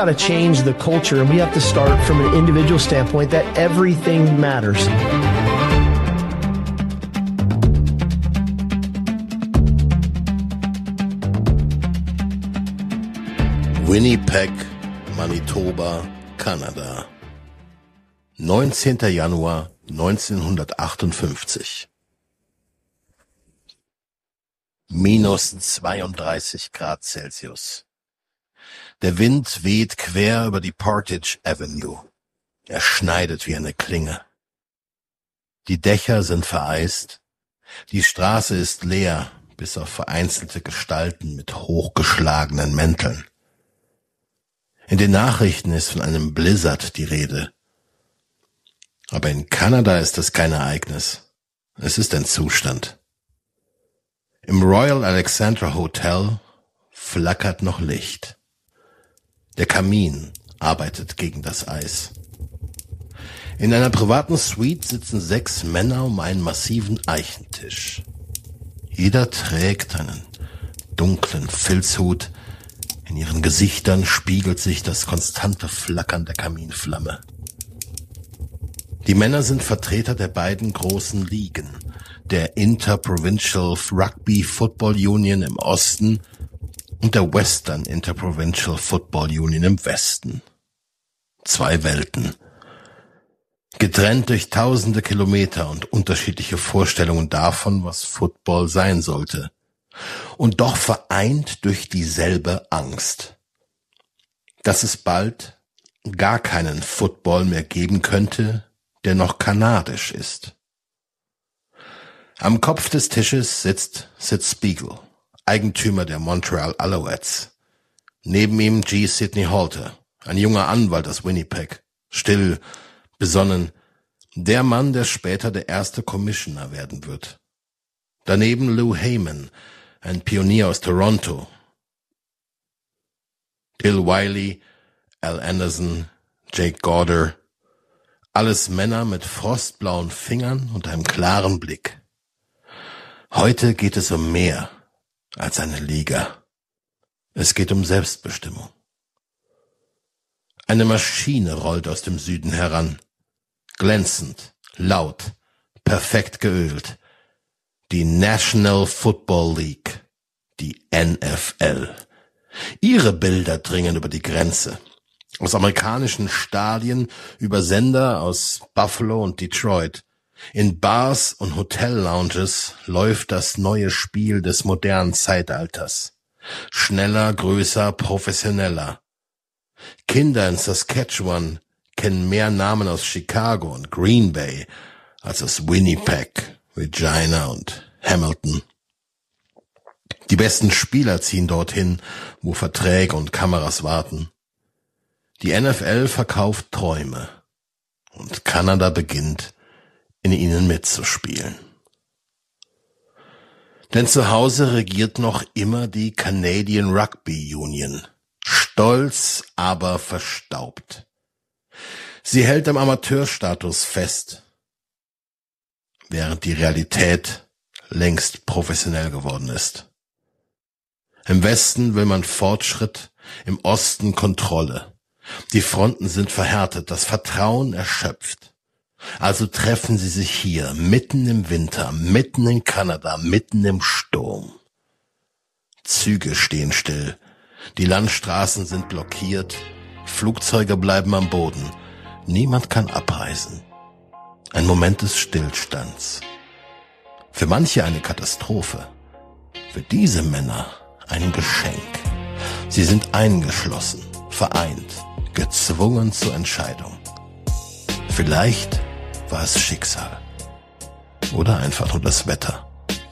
got to change the culture, and we have to start from an individual standpoint that everything matters. Winnipeg, Manitoba, Kanada. 19. Januar 1958. Minus 32 Grad Celsius. Der Wind weht quer über die Portage Avenue. Er schneidet wie eine Klinge. Die Dächer sind vereist. Die Straße ist leer, bis auf vereinzelte Gestalten mit hochgeschlagenen Mänteln. In den Nachrichten ist von einem Blizzard die Rede. Aber in Kanada ist das kein Ereignis. Es ist ein Zustand. Im Royal Alexandra Hotel flackert noch Licht. Der Kamin arbeitet gegen das Eis. In einer privaten Suite sitzen 6 Männer um einen massiven Eichentisch. Jeder trägt einen dunklen Filzhut. In ihren Gesichtern spiegelt sich das konstante Flackern der Kaminflamme. Die Männer sind Vertreter der beiden großen Ligen, der Interprovincial Rugby Football Union im Osten und der Western Interprovincial Football Union im Westen. 2 Welten. Getrennt durch tausende Kilometer und unterschiedliche Vorstellungen davon, was Football sein sollte. Und doch vereint durch dieselbe Angst, dass es bald gar keinen Football mehr geben könnte, der noch kanadisch ist. Am Kopf des Tisches sitzt Sid Spiegel, Eigentümer der Montreal Alouettes. Neben ihm G. Sidney Halter, ein junger Anwalt aus Winnipeg, still, besonnen, der Mann, der später der erste Commissioner werden wird. Daneben Lou Heyman, ein Pionier aus Toronto. Bill Wiley, Al Anderson, Jake Gauder, alles Männer mit frostblauen Fingern und einem klaren Blick. Heute geht es um mehr als eine Liga. Es geht um Selbstbestimmung. Eine Maschine rollt aus dem Süden heran. Glänzend, laut, perfekt geölt. Die National Football League, die NFL. Ihre Bilder dringen über die Grenze. Aus amerikanischen Stadien über Sender aus Buffalo und Detroit. In Bars und Hotel-Lounges läuft das neue Spiel des modernen Zeitalters. Schneller, größer, professioneller. Kinder in Saskatchewan kennen mehr Namen aus Chicago und Green Bay als aus Winnipeg, Regina und Hamilton. Die besten Spieler ziehen dorthin, wo Verträge und Kameras warten. Die NFL verkauft Träume und Kanada beginnt, in ihnen mitzuspielen. Denn zu Hause regiert noch immer die Canadian Rugby Union, stolz, aber verstaubt. Sie hält am Amateurstatus fest, während die Realität längst professionell geworden ist. Im Westen will man Fortschritt, im Osten Kontrolle. Die Fronten sind verhärtet, das Vertrauen erschöpft. Also treffen sie sich hier, mitten im Winter, mitten in Kanada, mitten im Sturm. Züge stehen still, die Landstraßen sind blockiert, Flugzeuge bleiben am Boden, niemand kann abreisen. Ein Moment des Stillstands. Für manche eine Katastrophe, für diese Männer ein Geschenk. Sie sind eingeschlossen, vereint, gezwungen zur Entscheidung. Vielleicht war es Schicksal oder einfach nur das Wetter.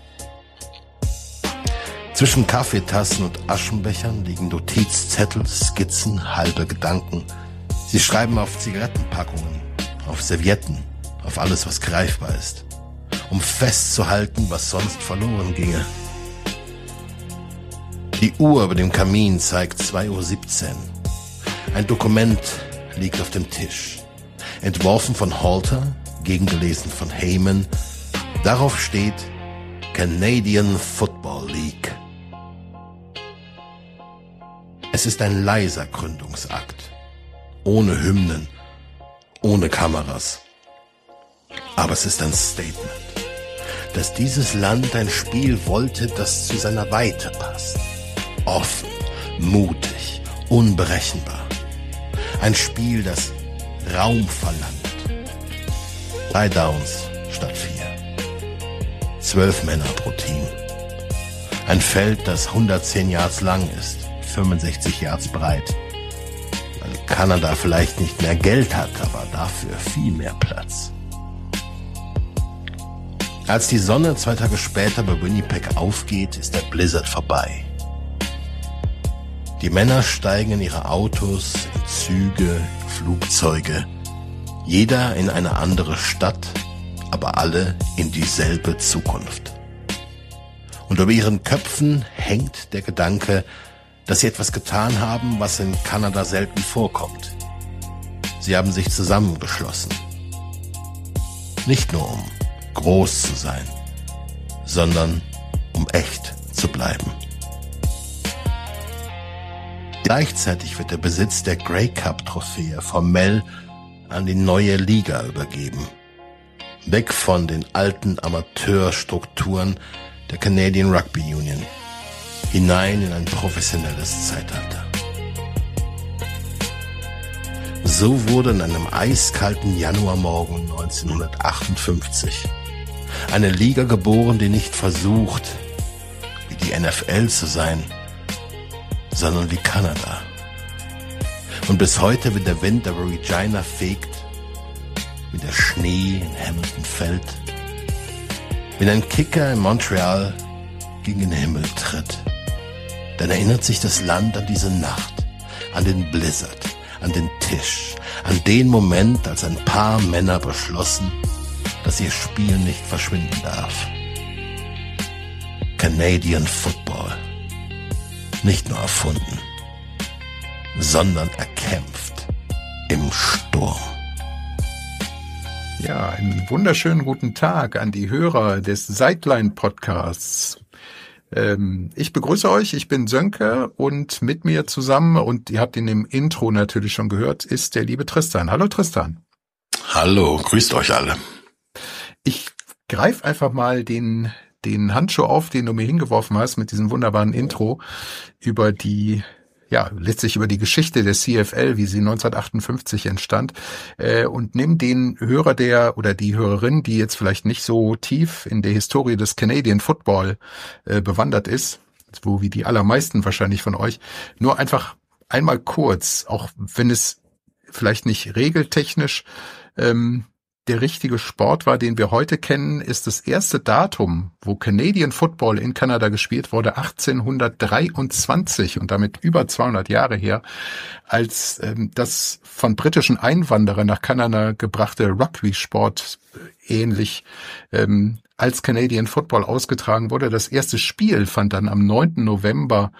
Zwischen Kaffeetassen und Aschenbechern liegen Notizzettel, Skizzen, halbe Gedanken. Sie schreiben auf Zigarettenpackungen, auf Servietten, auf alles, was greifbar ist, um festzuhalten, was sonst verloren ginge. Die Uhr über dem Kamin zeigt 2:17 Uhr. Ein Dokument liegt auf dem Tisch. Entworfen von Halter, gegengelesen von Heyman. Darauf steht Canadian Football League. Es ist ein leiser Gründungsakt. Ohne Hymnen, ohne Kameras. Aber es ist ein Statement, dass dieses Land ein Spiel wollte, das zu seiner Weite passt. Offen, mutig, unberechenbar. Ein Spiel, das Raum verlangt. 3 Downs statt 4. 12 Männer pro Team. Ein Feld, das 110 Yards lang ist, 65 Yards breit. Weil Kanada vielleicht nicht mehr Geld hat, aber dafür viel mehr Platz. Als die Sonne 2 Tage später bei Winnipeg aufgeht, ist der Blizzard vorbei. Die Männer steigen in ihre Autos, in Züge, in Flugzeuge. Jeder in eine andere Stadt, aber alle in dieselbe Zukunft. Und über ihren Köpfen hängt der Gedanke, dass sie etwas getan haben, was in Kanada selten vorkommt. Sie haben sich zusammengeschlossen. Nicht nur um groß zu sein, sondern um echt zu bleiben. Gleichzeitig wird der Besitz der Grey Cup-Trophäe formell an die neue Liga übergeben. Weg von den alten Amateurstrukturen der Canadian Rugby Union, hinein in ein professionelles Zeitalter. So wurde in einem eiskalten Januarmorgen 1958 eine Liga geboren, die nicht versucht, wie die NFL zu sein, sondern wie Kanada. Und bis heute, wenn der Wind über Regina fegt, wie der Schnee in Hamilton fällt, wenn ein Kicker in Montreal gegen den Himmel tritt, dann erinnert sich das Land an diese Nacht, an den Blizzard, an den Tisch, an den Moment, als ein paar Männer beschlossen, dass ihr Spiel nicht verschwinden darf. Canadian Football. Nicht nur erfunden, sondern erkämpft im Sturm. Ja, einen wunderschönen guten Tag an die Hörer des Sideline-Podcasts. Ich begrüße euch, ich bin Sönke und mit mir zusammen, und ihr habt ihn im Intro natürlich schon gehört, ist der liebe Tristan. Hallo Tristan. Hallo, grüßt euch alle. Ich greife einfach mal den Handschuh auf, den du mir hingeworfen hast mit diesem wunderbaren Intro letztlich über die Geschichte der CFL, wie sie 1958 entstand, und nimm den Hörer oder die Hörerin, die jetzt vielleicht nicht so tief in der Historie des Canadian Football bewandert ist, wo wie die allermeisten wahrscheinlich von euch, nur einfach einmal kurz, auch wenn es vielleicht nicht regeltechnisch der richtige Sport war, den wir heute kennen, ist das erste Datum, wo Canadian Football in Kanada gespielt wurde, 1823 und damit über 200 Jahre her, als das von britischen Einwanderern nach Kanada gebrachte Rugby-Sport ähnlich als Canadian Football ausgetragen wurde. Das erste Spiel fand dann am 9. November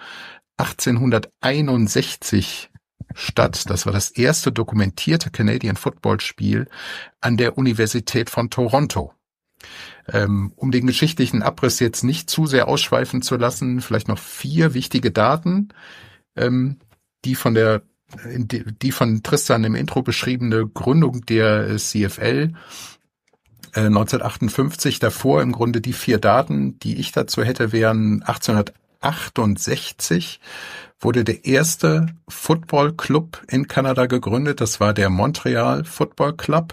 1861 statt. Das war das erste dokumentierte Canadian Football Spiel an der Universität von Toronto. Um den geschichtlichen Abriss jetzt nicht zu sehr ausschweifen zu lassen, vielleicht noch 4 wichtige Daten, die von Tristan im Intro beschriebene Gründung der CFL 1958, davor im Grunde die 4 Daten, die ich dazu hätte, wären 1868 wurde der erste Football Club in Kanada gegründet. Das war der Montreal Football Club.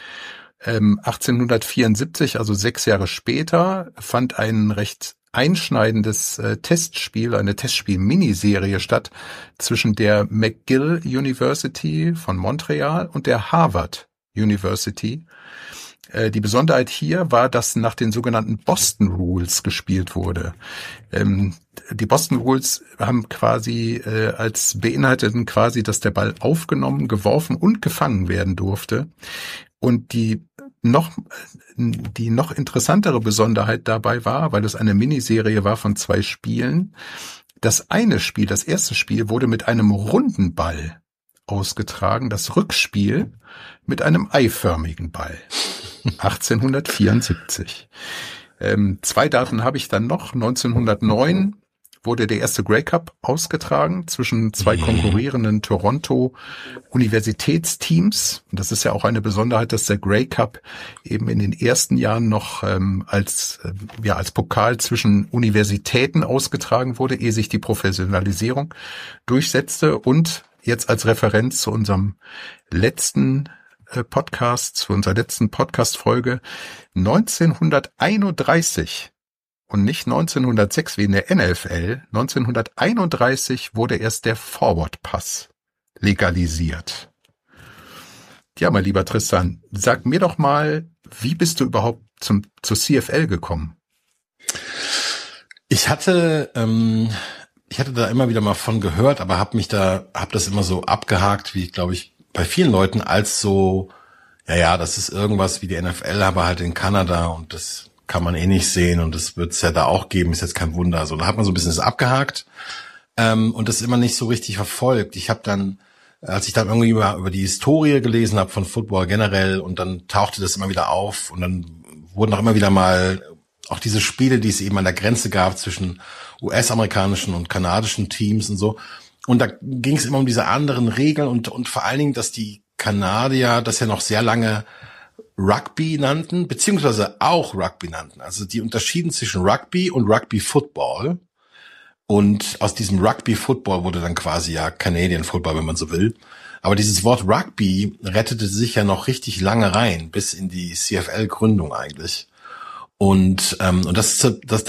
1874, also 6 Jahre später, fand ein recht einschneidendes Testspiel, eine Testspiel-Miniserie statt zwischen der McGill University von Montreal und der Harvard University. Die Besonderheit hier war, dass nach den sogenannten Boston Rules gespielt wurde. Die Boston Rules haben beinhalteten quasi, dass der Ball aufgenommen, geworfen und gefangen werden durfte. Und die noch interessantere Besonderheit dabei war, weil es eine Miniserie war von 2 Spielen, das erste Spiel wurde mit einem runden Ball ausgetragen, das Rückspiel mit einem eiförmigen Ball. 1874. 2 Daten habe ich dann noch. 1909 wurde der erste Grey Cup ausgetragen zwischen zwei konkurrierenden Toronto Universitätsteams. Und das ist ja auch eine Besonderheit, dass der Grey Cup eben in den ersten Jahren noch als Pokal zwischen Universitäten ausgetragen wurde, ehe sich die Professionalisierung durchsetzte. Und jetzt als Referenz zu unserem letzten Podcast, zu unserer letzten Podcast-Folge 1931 und nicht 1906 wie in der NFL. 1931 wurde erst der Forward Pass legalisiert. Ja, mein lieber Tristan, sag mir doch mal, wie bist du überhaupt zur CFL gekommen? Ich hatte da immer wieder mal von gehört, aber hab das immer so abgehakt, wie glaube ich bei vielen Leuten, als so, das ist irgendwas wie die NFL, aber halt in Kanada und das kann man eh nicht sehen und das wird es ja da auch geben, ist jetzt kein Wunder. Also da hat man so ein bisschen das abgehakt und das immer nicht so richtig verfolgt. Ich habe dann, als ich dann irgendwie über die Historie gelesen habe von Football generell und dann tauchte das immer wieder auf und dann wurden auch immer wieder mal auch diese Spiele, die es eben an der Grenze gab zwischen US-amerikanischen und kanadischen Teams und so. Und da ging es immer um diese anderen Regeln und vor allen Dingen, dass die Kanadier das ja noch sehr lange Rugby nannten, beziehungsweise auch Rugby nannten. Also die unterschieden zwischen Rugby und Rugby Football. Und aus diesem Rugby Football wurde dann quasi Canadian Football, wenn man so will. Aber dieses Wort Rugby rettete sich ja noch richtig lange rein, bis in die CFL-Gründung eigentlich. Und das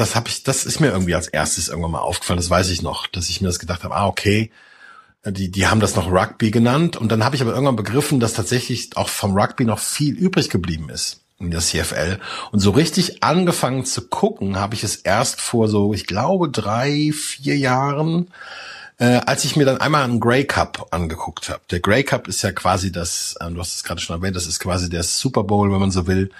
ist mir irgendwie als erstes irgendwann mal aufgefallen, das weiß ich noch, dass ich mir das gedacht habe, okay, die haben das noch Rugby genannt und dann habe ich aber irgendwann begriffen, dass tatsächlich auch vom Rugby noch viel übrig geblieben ist in der CFL und so richtig angefangen zu gucken habe ich es erst vor so, ich glaube 3-4 Jahren, als ich mir dann einmal einen Grey Cup angeguckt habe. Der Grey Cup ist ja quasi das, du hast es gerade schon erwähnt, das ist quasi der Super Bowl, wenn man so will.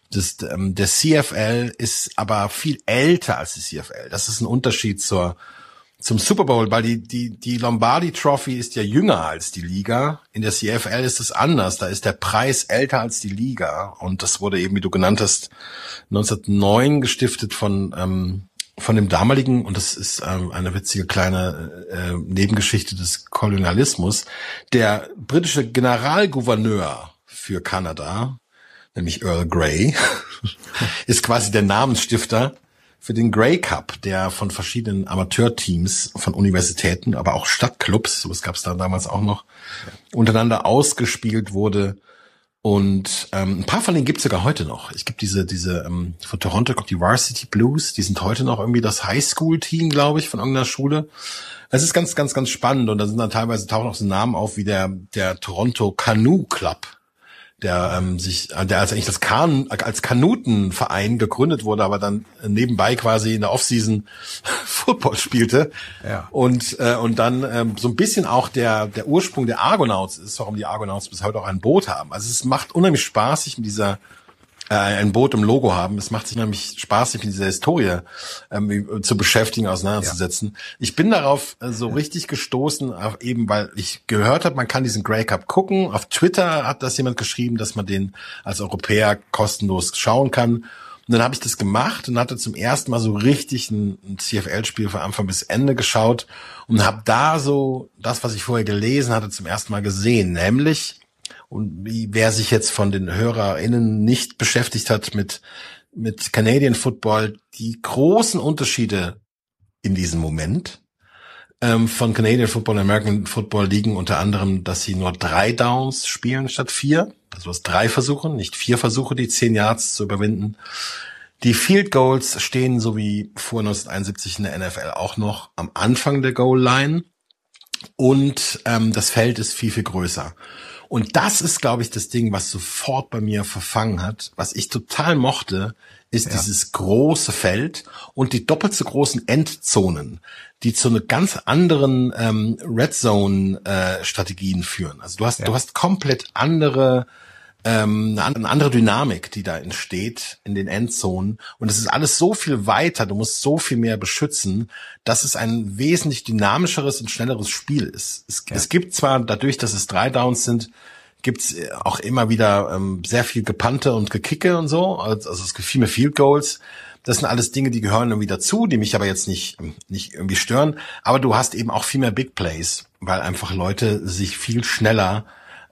Der CFL ist aber viel älter als die CFL. Das ist ein Unterschied zum Super Bowl, weil die Lombardi Trophy ist ja jünger als die Liga. In der CFL ist es anders. Da ist der Preis älter als die Liga. Und das wurde eben, wie du genannt hast, 1909 gestiftet von dem damaligen, und das ist eine witzige kleine Nebengeschichte des Kolonialismus, der britische Generalgouverneur für Kanada, nämlich Earl Grey, ist quasi der Namensstifter für den Grey Cup, der von verschiedenen Amateurteams, von Universitäten, aber auch Stadtclubs, sowas gab es da damals auch noch, untereinander ausgespielt wurde. Und ein paar von denen gibt's sogar heute noch. Es gibt diese von Toronto kommt die Varsity Blues, die sind heute noch irgendwie das Highschool-Team, glaube ich, von irgendeiner Schule. Es ist ganz, ganz, ganz spannend und da sind dann teilweise tauchen auch so Namen auf wie der Toronto Canoe Club, der als eigentlich als Kanutenverein gegründet wurde, aber dann nebenbei quasi in der Offseason Football spielte. Ja. Und dann so ein bisschen auch der Ursprung der Argonauts ist, warum die Argonauts bis heute auch ein Boot haben. Also es macht unheimlich Spaß, sich mit dieser ein Boot im Logo haben. Es macht sich nämlich Spaß, sich mit dieser Historie zu beschäftigen, auseinanderzusetzen. Ja. Ich bin darauf so richtig gestoßen, eben weil ich gehört habe, man kann diesen Grey Cup gucken. Auf Twitter hat das jemand geschrieben, dass man den als Europäer kostenlos schauen kann. Und dann habe ich das gemacht und hatte zum ersten Mal so richtig ein CFL-Spiel von Anfang bis Ende geschaut und habe da so das, was ich vorher gelesen hatte, zum ersten Mal gesehen, nämlich, und wer sich jetzt von den HörerInnen nicht beschäftigt hat mit Canadian Football, die großen Unterschiede in diesem Moment von Canadian Football und American Football liegen unter anderem, dass sie nur 3 Downs spielen statt 4. Also du hast 3 Versuche, nicht 4 Versuche, die 10 Yards zu überwinden. Die Field Goals stehen, so wie vor 1971 in der NFL, auch noch am Anfang der Goal Line. Und das Feld ist viel, viel größer. Und das ist, glaube ich, das Ding, was sofort bei mir verfangen hat. Was ich total mochte, ist dieses große Feld und die doppelt so großen Endzonen, die zu einer ganz anderen Red Zone Strategien führen. Also du hast komplett eine andere Dynamik, die da entsteht in den Endzonen. Und es ist alles so viel weiter, du musst so viel mehr beschützen, dass es ein wesentlich dynamischeres und schnelleres Spiel ist. Es gibt zwar, dadurch, dass es 3 Downs sind, gibt's auch immer wieder sehr viel Gepannte und Gekicke und so. Also es gibt viel mehr Field Goals. Das sind alles Dinge, die gehören irgendwie dazu, die mich aber jetzt nicht irgendwie stören. Aber du hast eben auch viel mehr Big Plays, weil einfach Leute sich viel schneller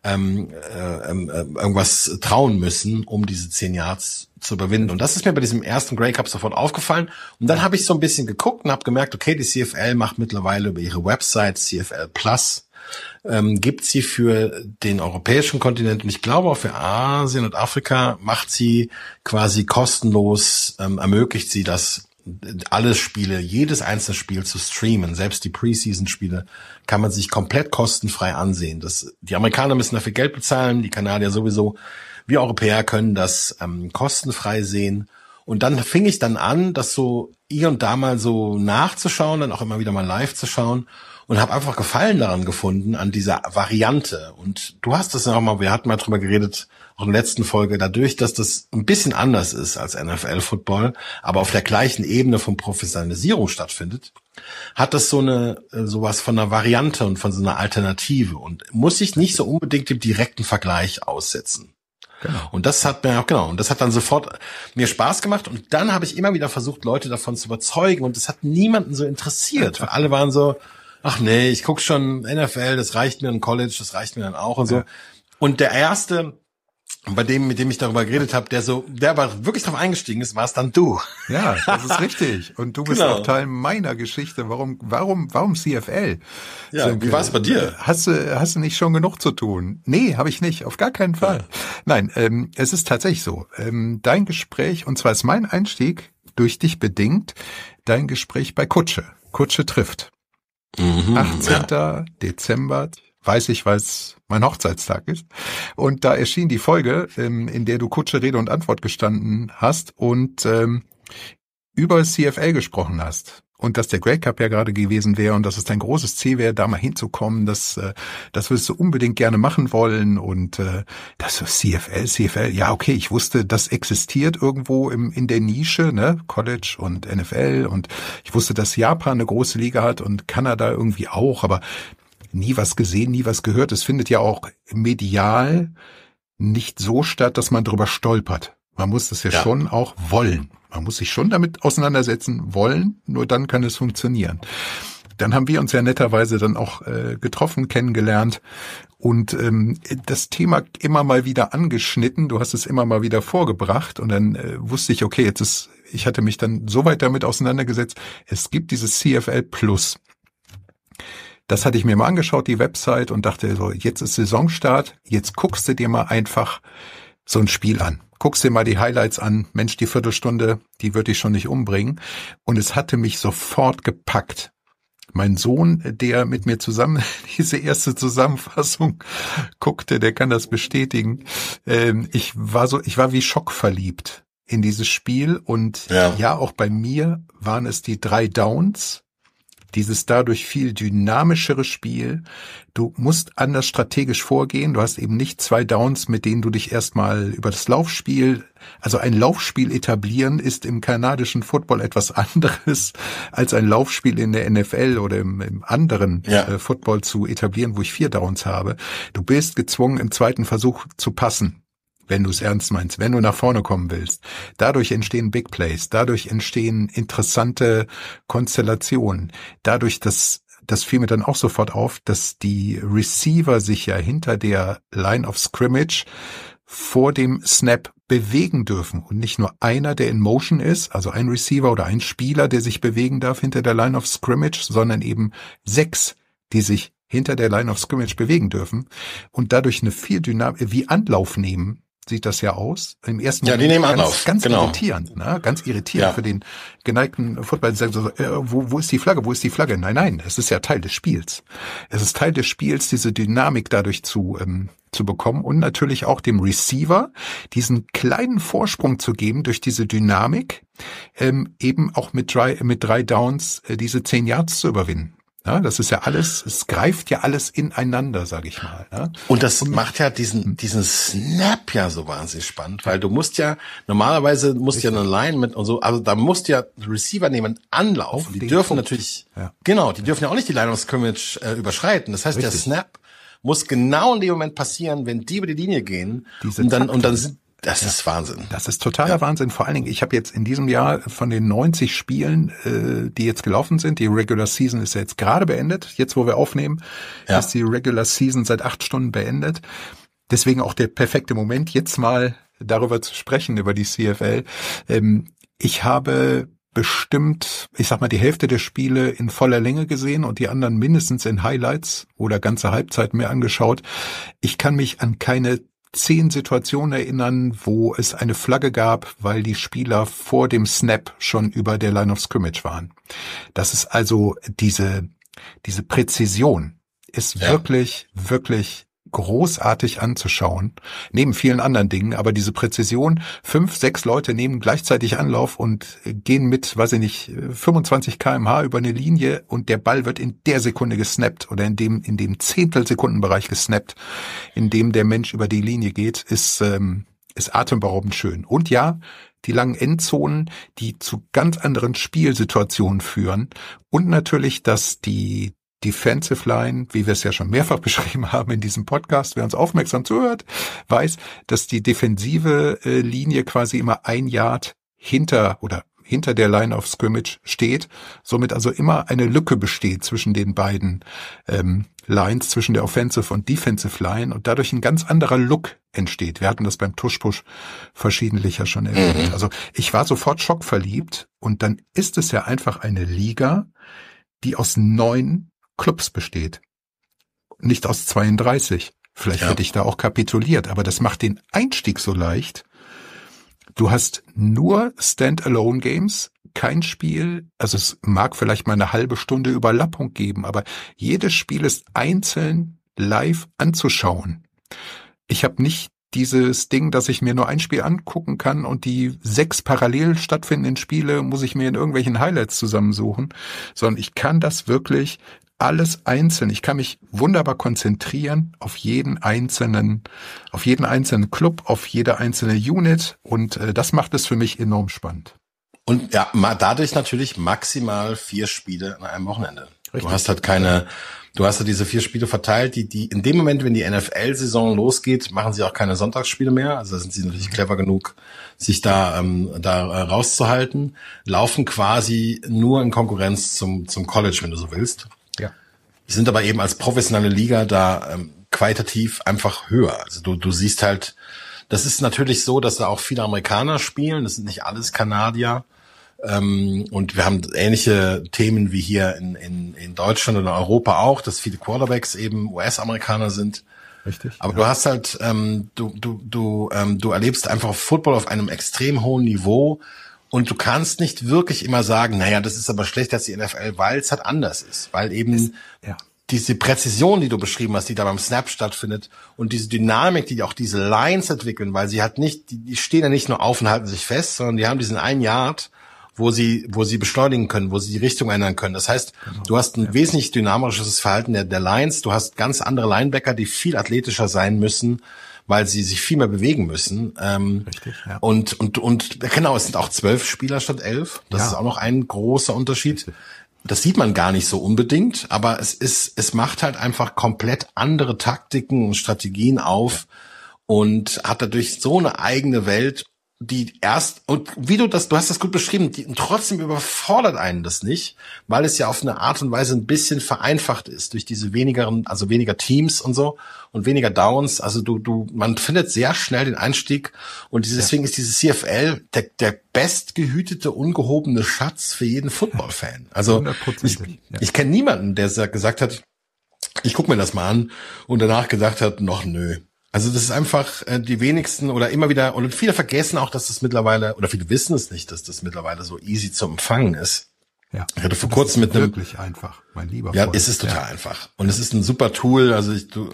irgendwas trauen müssen, um diese 10 Yards zu überwinden. Und das ist mir bei diesem ersten Grey Cup sofort aufgefallen. Und dann habe ich so ein bisschen geguckt und habe gemerkt, okay, die CFL macht mittlerweile über ihre Website CFL Plus, gibt sie für den europäischen Kontinent und ich glaube auch für Asien und Afrika macht sie quasi kostenlos, ermöglicht sie das, alle Spiele, jedes einzelne Spiel zu streamen. Selbst die Preseason-Spiele kann man sich komplett kostenfrei ansehen. Die Amerikaner müssen dafür Geld bezahlen, die Kanadier sowieso. Wir Europäer können das kostenfrei sehen. Und dann fing ich dann an, das so hier und da mal so nachzuschauen, dann auch immer wieder mal live zu schauen und habe einfach Gefallen daran gefunden, an dieser Variante. Und du hast das ja auch mal, wir hatten mal drüber geredet, auch in der letzten Folge, dadurch, dass das ein bisschen anders ist als NFL-Football, aber auf der gleichen Ebene von Professionalisierung stattfindet, hat das sowas von einer Variante und von so einer Alternative und muss sich nicht so unbedingt dem direkten Vergleich aussetzen. Genau. Und das hat dann sofort mir Spaß gemacht und dann habe ich immer wieder versucht, Leute davon zu überzeugen und es hat niemanden so interessiert, weil alle waren so, ach nee, ich guck schon NFL, das reicht mir, in College, das reicht mir dann auch und so. Und der erste, mit dem ich darüber geredet habe, der aber wirklich drauf eingestiegen ist, war es dann du. Ja, das ist richtig. Und du bist auch Teil meiner Geschichte. Warum CFL? Ja, wie war es bei dir? Hast du nicht schon genug zu tun? Nee, habe ich nicht. Auf gar keinen Fall. Ja. Nein, es ist tatsächlich so. Dein Gespräch, und zwar ist mein Einstieg durch dich bedingt, dein Gespräch bei Kutsche. Kutsche trifft. 18. Dezember, weiß ich, weil es mein Hochzeitstag ist. Und da erschien die Folge, in der du Kutsche Rede und Antwort gestanden hast und über CFL gesprochen hast. Und dass der Grey Cup ja gerade gewesen wäre und dass es dein großes Ziel wäre, da mal hinzukommen, das würdest du unbedingt gerne machen wollen. Und das CFL, ja okay, ich wusste, das existiert irgendwo in der Nische, ne, College und NFL. Und ich wusste, dass Japan eine große Liga hat und Kanada irgendwie auch, aber nie was gesehen, nie was gehört. Es findet ja auch medial nicht so statt, dass man drüber stolpert. Man muss das ja schon auch wollen. Man muss sich schon damit auseinandersetzen wollen, nur dann kann es funktionieren. Dann haben wir uns ja netterweise dann auch getroffen, kennengelernt und das Thema immer mal wieder angeschnitten. Du hast es immer mal wieder vorgebracht und dann wusste ich, okay, ich hatte mich dann so weit damit auseinandergesetzt, es gibt dieses CFL Plus. Das hatte ich mir mal angeschaut, die Website, und dachte so, jetzt ist Saisonstart, jetzt guckst du dir mal einfach so ein Spiel an. Guckst dir mal die Highlights an. Mensch, die Viertelstunde, die wird dich schon nicht umbringen. Und es hatte mich sofort gepackt. Mein Sohn, der mit mir zusammen diese erste Zusammenfassung guckte, der kann das bestätigen. Ich war wie schockverliebt in dieses Spiel. Und ja, auch bei mir waren es die 3 Downs. Dieses dadurch viel dynamischere Spiel. Du musst anders strategisch vorgehen. Du hast eben nicht 2 Downs, mit denen du dich erstmal über das Laufspiel, also ein Laufspiel etablieren ist im kanadischen Football etwas anderes als ein Laufspiel in der NFL oder im anderen Football zu etablieren, wo ich 4 Downs habe. Du bist gezwungen, im zweiten Versuch zu passen, wenn du es ernst meinst, wenn du nach vorne kommen willst. Dadurch entstehen Big Plays, dadurch entstehen interessante Konstellationen. Dadurch, das fiel mir dann auch sofort auf, dass die Receiver sich ja hinter der Line of Scrimmage vor dem Snap bewegen dürfen. Und nicht nur einer, der in Motion ist, also ein Receiver oder ein Spieler, der sich bewegen darf hinter der Line of Scrimmage, sondern eben 6, die sich hinter der Line of Scrimmage bewegen dürfen und dadurch eine viel Dynamik, wie Anlauf nehmen, sieht das ja aus. Im ersten Moment die nehmen Anlauf. Ganz irritierend, ne? Ganz irritierend für den geneigten Football. Wo ist die Flagge? Wo ist die Flagge? Nein, es ist ja Teil des Spiels. Es ist Teil des Spiels, diese Dynamik dadurch zu bekommen und natürlich auch dem Receiver diesen kleinen Vorsprung zu geben durch diese Dynamik, eben auch mit 3 Downs diese 10 Yards zu überwinden. Ja, das ist ja alles, es greift ja alles ineinander, sage ich mal. Ne? Und das macht ja diesen Snap ja so wahnsinnig spannend, weil du musst ja, normalerweise musst ja eine Line mit und so, also da musst ja Receiver nehmen Anlauf. Und die dürfen natürlich, die dürfen ja auch nicht die Line of Scrimmage überschreiten. Das heißt, der Snap muss genau in dem Moment passieren, wenn die über die Linie gehen. Und dann sind Das ist Wahnsinn. Das ist totaler Wahnsinn. Vor allen Dingen, ich habe jetzt in diesem Jahr von den 90 Spielen, die jetzt gelaufen sind, die Regular Season ist ja jetzt gerade beendet. Jetzt, wo wir aufnehmen, ist die Regular Season seit 8 Stunden beendet. Deswegen auch der perfekte Moment, jetzt mal darüber zu sprechen, über die CFL. Ich habe bestimmt, ich sag mal, die Hälfte der Spiele in voller Länge gesehen und die anderen mindestens in Highlights oder ganze Halbzeit mehr angeschaut. Ich kann mich an keine 10 Situationen erinnern, wo es eine Flagge gab, weil die Spieler vor dem Snap schon über der Line of Scrimmage waren. Das ist also diese Präzision ist wirklich, wirklich großartig anzuschauen, neben vielen anderen Dingen, aber diese Präzision, 5, 6 Leute nehmen gleichzeitig Anlauf und gehen mit, weiß ich nicht, 25 km/h über eine Linie und der Ball wird in der Sekunde gesnappt oder in dem Zehntelsekundenbereich gesnappt, in dem der Mensch über die Linie geht, ist atemberaubend schön. Und ja, die langen Endzonen, die zu ganz anderen Spielsituationen führen und natürlich, dass die Defensive Line, wie wir es ja schon mehrfach beschrieben haben in diesem Podcast, wer uns aufmerksam zuhört, weiß, dass die defensive Linie quasi immer 1 Yard hinter der Line of Scrimmage steht, somit also immer eine Lücke besteht zwischen den beiden Lines, zwischen der Offensive und Defensive Line und dadurch ein ganz anderer Look entsteht. Wir hatten das beim Tuschpush verschiedentlich ja schon erwähnt. Also ich war sofort schockverliebt und dann ist es ja einfach eine Liga, die aus 9 Clubs besteht, nicht aus 32. Vielleicht hätte ich da auch kapituliert, aber das macht den Einstieg so leicht. Du hast nur Standalone-Games, kein Spiel, also es mag vielleicht mal eine halbe Stunde Überlappung geben, aber jedes Spiel ist einzeln live anzuschauen. Ich habe nicht dieses Ding, dass ich mir nur ein Spiel angucken kann und die 6 parallel stattfindenden Spiele muss ich mir in irgendwelchen Highlights zusammensuchen, sondern ich kann das wirklich alles einzeln. Ich kann mich wunderbar konzentrieren auf jeden einzelnen Club, auf jede einzelne Unit und das macht es für mich enorm spannend. Und ja, dadurch natürlich maximal 4 Spiele an einem Wochenende. Richtig. Du hast halt diese 4 Spiele verteilt, die in dem Moment, wenn die NFL-Saison losgeht, machen sie auch keine Sonntagsspiele mehr. Also da sind sie natürlich clever genug, sich da rauszuhalten, laufen quasi nur in Konkurrenz zum College, wenn du so willst. Ja. Die sind aber eben als professionelle Liga da qualitativ einfach höher. Also du siehst halt, das ist natürlich so, dass da auch viele Amerikaner spielen, das sind nicht alles Kanadier. Und wir haben ähnliche Themen wie hier in Deutschland und in Europa auch, dass viele Quarterbacks eben US-Amerikaner sind. Richtig. Aber du hast halt, du erlebst einfach Football auf einem extrem hohen Niveau und du kannst nicht wirklich immer sagen, naja, das ist aber schlechter als die NFL, weil es halt anders ist, weil eben diese Präzision, die du beschrieben hast, die da beim Snap stattfindet und diese Dynamik, die auch diese Lines entwickeln, weil sie halt nicht, die stehen ja nicht nur auf und halten sich fest, sondern die haben diesen 1 Yard, wo sie beschleunigen können, wo sie die Richtung ändern können. Das heißt, du hast ein wesentlich dynamischeres Verhalten der Lines, du hast ganz andere Linebacker, die viel athletischer sein müssen, weil sie sich viel mehr bewegen müssen. Richtig, ja. Und genau, es sind auch 12 Spieler statt 11. Das ist auch noch ein großer Unterschied. Richtig. Das sieht man gar nicht so unbedingt, aber es macht halt einfach komplett andere Taktiken und Strategien auf und hat dadurch so eine eigene Welt, die erst, und du hast das gut beschrieben, trotzdem überfordert einen das nicht, weil es ja auf eine Art und Weise ein bisschen vereinfacht ist durch diese weniger Teams und so und weniger Downs. Also man findet sehr schnell den Einstieg und deswegen ist diese CFL der bestgehütete, ungehobene Schatz für jeden Football-Fan. Also ich kenne niemanden, der gesagt hat, ich gucke mir das mal an und danach gesagt hat, noch nö. Also das ist einfach die wenigsten oder immer wieder, und viele vergessen auch, dass das mittlerweile, oder viele wissen es nicht, dass das mittlerweile so easy zu empfangen ist. Ja. Ich hatte vor kurzem mit einem... Wirklich einfach, mein lieber Ja, Freund. es ist total einfach. Und es ist ein super Tool, also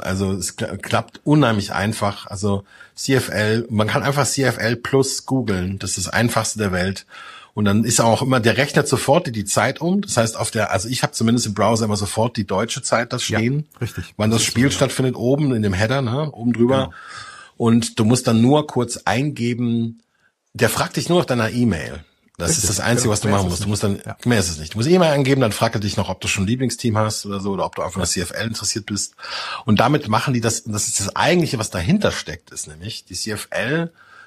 es klappt unheimlich einfach. Also CFL, man kann einfach CFL Plus googeln, das ist das Einfachste der Welt. Und dann ist auch immer, der rechnet sofort die Zeit um. Das heißt, also ich habe zumindest im Browser immer sofort die deutsche Zeit da stehen. Ja, richtig. Wann das Spiel stattfindet, oben in dem Header, ne, oben drüber. Genau. Und du musst dann nur kurz eingeben, der fragt dich nur nach deiner E-Mail. Das ist das Einzige, was du machen musst. Du musst dann, mehr ist es nicht. Du musst E-Mail eingeben, dann fragt er dich noch, ob du schon ein Lieblingsteam hast oder so, oder ob du einfach an der CFL interessiert bist. Und damit machen die das ist das Eigentliche, was dahinter steckt, ist nämlich, die CFL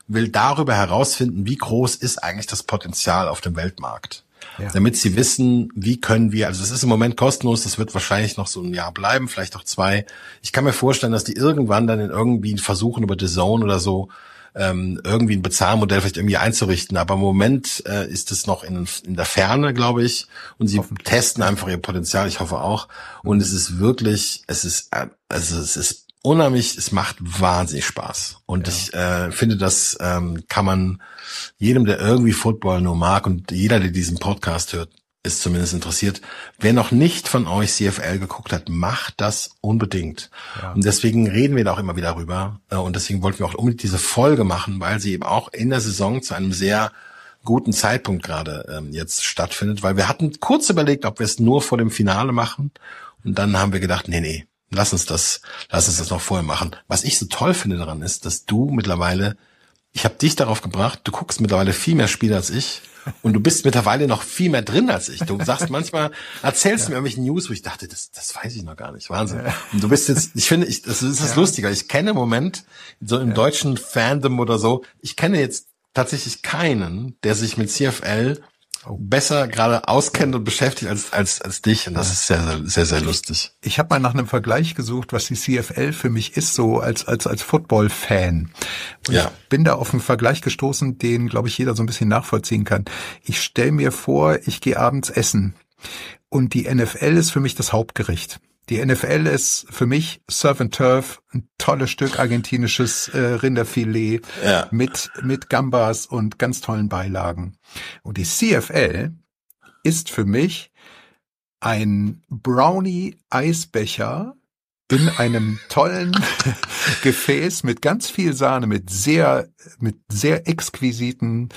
will darüber herausfinden, wie groß ist eigentlich das Potenzial auf dem Weltmarkt. Ja. Damit sie wissen, wie können wir, also es ist im Moment kostenlos, das wird wahrscheinlich noch so ein Jahr bleiben, vielleicht auch 2. Ich kann mir vorstellen, dass die irgendwann dann irgendwie versuchen, über DAZN oder so irgendwie ein Bezahlmodell vielleicht irgendwie einzurichten. Aber im Moment ist es noch in der Ferne, glaube ich. Und sie testen einfach ihr Potenzial, ich hoffe auch. Und es ist wirklich, es ist unheimlich, es macht wahnsinnig Spaß. Und ich finde, das kann man jedem, der irgendwie Football nur mag und jeder, der diesen Podcast hört, ist zumindest interessiert. Wer noch nicht von euch CFL geguckt hat, macht das unbedingt. Ja. Und deswegen reden wir da auch immer wieder drüber. Und deswegen wollten wir auch unbedingt diese Folge machen, weil sie eben auch in der Saison zu einem sehr guten Zeitpunkt gerade jetzt stattfindet. Weil wir hatten kurz überlegt, ob wir es nur vor dem Finale machen. Und dann haben wir gedacht, nee, lass uns das noch vorher machen. Was ich so toll finde daran ist, dass du mittlerweile, ich habe dich darauf gebracht, du guckst mittlerweile viel mehr Spiele als ich und du bist mittlerweile noch viel mehr drin als ich. Du sagst manchmal, erzählst mir irgendwelche News, wo ich dachte, das weiß ich noch gar nicht. Wahnsinn. Und du bist jetzt, ich finde, das ist das Lustige. Ich kenne im Moment, so im deutschen Fandom oder so, ich kenne jetzt tatsächlich keinen, der sich mit CFL besser gerade auskennt und beschäftigt als dich. Und das ist sehr, sehr, sehr lustig. Ich habe mal nach einem Vergleich gesucht, was die CFL für mich ist, so als Football-Fan. Und ich bin da auf einen Vergleich gestoßen, den, glaube ich, jeder so ein bisschen nachvollziehen kann. Ich stelle mir vor, ich gehe abends essen und die NFL ist für mich das Hauptgericht. Die NFL ist für mich Surf and Turf, ein tolles Stück argentinisches Rinderfilet mit Gambas und ganz tollen Beilagen. Und die CFL ist für mich ein Brownie-Eisbecher in einem tollen Gefäß mit ganz viel Sahne, mit sehr exquisiten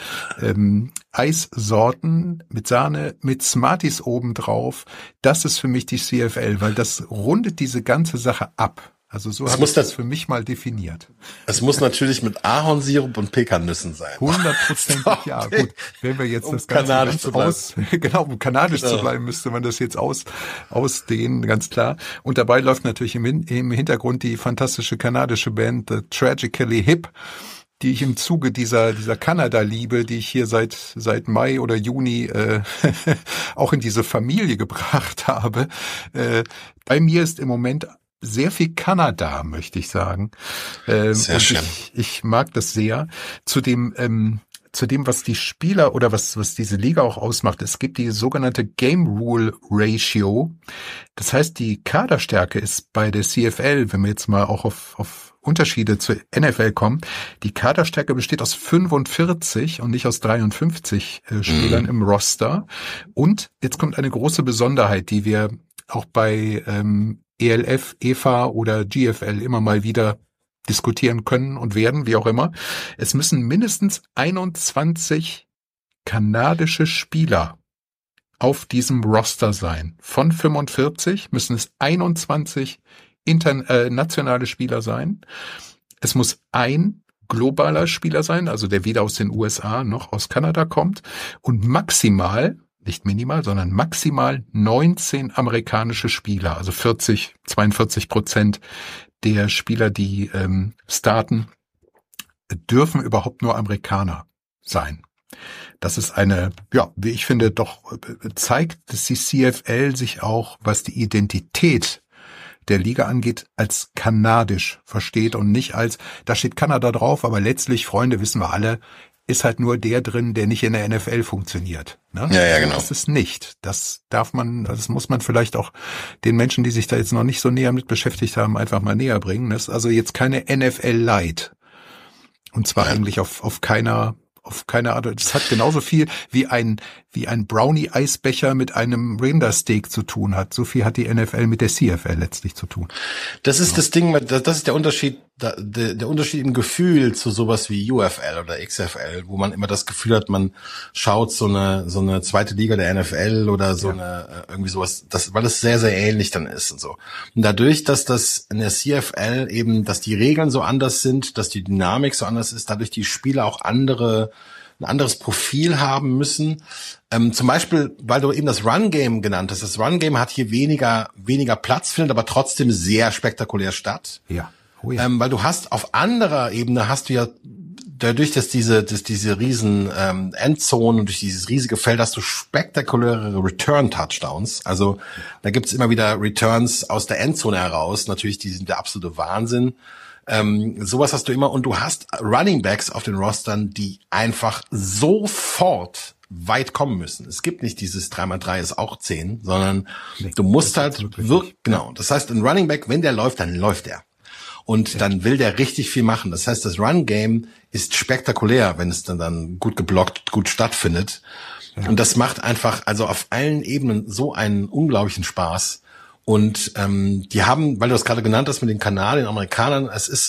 Eissorten, mit Sahne, mit Smarties obendrauf. Das ist für mich die CFL, weil das rundet diese ganze Sache ab. Also so habe ich das für mich mal definiert. Es muss natürlich mit Ahornsirup und Pekannüssen sein. 100%, ja, gut. Wenn wir jetzt das Ganze um kanadisch zu bleiben, müsste man das jetzt ausdehnen, ganz klar. Und dabei läuft natürlich im Hintergrund die fantastische kanadische Band The Tragically Hip, die ich im Zuge dieser Kanada-Liebe, die ich hier seit Mai oder Juni auch in diese Familie gebracht habe. Bei mir ist im Moment sehr viel Kanada, möchte ich sagen. Sehr schön. Ich mag das sehr. Zu dem, was die Spieler oder was diese Liga auch ausmacht, es gibt die sogenannte Game Rule Ratio. Das heißt, die Kaderstärke ist bei der CFL, wenn wir jetzt mal auch auf Unterschiede zur NFL kommen, die Kaderstärke besteht aus 45 und nicht aus 53 Spielern im Roster. Und jetzt kommt eine große Besonderheit, die wir auch bei ELF, EFA oder GFL immer mal wieder diskutieren können und werden, wie auch immer. Es müssen mindestens 21 kanadische Spieler auf diesem Roster sein. Von 45 müssen es 21 nationale Spieler sein. Es muss ein globaler Spieler sein, also der weder aus den USA noch aus Kanada kommt. Und maximal, nicht minimal, sondern maximal 19 amerikanische Spieler, also 42% der Spieler, die starten, dürfen überhaupt nur Amerikaner sein. Das ist wie ich finde, doch zeigt, dass die CFL sich auch, was die Identität der Liga angeht, als kanadisch versteht und nicht als, da steht Kanada drauf, aber letztlich, Freunde, wissen wir alle, ist halt nur der drin, der nicht in der NFL funktioniert. Ne? Ja, genau. Das ist nicht. Das muss man vielleicht auch den Menschen, die sich da jetzt noch nicht so näher mit beschäftigt haben, einfach mal näher bringen. Das ist also jetzt keine NFL Light. Und zwar eigentlich auf keiner Art. Das hat genauso viel wie ein Brownie-Eisbecher mit einem Rindersteak zu tun hat. So viel hat die NFL mit der CFL letztlich zu tun. Das ist das Ding, das ist der Unterschied, der Unterschied im Gefühl zu sowas wie UFL oder XFL, wo man immer das Gefühl hat, man schaut so eine zweite Liga der NFL oder so eine irgendwie sowas, weil es sehr, sehr ähnlich dann ist und so. Und dadurch, dass das in der CFL eben, dass die Regeln so anders sind, dass die Dynamik so anders ist, dadurch die Spieler auch ein anderes Profil haben müssen. Zum Beispiel, weil du eben das Run-Game genannt hast. Das Run-Game hat hier weniger Platz, findet aber trotzdem sehr spektakulär statt. Ja. Oh ja. Weil du hast auf anderer Ebene dadurch, dass diese riesen Endzonen und durch dieses riesige Feld hast du spektakuläre Return-Touchdowns. Also da gibt's immer wieder Returns aus der Endzone heraus. Natürlich, die sind der absolute Wahnsinn. Sowas hast du immer und du hast Running Backs auf den Rostern, die einfach sofort weit kommen müssen. Es gibt nicht dieses 3x3 ist auch 10, sondern du musst halt wirklich, genau. Das heißt, ein Running Back, wenn der läuft, dann läuft er. Und dann will der richtig viel machen. Das heißt, das Run-Game ist spektakulär, wenn es dann gut geblockt, gut stattfindet. Ja. Und das macht einfach, also auf allen Ebenen so einen unglaublichen Spaß. Und die haben, weil du das gerade genannt hast mit den Kanadiern, Amerikanern,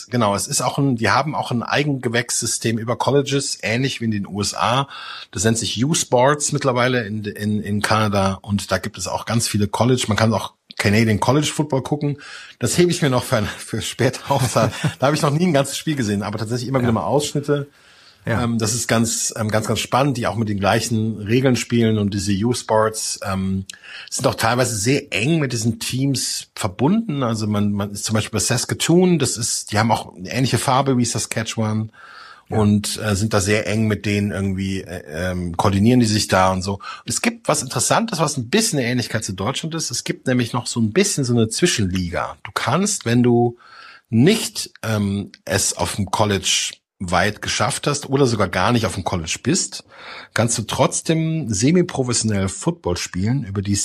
die haben auch ein Eigengewächssystem über Colleges, ähnlich wie in den USA. Das nennt sich U-Sports mittlerweile in Kanada. Und da gibt es auch ganz viele College. Man kann auch Canadian College Football gucken. Das hebe ich mir noch für später auf. Da habe ich noch nie ein ganzes Spiel gesehen, aber tatsächlich immer wieder mal Ausschnitte. Ja. Das ist ganz spannend, die auch mit den gleichen Regeln spielen und diese U-Sports sind auch teilweise sehr eng mit diesen Teams verbunden. Also man ist zum Beispiel bei Saskatoon, die haben auch eine ähnliche Farbe wie Saskatchewan. Ja. Und sind da sehr eng mit denen irgendwie, koordinieren die sich da und so. Es gibt was Interessantes, was ein bisschen eine Ähnlichkeit zu Deutschland ist. Es gibt nämlich noch so ein bisschen so eine Zwischenliga. Du kannst, wenn du nicht es auf dem College weit geschafft hast oder sogar gar nicht auf dem College bist, kannst du trotzdem semi-professionell Football spielen über die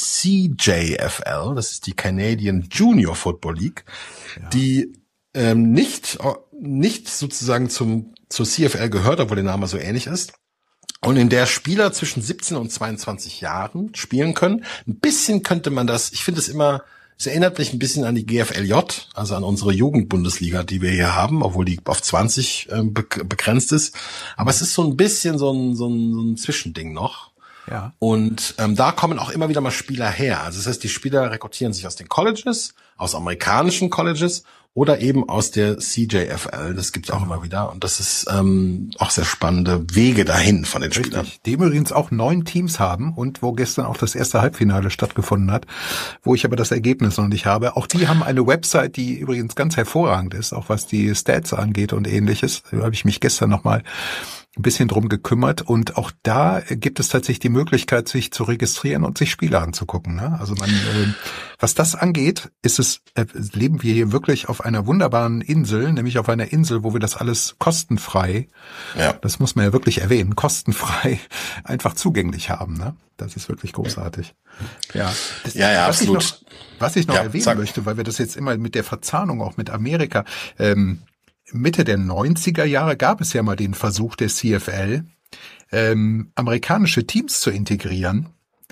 CJFL, das ist die Canadian Junior Football League, die nicht sozusagen zur CFL gehört, obwohl der Name so ähnlich ist. Und in der Spieler zwischen 17 und 22 Jahren spielen können. Ein bisschen könnte man das, ich finde es immer, es erinnert mich ein bisschen an die GFLJ, also an unsere Jugendbundesliga, die wir hier haben, obwohl die auf 20 begrenzt ist. Aber es ist so ein bisschen so ein Zwischending noch. Ja. Und da kommen auch immer wieder mal Spieler her. Also das heißt, die Spieler rekrutieren sich aus den Colleges, aus amerikanischen Colleges oder eben aus der CJFL. Das gibt's auch immer wieder. Und das ist auch sehr spannende Wege dahin von den Spielern. Richtig. Die übrigens auch 9 Teams haben und wo gestern auch das erste Halbfinale stattgefunden hat, wo ich aber das Ergebnis noch nicht habe. Auch die haben eine Website, die übrigens ganz hervorragend ist, auch was die Stats angeht und ähnliches. Da habe ich mich gestern nochmal ein bisschen drum gekümmert und auch da gibt es tatsächlich die Möglichkeit, sich zu registrieren und sich Spiele anzugucken. Ne? Also was das angeht, leben wir hier wirklich auf einer wunderbaren Insel, nämlich auf einer Insel, wo wir das alles kostenfrei, das muss man ja wirklich erwähnen, kostenfrei einfach zugänglich haben. Ne? Das ist wirklich großartig. Ja, absolut. Was ich noch erwähnen möchte, weil wir das jetzt immer mit der Verzahnung auch mit Amerika, Mitte der 90er Jahre gab es ja mal den Versuch der CFL, amerikanische Teams zu integrieren,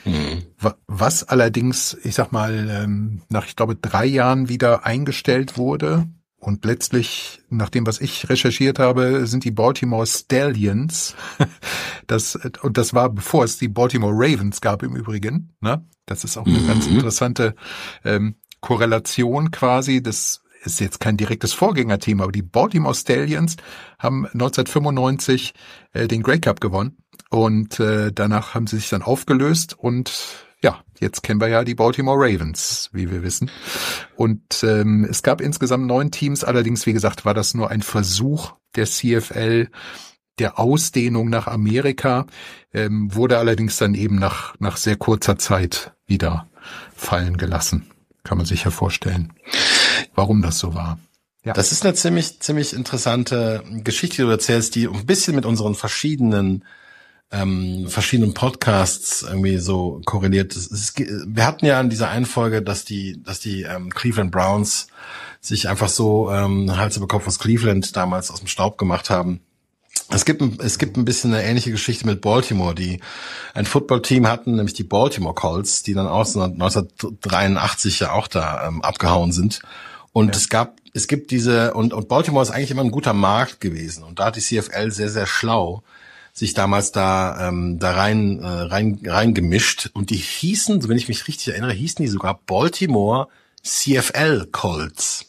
was allerdings, ich sag mal, nach, ich glaube, 3 Jahren wieder eingestellt wurde. Und letztlich, nach dem, was ich recherchiert habe, sind die Baltimore Stallions, das war, bevor es die Baltimore Ravens gab im Übrigen, ne? Das ist auch eine ganz interessante Korrelation quasi. Das ist jetzt kein direktes Vorgängerteam, aber die Baltimore Stallions haben 1995 den Grey Cup gewonnen und danach haben sie sich dann aufgelöst und ja, jetzt kennen wir ja die Baltimore Ravens, wie wir wissen. Und es gab insgesamt 9 Teams, allerdings, wie gesagt, war das nur ein Versuch der CFL der Ausdehnung nach Amerika, wurde allerdings dann eben nach sehr kurzer Zeit wieder fallen gelassen. Kann man sich ja vorstellen, warum das so war. Ja. Das ist eine ziemlich interessante Geschichte, die du erzählst, die ein bisschen mit unseren verschiedenen Podcasts irgendwie so korreliert. Wir hatten ja in dieser einen Folge, dass die Cleveland Browns sich einfach so Hals über Kopf aus Cleveland damals aus dem Staub gemacht haben. Es gibt ein bisschen eine ähnliche Geschichte mit Baltimore, die ein Footballteam hatten, nämlich die Baltimore Colts, die dann auch 1983 ja auch da abgehauen sind. Und es gibt diese, und Baltimore ist eigentlich immer ein guter Markt gewesen. Und da hat die CFL sehr, sehr schlau sich damals da rein gemischt. Und die hießen, wenn ich mich richtig erinnere, hießen die sogar Baltimore CFL Colts.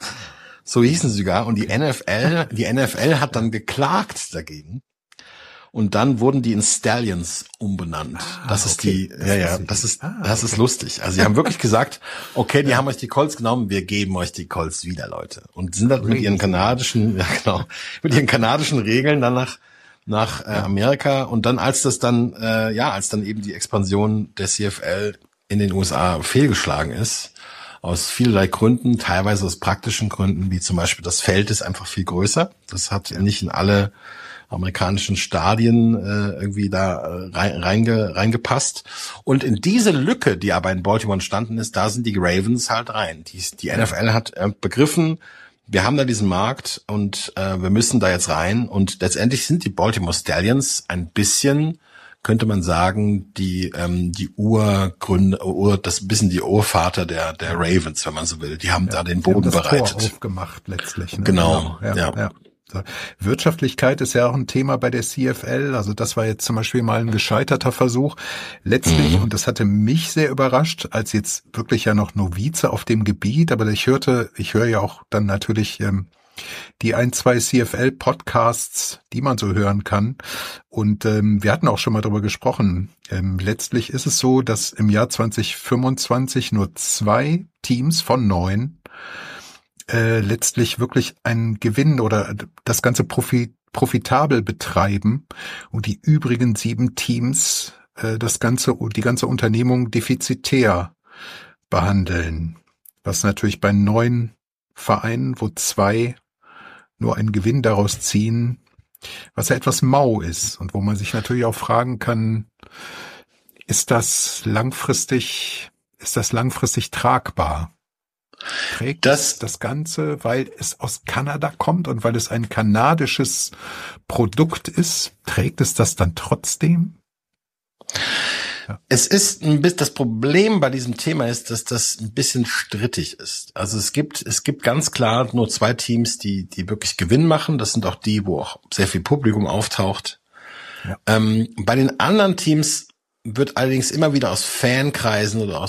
So hießen sie sogar. Und die NFL hat dann geklagt dagegen. Und dann wurden die in Stallions umbenannt. Das ist okay. Das ist lustig. Also sie haben wirklich gesagt, okay, die haben euch die Colts genommen, wir geben euch die Colts wieder, Leute. Und sind dann mit ihren kanadischen Regeln dann nach Amerika. Und dann, als dann eben die Expansion der CFL in den USA fehlgeschlagen ist, aus vielerlei Gründen, teilweise aus praktischen Gründen, wie zum Beispiel das Feld ist einfach viel größer. Das hat nicht in alle amerikanischen Stadien irgendwie da reingepasst. Und in diese Lücke, die aber in Baltimore entstanden ist, da sind die Ravens halt rein. Die NFL hat begriffen, wir haben da diesen Markt und wir müssen da jetzt rein. Und letztendlich sind die Baltimore Stallions ein bisschen, könnte man sagen, die Urgründe, das bisschen die Urvater der Ravens, wenn man so will. Die haben da den Boden bereitet. Tor aufgemacht letztlich. Ne? Genau. Ja. Wirtschaftlichkeit ist ja auch ein Thema bei der CFL. Also das war jetzt zum Beispiel mal ein gescheiterter Versuch. Letztlich, und das hatte mich sehr überrascht, als jetzt wirklich ja noch Novize auf dem Gebiet, aber ich höre ja auch dann natürlich die 2 CFL-Podcasts, die man so hören kann. Und wir hatten auch schon mal darüber gesprochen. Letztlich ist es so, dass im Jahr 2025 nur 2 Teams von 9 letztlich wirklich einen Gewinn oder das Ganze profitabel betreiben und die übrigen 7 Teams die ganze Unternehmung defizitär behandeln. Was natürlich bei 9 Vereinen, wo 2 nur einen Gewinn daraus ziehen, was ja etwas mau ist und wo man sich natürlich auch fragen kann, ist das langfristig tragbar? Trägt das Ganze, weil es aus Kanada kommt und weil es ein kanadisches Produkt ist, trägt es das dann trotzdem? Ja. Es ist das Problem bei diesem Thema ist, dass das ein bisschen strittig ist. Also es gibt ganz klar nur 2 Teams, die wirklich Gewinn machen. Das sind auch die, wo auch sehr viel Publikum auftaucht. Ja. Bei den anderen Teams wird allerdings immer wieder aus Fankreisen oder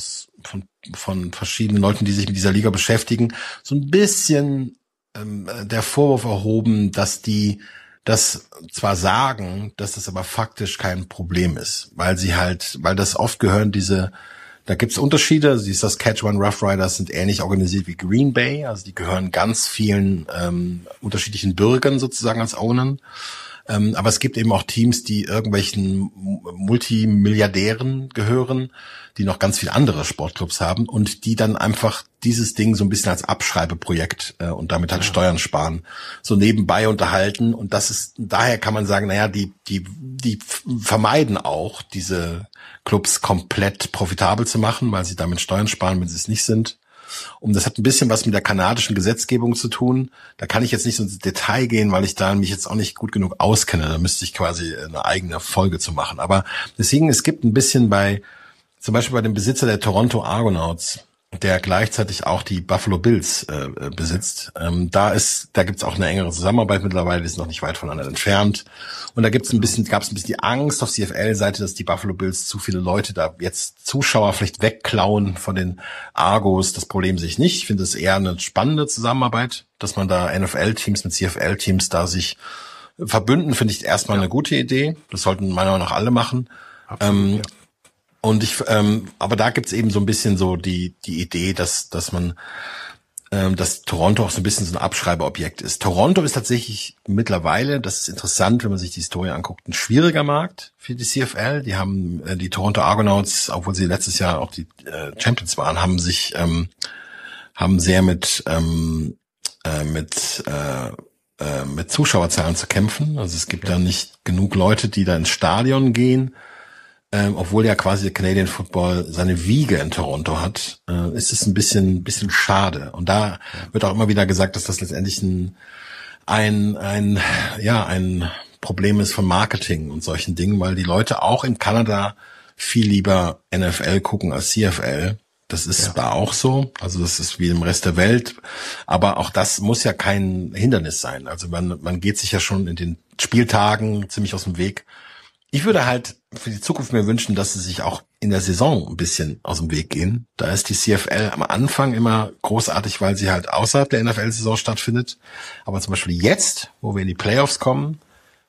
von verschiedenen Leuten, die sich mit dieser Liga beschäftigen, so ein bisschen der Vorwurf erhoben, dass die das zwar sagen, dass das aber faktisch kein Problem ist, weil das oft gehören da gibt's Unterschiede, also die Saskatchewan Rough Riders sind ähnlich organisiert wie Green Bay, also die gehören ganz vielen unterschiedlichen Bürgern sozusagen als Ownern. Aber es gibt eben auch Teams, die irgendwelchen Multimilliardären gehören, die noch ganz viele andere Sportclubs haben und die dann einfach dieses Ding so ein bisschen als Abschreibeprojekt und damit halt Steuern sparen, so nebenbei unterhalten. Und daher kann man sagen, naja, die vermeiden auch, diese Clubs komplett profitabel zu machen, weil sie damit Steuern sparen, wenn sie es nicht sind. Und das hat ein bisschen was mit der kanadischen Gesetzgebung zu tun. Da kann ich jetzt nicht so ins Detail gehen, weil ich da mich jetzt auch nicht gut genug auskenne. Da müsste ich quasi eine eigene Folge zu machen. Aber deswegen, es gibt ein bisschen zum Beispiel bei dem Besitzer der Toronto Argonauts, der gleichzeitig auch die Buffalo Bills besitzt. Da gibt's auch eine engere Zusammenarbeit mittlerweile, die ist noch nicht weit voneinander entfernt. Und da gab's ein bisschen die Angst auf CFL-Seite, dass die Buffalo Bills zu viele Leute da jetzt Zuschauer vielleicht wegklauen von den Argos. Das Problem sehe ich nicht. Ich finde es eher eine spannende Zusammenarbeit, dass man da NFL-Teams mit CFL-Teams da sich verbünden, finde ich erstmal eine gute Idee. Das sollten meiner Meinung nach alle machen. Absolut, aber da gibt's eben so ein bisschen so die Idee, dass Toronto auch so ein bisschen so ein Abschreibeobjekt ist. Toronto ist tatsächlich mittlerweile, das ist interessant, wenn man sich die Historie anguckt, ein schwieriger Markt für die CFL. Die haben die Toronto Argonauts, obwohl sie letztes Jahr auch die Champions waren, haben sehr mit Zuschauerzahlen zu kämpfen. Also es gibt da nicht genug Leute, die da ins Stadion gehen. Obwohl ja quasi der Canadian Football seine Wiege in Toronto hat, ist es ein bisschen schade. Und da wird auch immer wieder gesagt, dass das letztendlich ein Problem ist von Marketing und solchen Dingen, weil die Leute auch in Kanada viel lieber NFL gucken als CFL. Das ist da auch so. Also das ist wie im Rest der Welt. Aber auch das muss ja kein Hindernis sein. Also man geht sich ja schon in den Spieltagen ziemlich aus dem Weg. Ich würde halt für die Zukunft mir wünschen, dass sie sich auch in der Saison ein bisschen aus dem Weg gehen. Da ist die CFL am Anfang immer großartig, weil sie halt außerhalb der NFL-Saison stattfindet. Aber zum Beispiel jetzt, wo wir in die Playoffs kommen,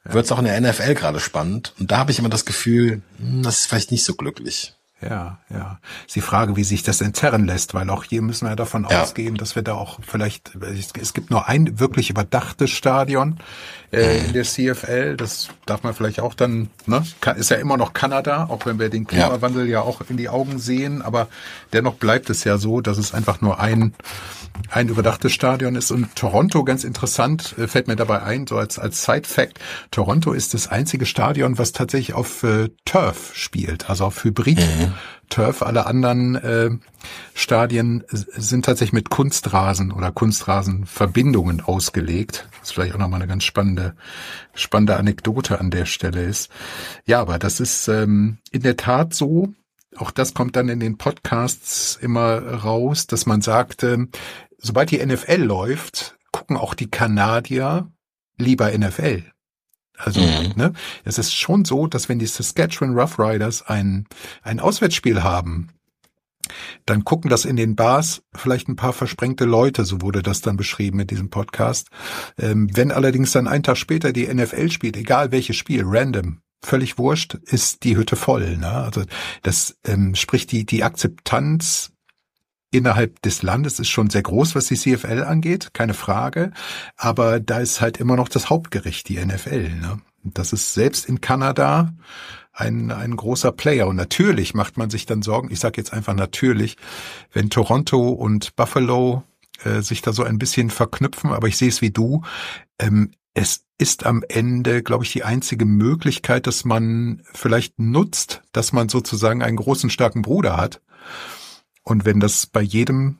wird's auch in der NFL gerade spannend. Und da habe ich immer das Gefühl, das ist vielleicht nicht so glücklich. Ja. Ist die Frage, wie sich das entzerren lässt, weil auch hier müssen wir davon ausgehen, dass wir da auch vielleicht, es gibt nur ein wirklich überdachtes Stadion in der CFL, das darf man vielleicht auch dann, ne, ist ja immer noch Kanada, auch wenn wir den Klimawandel ja auch in die Augen sehen, aber dennoch bleibt es ja so, dass es einfach nur ein überdachtes Stadion ist. Und Toronto, ganz interessant, fällt mir dabei ein, so als Side-Fact, Toronto ist das einzige Stadion, was tatsächlich auf Turf spielt, also auf Hybrid-Turf. Alle anderen Stadien sind tatsächlich mit Kunstrasen oder Kunstrasenverbindungen ausgelegt. Was vielleicht auch nochmal eine ganz spannende Anekdote an der Stelle ist. Ja, aber das ist in der Tat so. Auch das kommt dann in den Podcasts immer raus, dass man sagt, sobald die NFL läuft, gucken auch die Kanadier lieber NFL. Also, ne, es ist schon so, dass wenn die Saskatchewan Roughriders ein Auswärtsspiel haben, dann gucken das in den Bars vielleicht ein paar versprengte Leute, so wurde das dann beschrieben in diesem Podcast. Wenn allerdings dann einen Tag später die NFL spielt, egal welches Spiel, random, völlig wurscht, ist die Hütte voll. Ne? Also das sprich die Akzeptanz innerhalb des Landes ist schon sehr groß, was die CFL angeht, keine Frage. Aber da ist halt immer noch das Hauptgericht, die NFL. Ne? Das ist selbst in Kanada ein großer Player. Und natürlich macht man sich dann Sorgen, ich sage jetzt einfach natürlich, wenn Toronto und Buffalo sich da so ein bisschen verknüpfen, aber ich sehe es wie du, es ist am Ende, glaube ich, die einzige Möglichkeit, dass man vielleicht nutzt, dass man sozusagen einen großen, starken Bruder hat. Und wenn das bei jedem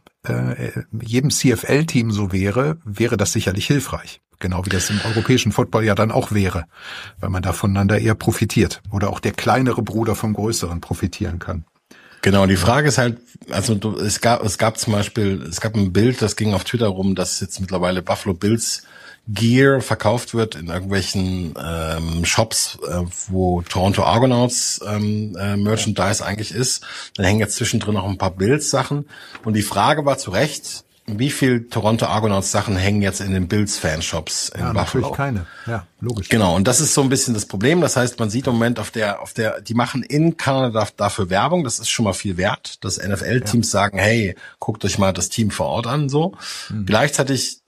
CFL-Team so wäre das sicherlich hilfreich. Genau wie das im europäischen Football ja dann auch wäre, weil man da voneinander eher profitiert. Oder auch der kleinere Bruder vom größeren profitieren kann. Genau, die Frage ist halt, also es gab ein Bild, das ging auf Twitter rum, dass jetzt mittlerweile Buffalo Bills Gear verkauft wird in irgendwelchen Shops, wo Toronto Argonauts Merchandise eigentlich ist. Dann hängen jetzt zwischendrin noch ein paar Bills-Sachen. Und die Frage war zu Recht, wie viel Toronto Argonauts Sachen hängen jetzt in den Bills-Fanshops in Buffalo? Natürlich keine. Ja, logisch. Genau, und das ist so ein bisschen das Problem. Das heißt, man sieht im Moment die machen in Kanada dafür Werbung. Das ist schon mal viel wert, dass NFL-Teams sagen, hey, guckt euch mal das Team vor Ort an, so. Gleichzeitig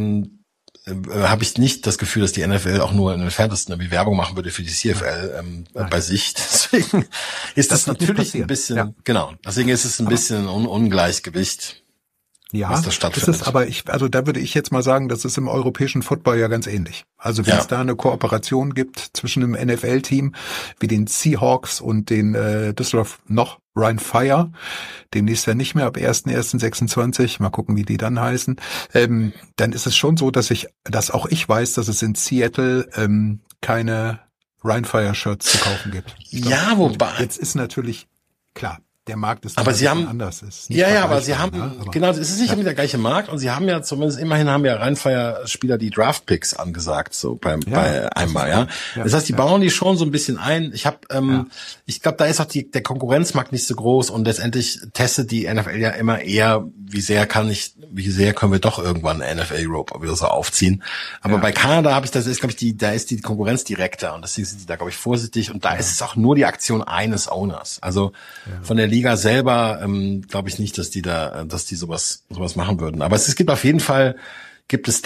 habe ich nicht das Gefühl, dass die NFL auch nur in den Entferntesten irgendwie Werbung machen würde für die CFL bei sich. Deswegen ist das natürlich ein bisschen, genau, deswegen ist es ein bisschen Ungleichgewicht. Ja, was das stattfindet. ist es, aber da würde ich jetzt mal sagen, das ist im europäischen Football ja ganz ähnlich. Also wenn es da eine Kooperation gibt zwischen einem NFL-Team wie den Seahawks und den Düsseldorf noch Rhein Fire, demnächst ja nicht mehr ab 1.1.26, mal gucken, wie die dann heißen, dann ist es schon so, dass auch ich weiß, dass es in Seattle keine Rhein Fire Shirts zu kaufen gibt. Ja, wobei. Jetzt ist natürlich klar. Der Markt ist aber sie haben anders ist. Ja, aber sie haben genau, es ist nicht immer der gleiche Markt und sie haben ja zumindest immerhin Rheinfire-Spieler die Draft-Picks angesagt so bei einmal, ja. Das heißt, die bauen die schon so ein bisschen ein. Ich ich glaube, da ist auch der Konkurrenzmarkt nicht so groß und letztendlich testet die NFL ja immer eher, wie sehr können wir doch irgendwann eine NFL-Rope wieder so aufziehen. Aber bei Kanada da ist die Konkurrenz direkter und deswegen sind die da, glaube ich, vorsichtig und da ist es auch nur die Aktion eines Owners. Also von der Liga selber glaube ich nicht, dass die sowas machen würden. Aber es gibt auf jeden Fall es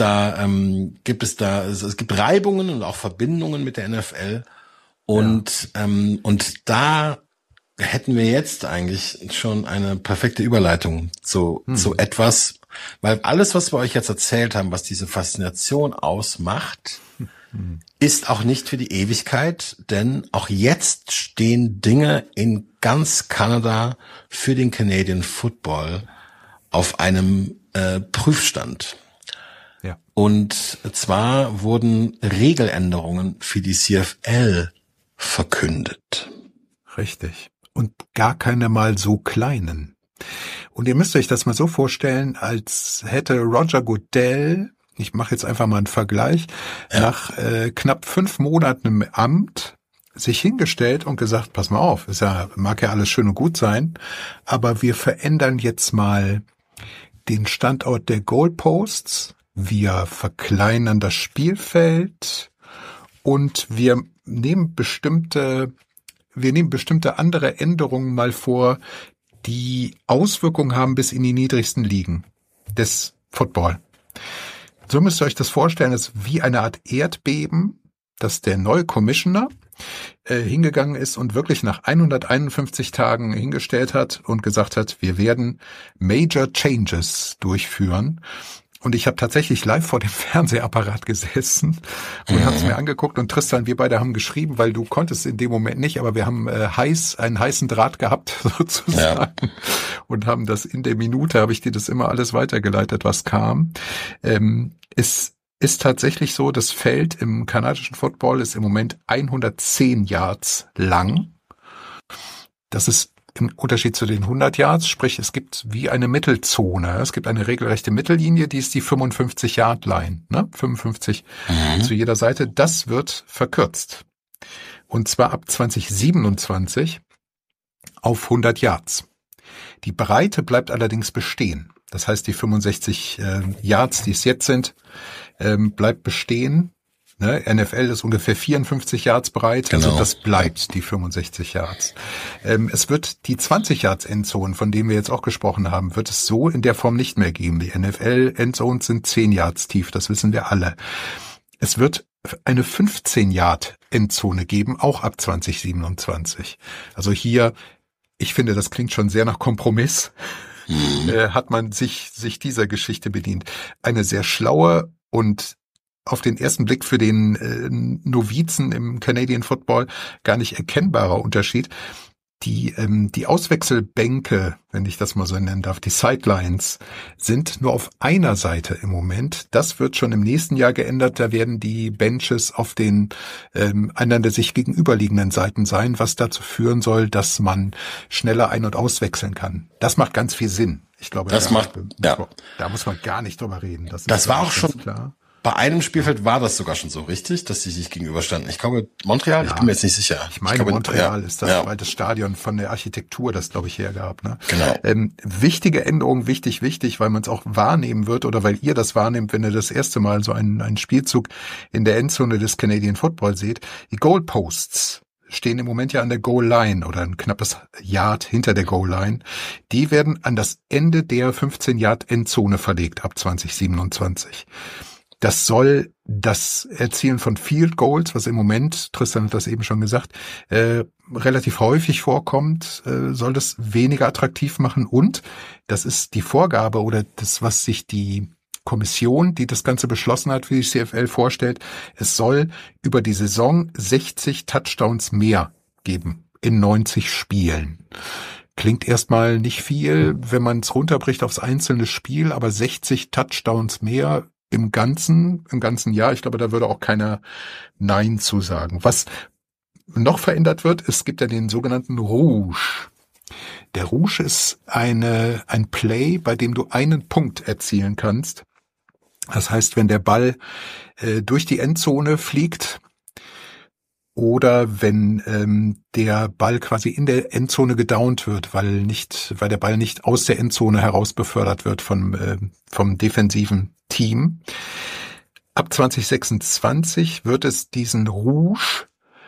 gibt Reibungen und auch Verbindungen mit der NFL und da hätten wir jetzt eigentlich schon eine perfekte Überleitung zu etwas, weil alles, was wir euch jetzt erzählt haben, was diese Faszination ausmacht, ist auch nicht für die Ewigkeit, denn auch jetzt stehen Dinge in ganz Kanada für den Canadian Football auf einem Prüfstand. Ja. Und zwar wurden Regeländerungen für die CFL verkündet. Richtig. Und gar keine mal so kleinen. Und ihr müsst euch das mal so vorstellen, als hätte Roger Goodell, ich mache jetzt einfach mal einen Vergleich, nach knapp 5 Monaten im Amt sich hingestellt und gesagt, pass mal auf, mag ja alles schön und gut sein, aber wir verändern jetzt mal den Standort der Goalposts, wir verkleinern das Spielfeld und wir nehmen bestimmte andere Änderungen mal vor, die Auswirkungen haben bis in die niedrigsten Ligen des Football. So müsst ihr euch das vorstellen, es ist wie eine Art Erdbeben, dass der neue Commissioner hingegangen ist und wirklich nach 151 Tagen hingestellt hat und gesagt hat, wir werden Major Changes durchführen. Und ich habe tatsächlich live vor dem Fernsehapparat gesessen und habe es mir angeguckt, und Tristan, wir beide haben geschrieben, weil du konntest in dem Moment nicht, aber wir haben einen heißen Draht gehabt sozusagen, und haben das in der Minute, habe ich dir das immer alles weitergeleitet, was kam. Es ist tatsächlich so, das Feld im kanadischen Football ist im Moment 110 Yards lang. Das ist im Unterschied zu den 100 Yards, sprich es gibt wie eine Mittelzone. Es gibt eine regelrechte Mittellinie, die ist die 55-Yard-Line, ne? 55 zu jeder Seite. Das wird verkürzt. Und zwar ab 2027 auf 100 Yards. Die Breite bleibt allerdings bestehen. Das heißt, die 65 Yards, die es jetzt sind, bleibt bestehen. Ne? NFL ist ungefähr 54 Yards breit, genau. Also das bleibt die 65 Yards. Es wird die 20 Yards Endzone, von denen wir jetzt auch gesprochen haben, wird es so in der Form nicht mehr geben. Die NFL Endzones sind 10 Yards tief, das wissen wir alle. Es wird eine 15 Yard Endzone geben, auch ab 2027. Also hier, ich finde, das klingt schon sehr nach Kompromiss. Hat man sich dieser Geschichte bedient. Eine sehr schlaue und auf den ersten Blick für den Novizen im Canadian Football gar nicht erkennbarer Unterschied. Die Auswechselbänke, wenn ich das mal so nennen darf, die Sidelines, sind nur auf einer Seite im Moment. Das wird schon im nächsten Jahr geändert. Da werden die Benches auf den einander sich gegenüberliegenden Seiten sein, was dazu führen soll, dass man schneller ein- und auswechseln kann. Das macht ganz viel Sinn. Ich glaube, da muss man gar nicht drüber reden. Das war auch schon klar. Bei einem Spielfeld war das sogar schon so richtig, dass sie sich gegenüberstanden. Ich glaube, Montreal, ich bin mir jetzt nicht sicher. Ich meine, Montreal ist das zweite Stadion von der Architektur, das glaube ich hergab. Ne? Genau. Wichtige Änderung, wichtig, weil man es auch wahrnehmen wird oder weil ihr das wahrnehmt, wenn ihr das erste Mal so einen Spielzug in der Endzone des Canadian Football seht. Die Goalposts stehen im Moment ja an der Goal-Line oder ein knappes Yard hinter der Goal-Line. Die werden an das Ende der 15-Yard-Endzone verlegt ab 2027. Das soll das Erzielen von Field Goals, was im Moment, Tristan hat das eben schon gesagt, relativ häufig vorkommt, soll das weniger attraktiv machen. Und das ist die Vorgabe oder das, was sich die Kommission, die das Ganze beschlossen hat, für die CFL vorstellt. Es soll über die Saison 60 Touchdowns mehr geben in 90 Spielen. Klingt erstmal nicht viel, wenn man es runterbricht aufs einzelne Spiel, aber 60 Touchdowns mehr im ganzen Jahr, ich glaube, da würde auch keiner Nein zu sagen. Was noch verändert wird, es gibt ja den sogenannten Rouge. Der Rouge ist ein Play, bei dem du einen Punkt erzielen kannst. Das heißt, wenn der Ball durch die Endzone fliegt oder wenn der Ball quasi in der Endzone gedownt wird, weil der Ball nicht aus der Endzone heraus befördert wird vom defensiven Team. Ab 2026 wird es diesen Rouge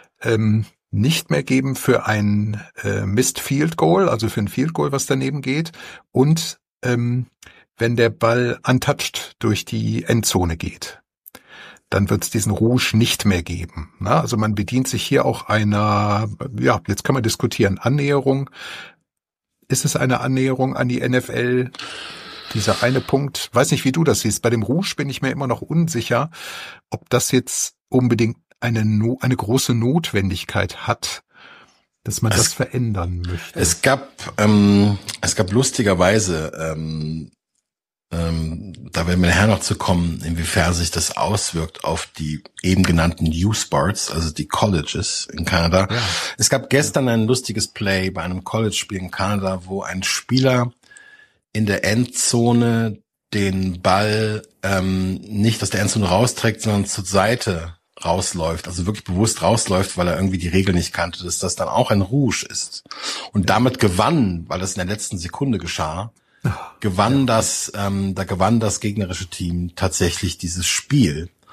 nicht mehr geben für ein Missed Field Goal, also für ein Field Goal, was daneben geht, und wenn der Ball untouched durch die Endzone geht. Dann wird es diesen Rouge nicht mehr geben. Na, also man bedient sich hier auch einer, ja, jetzt kann man diskutieren, Annäherung. Ist es eine Annäherung an die NFL? Dieser eine Punkt, weiß nicht, wie du das siehst. Bei dem Rouge bin ich mir immer noch unsicher, ob das jetzt unbedingt eine große Notwendigkeit hat, dass man das verändern möchte. Es gab lustigerweise, da werden wir nachher noch zu kommen, inwiefern sich das auswirkt auf die eben genannten U-Sports, also die Colleges in Kanada. Ja. Es gab gestern ein lustiges Play bei einem College-Spiel in Kanada, wo ein Spieler in der Endzone den Ball nicht aus der Endzone rausträgt, sondern zur Seite rausläuft, also wirklich bewusst rausläuft, weil er irgendwie die Regel nicht kannte, dass das dann auch ein Rouge ist. Und damit gewann, weil das in der letzten Sekunde geschah, gewann das gegnerische Team tatsächlich dieses Spiel.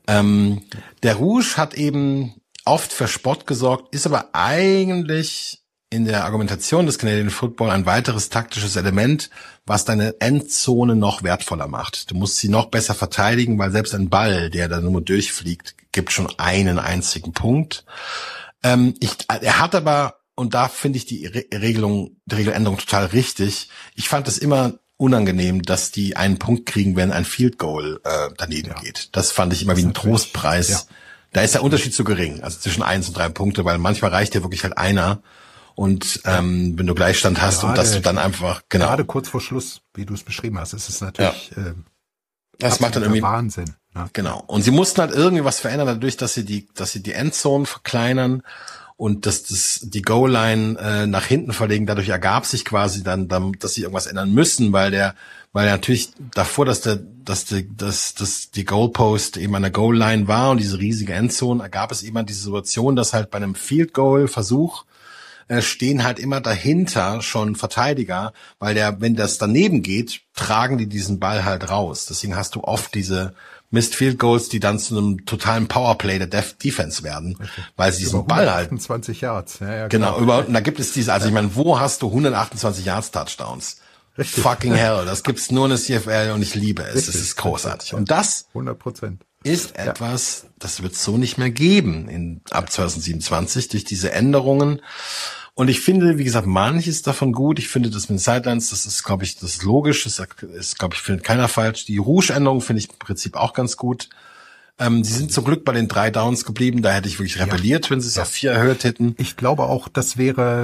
Der Rouge hat eben oft für Spott gesorgt, ist aber eigentlich in der Argumentation des Canadian Football ein weiteres taktisches Element, was deine Endzone noch wertvoller macht. Du musst sie noch besser verteidigen, weil selbst ein Ball, der da nur durchfliegt, gibt schon einen einzigen Punkt. Er hat aber, und da finde ich die Regeländerung total richtig, ich fand es immer unangenehm, dass die einen Punkt kriegen, wenn ein Field Goal daneben geht. Das fand ich immer wie ein Trostpreis. Ja. Da ist der Unterschied zu gering, also zwischen 1 und 3 Punkte, weil manchmal reicht dir wirklich halt einer. Und wenn du Gleichstand hast gerade, und dass du dann einfach, genau. Gerade kurz vor Schluss, wie du es beschrieben hast, ist es natürlich das macht dann irgendwie Wahnsinn. Ne? Genau. Und sie mussten halt irgendwie was verändern, dadurch, dass sie die Endzone verkleinern und dass die Goal-Line nach hinten verlegen. Dadurch ergab sich quasi dann, dass sie irgendwas ändern müssen, weil natürlich davor, dass die Goalpost eben an der Goal-Line war und diese riesige Endzone, ergab es eben diese Situation, dass halt bei einem Field-Goal-Versuch stehen halt immer dahinter schon Verteidiger, weil wenn das daneben geht, tragen die diesen Ball halt raus. Deswegen hast du oft diese Missed Field Goals, die dann zu einem totalen Powerplay der Defense werden, weil sie diesen Ball halt 128 Yards. Ja, genau, überhaupt, und da gibt es ich meine, wo hast du 128 Yards Touchdowns? Richtig. Fucking hell, das gibt's nur in der CFL und ich liebe es. Richtig, das ist großartig. Ja. Und das 100% ist etwas, das wird es so nicht mehr geben ab 2027 durch diese Änderungen. Und ich finde, wie gesagt, manches davon gut. Ich finde das mit den Sidelines, das ist, glaube ich, das ist logisch. Das ist, glaube ich, findet keiner falsch. Die Rouge-Änderung finde ich im Prinzip auch ganz gut. Sie sind zum Glück bei den 3 Downs geblieben. Da hätte ich wirklich rebelliert, wenn sie es auf 4 erhöht hätten. Ich glaube auch, das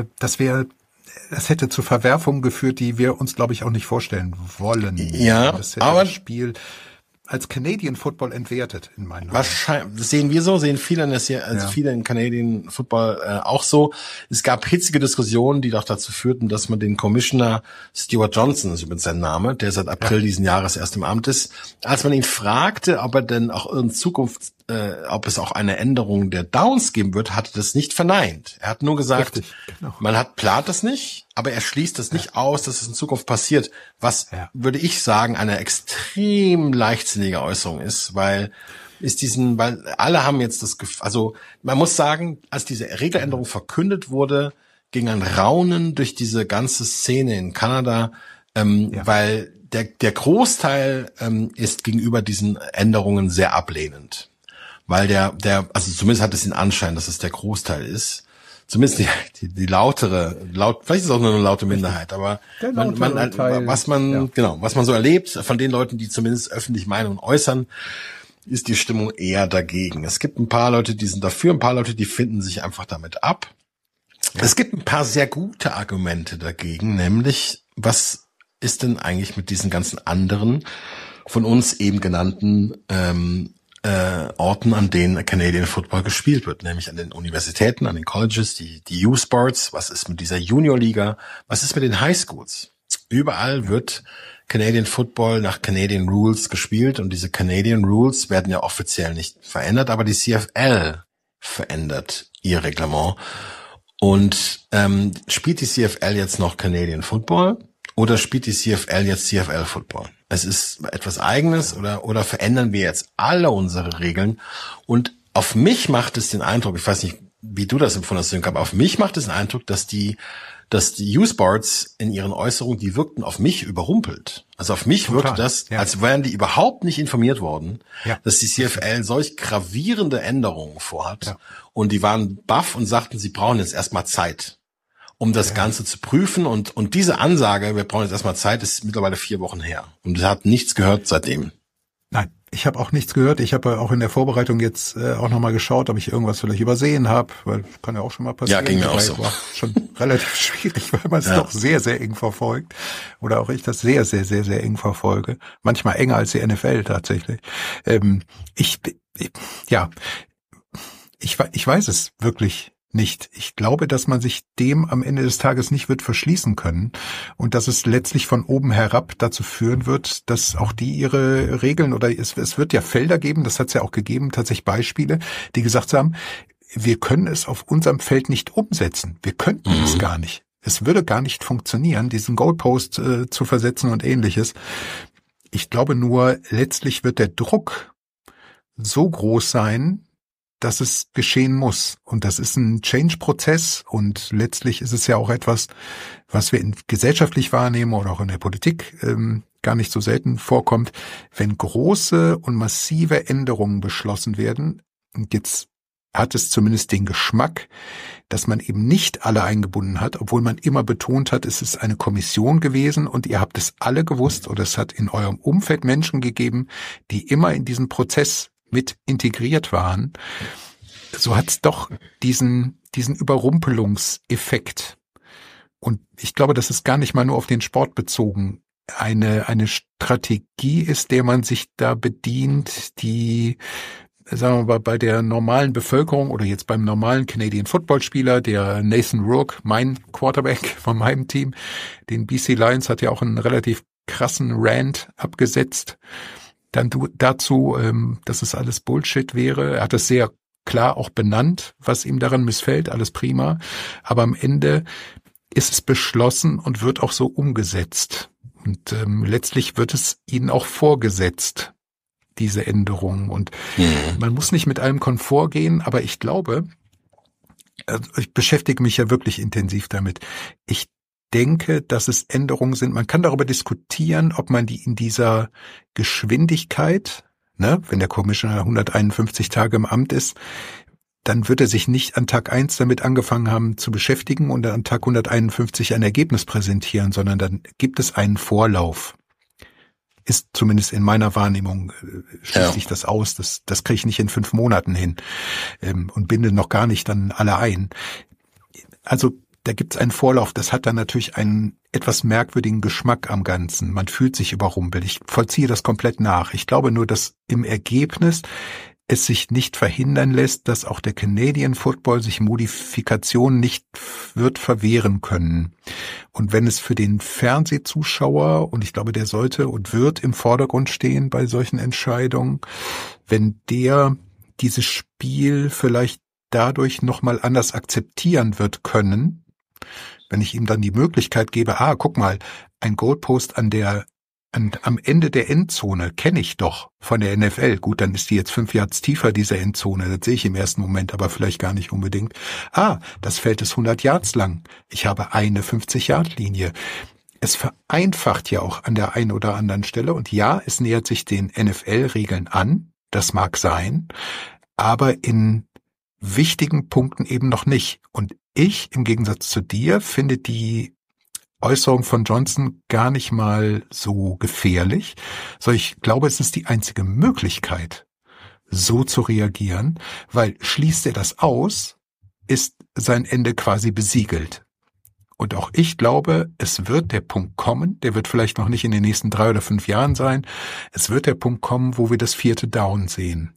hätte zu Verwerfungen geführt, die wir uns, glaube ich, auch nicht vorstellen wollen. Ja, das hätte aber das Spiel als Canadian Football entwertet, in meinen Augen. Wahrscheinlich, das sehen wir so, sehen viele viele in Canadian Football auch so. Es gab hitzige Diskussionen, die doch dazu führten, dass man den Commissioner Stuart Johnson, ist übrigens sein Name, der seit April diesen Jahres erst im Amt ist, als man ihn fragte, ob er denn auch in Zukunft, ob es auch eine Änderung der Downs geben wird, hatte das nicht verneint. Er hat nur gesagt, richtig, genau. plant das nicht, aber er schließt das nicht aus, dass es in Zukunft passiert, was, würde ich sagen, eine extrem leichtsinnige Äußerung ist, weil alle haben jetzt das Gefühl, also man muss sagen, als diese Regeländerung verkündet wurde, ging ein Raunen durch diese ganze Szene in Kanada, weil der Großteil ist gegenüber diesen Änderungen sehr ablehnend. Weil also zumindest hat es den Anschein, dass es der Großteil ist. Zumindest die lautere, vielleicht ist es auch nur eine laute Minderheit, aber was man so erlebt von den Leuten, die zumindest öffentlich Meinungen äußern, ist die Stimmung eher dagegen. Es gibt ein paar Leute, die sind dafür, ein paar Leute, die finden sich einfach damit ab. Ja. Es gibt ein paar sehr gute Argumente dagegen, nämlich, was ist denn eigentlich mit diesen ganzen anderen von uns eben genannten Orten, an denen Canadian Football gespielt wird, nämlich an den Universitäten, an den Colleges, die U-Sports, was ist mit dieser Junior-Liga, was ist mit den Highschools? Überall wird Canadian Football nach Canadian Rules gespielt und diese Canadian Rules werden ja offiziell nicht verändert, aber die CFL verändert ihr Reglement. Und spielt die CFL jetzt noch Canadian Football oder spielt die CFL jetzt CFL Football? Es ist etwas Eigenes oder verändern wir jetzt alle unsere Regeln? Und auf mich macht es den Eindruck, ich weiß nicht, wie du das empfunden hast, aber auf mich macht es den Eindruck, dass die U-Sports in ihren Äußerungen, die wirkten auf mich überrumpelt. Also auf mich wirkte das, als wären die überhaupt nicht informiert worden, dass die CFL solch gravierende Änderungen vorhat. Ja. Und die waren baff und sagten, sie brauchen jetzt erstmal Zeit, um das Ganze zu prüfen. Und diese Ansage, wir brauchen jetzt erstmal Zeit, ist mittlerweile 4 Wochen her. Und es hat nichts gehört seitdem. Nein, ich habe auch nichts gehört. Ich habe auch in der Vorbereitung jetzt auch nochmal geschaut, ob ich irgendwas vielleicht übersehen habe, weil kann ja auch schon mal passieren. Ja, ging mir auch so. War schon relativ schwierig, weil man es doch sehr, sehr eng verfolgt. Oder auch ich das sehr, sehr, sehr, sehr eng verfolge. Manchmal enger als die NFL tatsächlich. Ich weiß es wirklich nicht. Ich glaube, dass man sich dem am Ende des Tages nicht wird verschließen können und dass es letztlich von oben herab dazu führen wird, dass auch die ihre Regeln oder es wird ja Felder geben, das hat es ja auch gegeben, tatsächlich Beispiele, die gesagt haben, wir können es auf unserem Feld nicht umsetzen. Wir könnten es gar nicht. Es würde gar nicht funktionieren, diesen Goalpost zu versetzen und ähnliches. Ich glaube nur, letztlich wird der Druck so groß sein, dass es geschehen muss. Und das ist ein Change-Prozess und letztlich ist es ja auch etwas, was wir gesellschaftlich wahrnehmen oder auch in der Politik gar nicht so selten vorkommt, wenn große und massive Änderungen beschlossen werden. Und jetzt hat es zumindest den Geschmack, dass man eben nicht alle eingebunden hat, obwohl man immer betont hat, es ist eine Kommission gewesen und ihr habt es alle gewusst oder es hat in eurem Umfeld Menschen gegeben, die immer in diesen Prozess mit integriert waren. So hat es doch diesen Überrumpelungseffekt. Und ich glaube, das ist gar nicht mal nur auf den Sport bezogen. Eine Strategie ist, der man sich da bedient, die, sagen wir mal, bei der normalen Bevölkerung oder jetzt beim normalen Canadian Football-Spieler, der Nathan Rourke, mein Quarterback von meinem Team, den BC Lions, hat ja auch einen relativ krassen Rant abgesetzt. Dann dazu, dass es alles Bullshit wäre. Er hat es sehr klar auch benannt, was ihm daran missfällt, alles prima. Aber am Ende ist es beschlossen und wird auch so umgesetzt. Und letztlich wird es ihnen auch vorgesetzt, diese Änderungen. Und man muss nicht mit allem Komfort gehen, aber ich glaube, ich beschäftige mich ja wirklich intensiv damit. Ich denke, dass es Änderungen sind. Man kann darüber diskutieren, ob man die in dieser Geschwindigkeit, wenn der Commissioner 151 Tage im Amt ist, dann wird er sich nicht an Tag 1 damit angefangen haben zu beschäftigen und an Tag 151 ein Ergebnis präsentieren, sondern dann gibt es einen Vorlauf. Ist zumindest in meiner Wahrnehmung, schließt sich das aus. Das kriege ich nicht in 5 Monaten hin und binde noch gar nicht dann alle ein. Also da gibt es einen Vorlauf. Das hat dann natürlich einen etwas merkwürdigen Geschmack am Ganzen. Man fühlt sich überrumpelt. Ich vollziehe das komplett nach. Ich glaube nur, dass im Ergebnis es sich nicht verhindern lässt, dass auch der Canadian Football sich Modifikationen nicht wird verwehren können. Und wenn es für den Fernsehzuschauer, und ich glaube, der sollte und wird im Vordergrund stehen bei solchen Entscheidungen, wenn der dieses Spiel vielleicht dadurch nochmal anders akzeptieren wird können, wenn ich ihm dann die Möglichkeit gebe, guck mal, ein Goalpost am Ende der Endzone kenne ich doch von der NFL. Gut, dann ist die jetzt 5 Yards tiefer, diese Endzone. Das sehe ich im ersten Moment, aber vielleicht gar nicht unbedingt. Das Feld ist 100 Yards lang. Ich habe eine 50-Yard-Linie. Es vereinfacht ja auch an der einen oder anderen Stelle. Und ja, es nähert sich den NFL-Regeln an. Das mag sein. Aber in wichtigen Punkten eben noch nicht. Und ich, im Gegensatz zu dir, finde die Äußerung von Johnson gar nicht mal so gefährlich, sondern ich glaube, es ist die einzige Möglichkeit, so zu reagieren, weil schließt er das aus, ist sein Ende quasi besiegelt. Und auch ich glaube, es wird der Punkt kommen, der wird vielleicht noch nicht in den nächsten 3 oder 5 Jahren sein, es wird der Punkt kommen, wo wir das 4. Down sehen.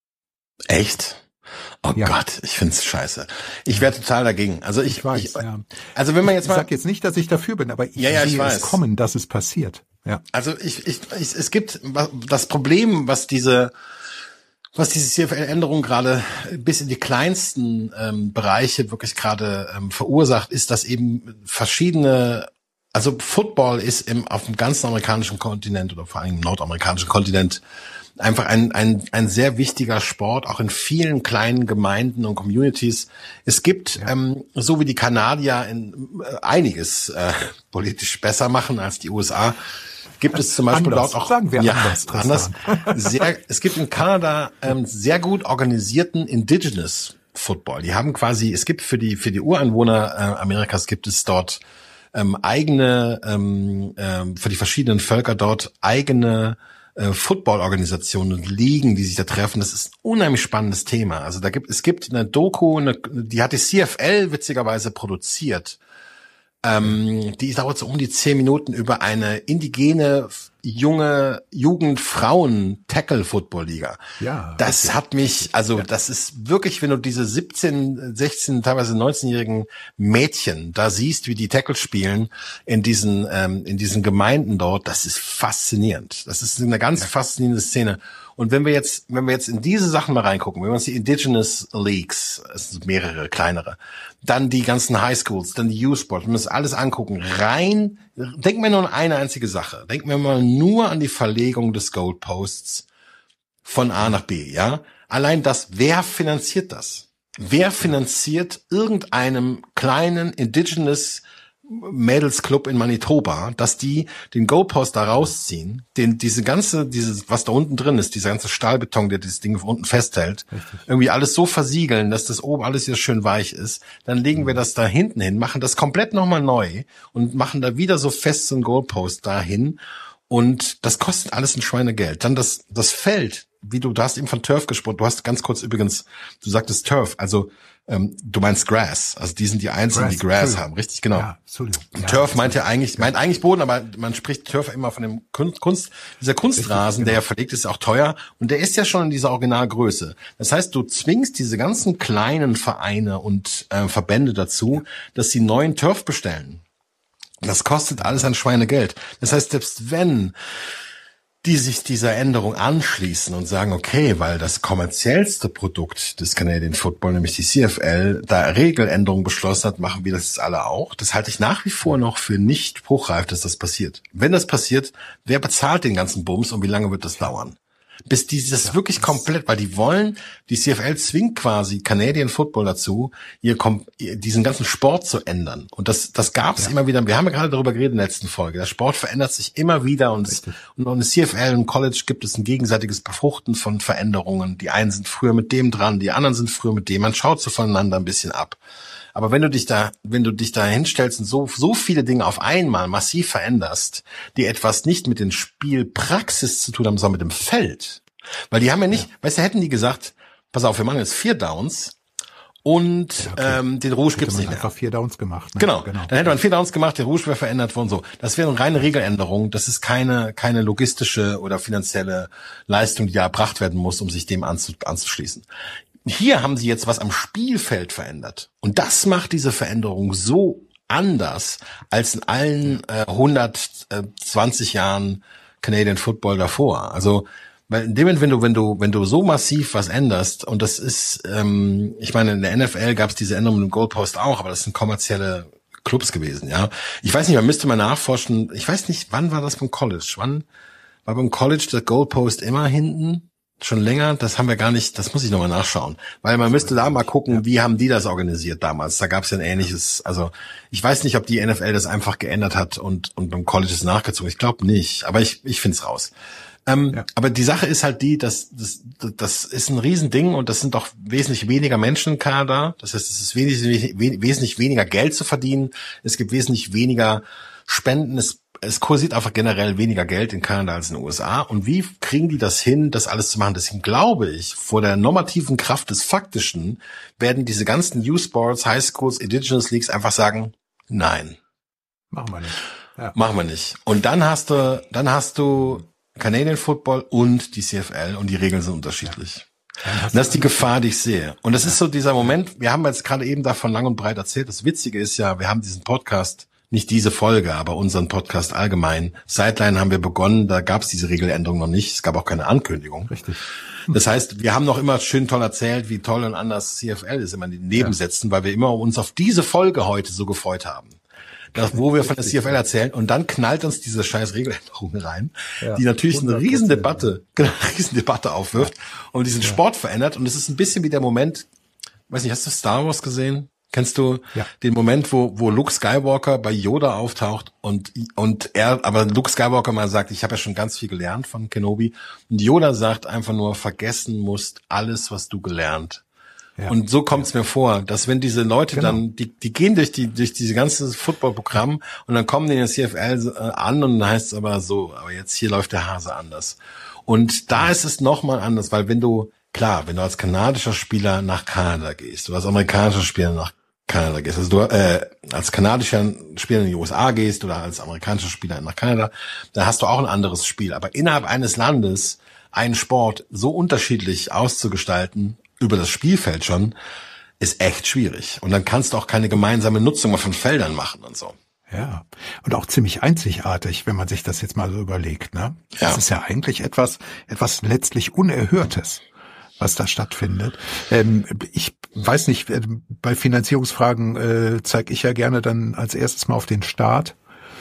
Echt? Oh ja. Gott, ich find's scheiße. Ich wäre total dagegen. Also ich weiß. Also wenn man jetzt mal, ich sag jetzt nicht, dass ich dafür bin, aber ich sehe es kommen, dass es passiert. Ja. Also es gibt das Problem, was diese CFL-Änderung gerade bis in die kleinsten Bereiche wirklich gerade verursacht, ist, dass eben verschiedene, also Football ist auf dem ganzen amerikanischen Kontinent oder vor allem im nordamerikanischen Kontinent einfach ein sehr wichtiger Sport, auch in vielen kleinen Gemeinden und Communities. Es gibt, so wie die Kanadier einiges politisch besser machen als die USA, gibt es zum Beispiel dort auch, sagen wir anders. Es gibt in Kanada sehr gut organisierten Indigenous Football. Die haben quasi, es gibt für die Ureinwohner Amerikas gibt es dort eigene, für die verschiedenen Völker dort eigene Football-Organisationen und Ligen, die sich da treffen. Das ist ein unheimlich spannendes Thema. Also es gibt eine Doku, die hat die CFL witzigerweise produziert. Die dauert so um die 10 Minuten über eine indigene junge Jugend-Frauen-Tackle-Football-Liga. Ja. Das hat mich, das ist wirklich, wenn du diese 17, 16, teilweise 19-jährigen Mädchen da siehst, wie die Tackle spielen in diesen Gemeinden dort, das ist faszinierend. Das ist eine ganz faszinierende Szene. Und wenn wir jetzt in diese Sachen mal reingucken, wenn wir uns die Indigenous Leagues, es sind mehrere kleinere, dann die ganzen Highschools, dann die U-Sport, wenn wir uns alles angucken, denken wir nur an eine einzige Sache. Denken wir mal nur an die Verlegung des Goalposts von A nach B, ja. Allein das, wer finanziert das? Wer finanziert irgendeinem kleinen Indigenous Mädels Club in Manitoba, dass die den Goalpost da rausziehen, dieses, was da unten drin ist, dieser ganze Stahlbeton, der dieses Ding unten festhält, irgendwie alles so versiegeln, dass das oben alles hier schön weich ist, dann legen wir das da hinten hin, machen das komplett nochmal neu und machen da wieder so fest so einen Goalpost dahin und das kostet alles ein Schweinegeld. Dann das Feld, du hast eben von Turf gesprochen, du hast ganz kurz übrigens, du sagtest Turf, also du meinst Grass, also die sind die Einzigen, die Grass haben, richtig, genau. Ja, Turf meint eigentlich Boden, aber man spricht Turf immer von dem dieser Kunstrasen, der ja verlegt ist, auch teuer und der ist ja schon in dieser Originalgröße. Das heißt, du zwingst diese ganzen kleinen Vereine und Verbände dazu, dass sie neuen Turf bestellen. Das kostet alles ein Schweinegeld. Das heißt, selbst wenn die sich dieser Änderung anschließen und sagen, okay, weil das kommerziellste Produkt des Canadian Football, nämlich die CFL, da Regeländerungen beschlossen hat, machen wir das jetzt alle auch. Das halte ich nach wie vor noch für nicht spruchreif, dass das passiert. Wenn das passiert, wer bezahlt den ganzen Bums und wie lange wird das dauern? Bis die das wirklich komplett, weil die CFL zwingt quasi Canadian Football dazu, diesen ganzen Sport zu ändern. Und das gab es immer wieder. Wir haben ja gerade darüber geredet in der letzten Folge. Der Sport verändert sich immer wieder und in CFL und College gibt es ein gegenseitiges Befruchten von Veränderungen. Die einen sind früher mit dem dran, die anderen sind früher mit dem. Man schaut so voneinander ein bisschen ab. Aber wenn du dich da hinstellst und so viele Dinge auf einmal massiv veränderst, die etwas nicht mit den Spielpraxis zu tun haben, sondern mit dem Feld. Weil die haben ja nicht, weißt du, hätten die gesagt, pass auf, wir machen jetzt 4 Downs und den Rouge gibt's nicht mehr. Einfach 4 Downs gemacht. Ne? Genau. Dann hätte man 4 Downs gemacht, der Rouge wäre verändert worden, so. Das wäre eine reine Regeländerung. Das ist keine logistische oder finanzielle Leistung, die da erbracht werden muss, um sich dem anzuschließen. Hier haben sie jetzt was am Spielfeld verändert. Und das macht diese Veränderung so anders als in allen 120 Jahren Canadian Football davor. Also, weil in dem Moment, wenn du so massiv was änderst, und das ist, ich meine, in der NFL gab es diese Änderung mit dem Goalpost auch, aber das sind kommerzielle Clubs gewesen, ja. Ich weiß nicht, man müsste mal nachforschen. Ich weiß nicht, wann war das beim College? Wann war beim College der Goalpost immer hinten? Schon länger, das haben wir gar nicht, das muss ich nochmal nachschauen. Weil man müsste da mal gucken, wie haben die das organisiert damals. Da gab es ja ein ähnliches, also ich weiß nicht, ob die NFL das einfach geändert hat und beim College ist nachgezogen. Ich glaube nicht, aber ich find's raus. Aber die Sache ist halt die, das ist ein Riesending und das sind doch wesentlich weniger Menschen im Kader. Das heißt, es ist wesentlich weniger Geld zu verdienen. Es gibt wesentlich weniger Spenden. Es kursiert einfach generell weniger Geld in Kanada als in den USA. Und wie kriegen die das hin, das alles zu machen? Deswegen glaube ich, vor der normativen Kraft des Faktischen werden diese ganzen U-Sports, High Schools, Indigenous Leagues einfach sagen, nein. Machen wir nicht. Ja. Machen wir nicht. Und dann hast du Canadian Football und die CFL und die Regeln sind unterschiedlich. Ja, und das ist die Gefahr, die ich sehe. Und das ist so dieser Moment, wir haben jetzt gerade eben davon lang und breit erzählt. Das Witzige ist ja, wir haben diesen Podcast, nicht diese Folge, aber unseren Podcast allgemein. Sideline haben wir begonnen, da gab es diese Regeländerung noch nicht. Es gab auch keine Ankündigung. Richtig. Das heißt, wir haben noch immer schön toll erzählt, wie toll und anders CFL ist, immer in den Nebensätzen, weil wir immer uns auf diese Folge heute so gefreut haben. Wo wir von der CFL erzählen und dann knallt uns diese scheiß Regeländerung rein, die natürlich eine Riesendebatte aufwirft und diesen Sport verändert. Und es ist ein bisschen wie der Moment, weiß nicht, hast du Star Wars gesehen? Kennst du den Moment, wo Luke Skywalker bei Yoda auftaucht und aber Luke Skywalker mal sagt, ich habe ja schon ganz viel gelernt von Kenobi und Yoda sagt einfach nur, vergessen musst alles, was du gelernt. Ja. Und so kommt es mir vor, dass wenn diese Leute dann, die gehen durch diese ganze Football-Programm und dann kommen die in der CFL an und dann heißt es aber so, aber jetzt hier läuft der Hase anders. Und da ist es nochmal anders, weil wenn du als kanadischer Spieler nach Kanada gehst, oder als amerikanischer Spieler nach Kanada gehst, also du als kanadischer Spieler in die USA gehst oder als amerikanischer Spieler nach Kanada, dann hast du auch ein anderes Spiel. Aber innerhalb eines Landes einen Sport so unterschiedlich auszugestalten, über das Spielfeld schon, ist echt schwierig. Und dann kannst du auch keine gemeinsame Nutzung von Feldern machen und so. Ja, und auch ziemlich einzigartig, wenn man sich das jetzt mal so überlegt, ne? Ja. Das ist ja eigentlich etwas letztlich Unerhörtes, was da stattfindet. Ich weiß nicht, bei Finanzierungsfragen zeige ich ja gerne dann als erstes mal auf den Staat.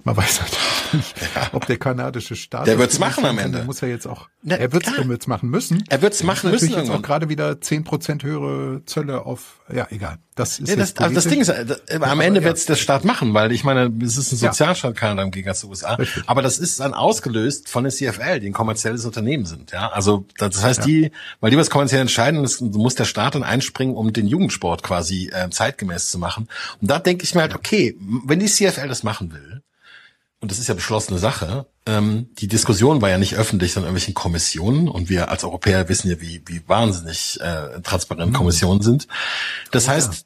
Man weiß natürlich nicht, ob der kanadische Staat... Der wird's machen am Ende. Der muss ja jetzt auch... Er wird's machen müssen. Er wird's machen müssen jetzt auch gerade wieder 10% höhere Zölle auf... Ja, egal. Das ist das Ding ist, am Ende wird's der Staat machen, weil ich meine, es ist ein Sozialstaat Kanada im Gegensatz zu USA. Richtig. Aber das ist dann ausgelöst von der CFL, die ein kommerzielles Unternehmen sind. Ja, also das heißt, weil die was kommerziell entscheiden, muss der Staat dann einspringen, um den Jugendsport quasi zeitgemäß zu machen. Und da denke ich mir halt, okay, wenn die CFL das machen will, und das ist ja beschlossene Sache, die Diskussion war ja nicht öffentlich, sondern irgendwelchen Kommissionen, und wir als Europäer wissen ja, wie wahnsinnig transparent Kommissionen sind. Das heißt,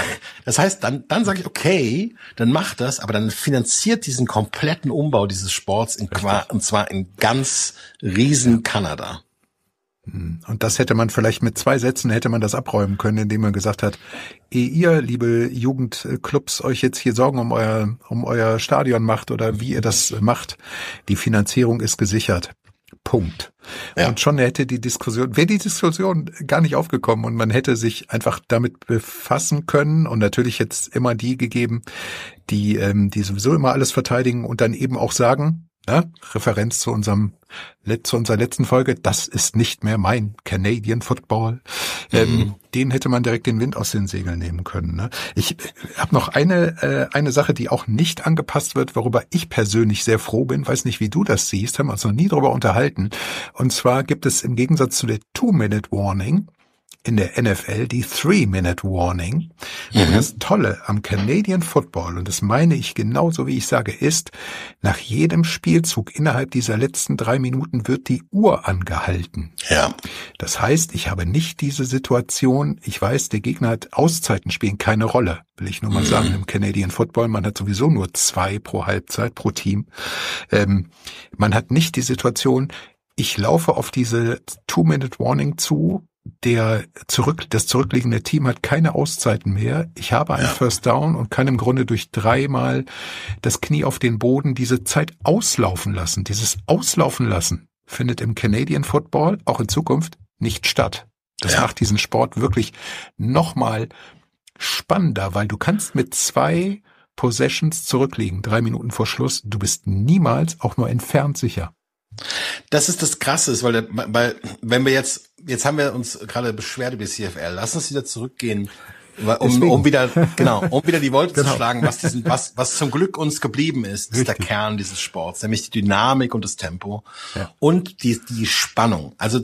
dann sage ich, okay, dann macht das, aber dann finanziert diesen kompletten Umbau dieses Sports und zwar in ganz riesen Kanada. Und das hätte man vielleicht mit 2 Sätzen hätte man das abräumen können, indem man gesagt hat, ehe ihr, liebe Jugendclubs, euch jetzt hier Sorgen um euer Stadion macht oder wie ihr das macht, die Finanzierung ist gesichert. Punkt. Ja. Und schon wäre die Diskussion gar nicht aufgekommen und man hätte sich einfach damit befassen können und natürlich jetzt immer die gegeben, die sowieso immer alles verteidigen und dann eben auch sagen, Referenz zu unserer letzten Folge, das ist nicht mehr mein Canadian Football. Den hätte man direkt den Wind aus den Segeln nehmen können. Ne? Ich habe noch eine Sache, die auch nicht angepasst wird, worüber ich persönlich sehr froh bin. Weiß nicht, wie du das siehst, haben wir uns noch nie drüber unterhalten. Und zwar gibt es im Gegensatz zu der 2-Minute-Warning in der NFL die 3-Minute-Warning. Und das Tolle am Canadian Football, und das meine ich genauso, wie ich sage, ist, nach jedem Spielzug innerhalb dieser letzten 3 Minuten wird die Uhr angehalten. Ja. Das heißt, ich habe nicht diese Situation, ich weiß, der Gegner hat Auszeiten, spielen keine Rolle, will ich nur mal sagen, im Canadian Football, man hat sowieso nur 2 pro Halbzeit, pro Team. Man hat nicht die Situation, ich laufe auf diese 2-Minute-Warning zu, das zurückliegende Team hat keine Auszeiten mehr. Ich habe einen First Down und kann im Grunde durch 3-mal das Knie auf den Boden diese Zeit auslaufen lassen. Dieses Auslaufen lassen findet im Canadian Football auch in Zukunft nicht statt. Das macht diesen Sport wirklich nochmal spannender, weil du kannst mit 2 Possessions zurückliegen, 3 Minuten vor Schluss. Du bist niemals auch nur entfernt sicher. Das ist das Krasse, weil wenn wir jetzt haben wir uns gerade beschwert über die CFL, lass uns wieder zurückgehen, um wieder die Wolte zu schlagen, was zum Glück uns geblieben ist der Kern dieses Sports, nämlich die Dynamik und das Tempo und die Spannung. Also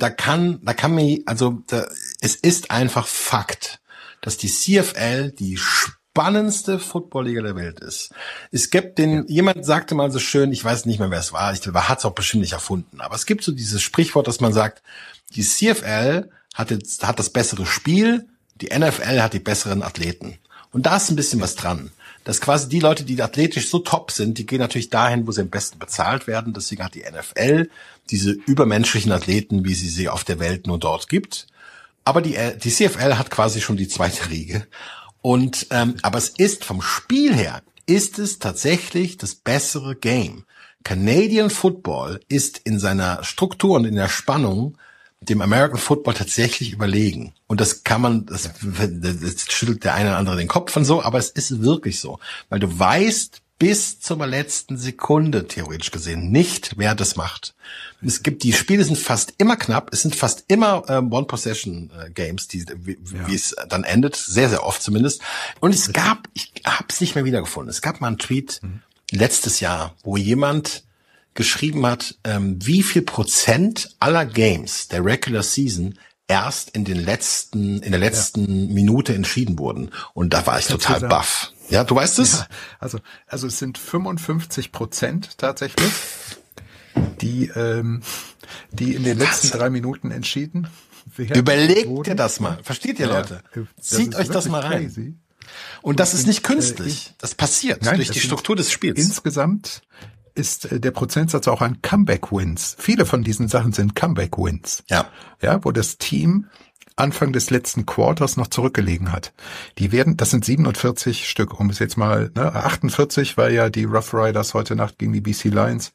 es ist einfach Fakt, dass die CFL die spannendste Football-Liga der Welt ist. Es gibt jemand sagte mal so schön, ich weiß nicht mehr, wer es war, hat es auch bestimmt nicht erfunden, aber es gibt so dieses Sprichwort, dass man sagt, die CFL hat das bessere Spiel, die NFL hat die besseren Athleten. Und da ist ein bisschen was dran. Dass quasi die Leute, die athletisch so top sind, die gehen natürlich dahin, wo sie am besten bezahlt werden. Deswegen hat die NFL diese übermenschlichen Athleten, wie sie auf der Welt nur dort gibt. Aber die CFL hat quasi schon die zweite Riege. Und aber es ist vom Spiel her, ist es tatsächlich das bessere Game. Canadian Football ist in seiner Struktur und in der Spannung dem American Football tatsächlich überlegen. Und das das schüttelt der eine oder andere den Kopf und so, aber es ist wirklich so. Weil du weißt bis zur letzten Sekunde, theoretisch gesehen, nicht, wer das macht. Die Spiele sind fast immer knapp, es sind fast immer One-Possession-Games, wie es dann endet, sehr, sehr oft zumindest. Und ich habe es nicht mehr wiedergefunden. Es gab mal einen Tweet letztes Jahr, wo jemand geschrieben hat, wie viel Prozent aller Games der Regular Season erst in der letzten Minute entschieden wurden. Und da war ich total baff. Ja, du weißt es? Ja, also es sind 55% tatsächlich, die in den letzten 3 Minuten entschieden werden. Überlegt ihr das mal. Versteht ihr, Leute? Zieht euch das mal rein. Crazy. Und das ist nicht künstlich. Das passiert durch die Struktur des Spiels. Insgesamt ist der Prozentsatz auch an Comeback-Wins. Viele von diesen Sachen sind Comeback-Wins. Ja, wo das Team Anfang des letzten Quarters noch zurückgelegen hat. Das sind 47 Stück, um es jetzt mal, 48, weil ja die Rough Riders heute Nacht gegen die BC Lions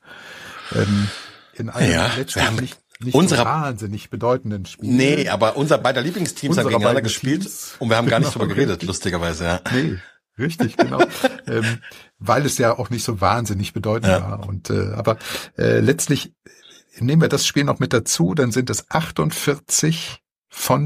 in einem letzten nicht wahnsinnig bedeutenden Spiel. Nee, aber unser beider Lieblingsteams haben gegeneinander gespielt und wir haben gar nicht drüber geredet, lustigerweise, ja. Nee. Richtig, genau. Weil es ja auch nicht so wahnsinnig bedeutend war. Und aber letztlich nehmen wir das Spiel noch mit dazu, dann sind es 48 von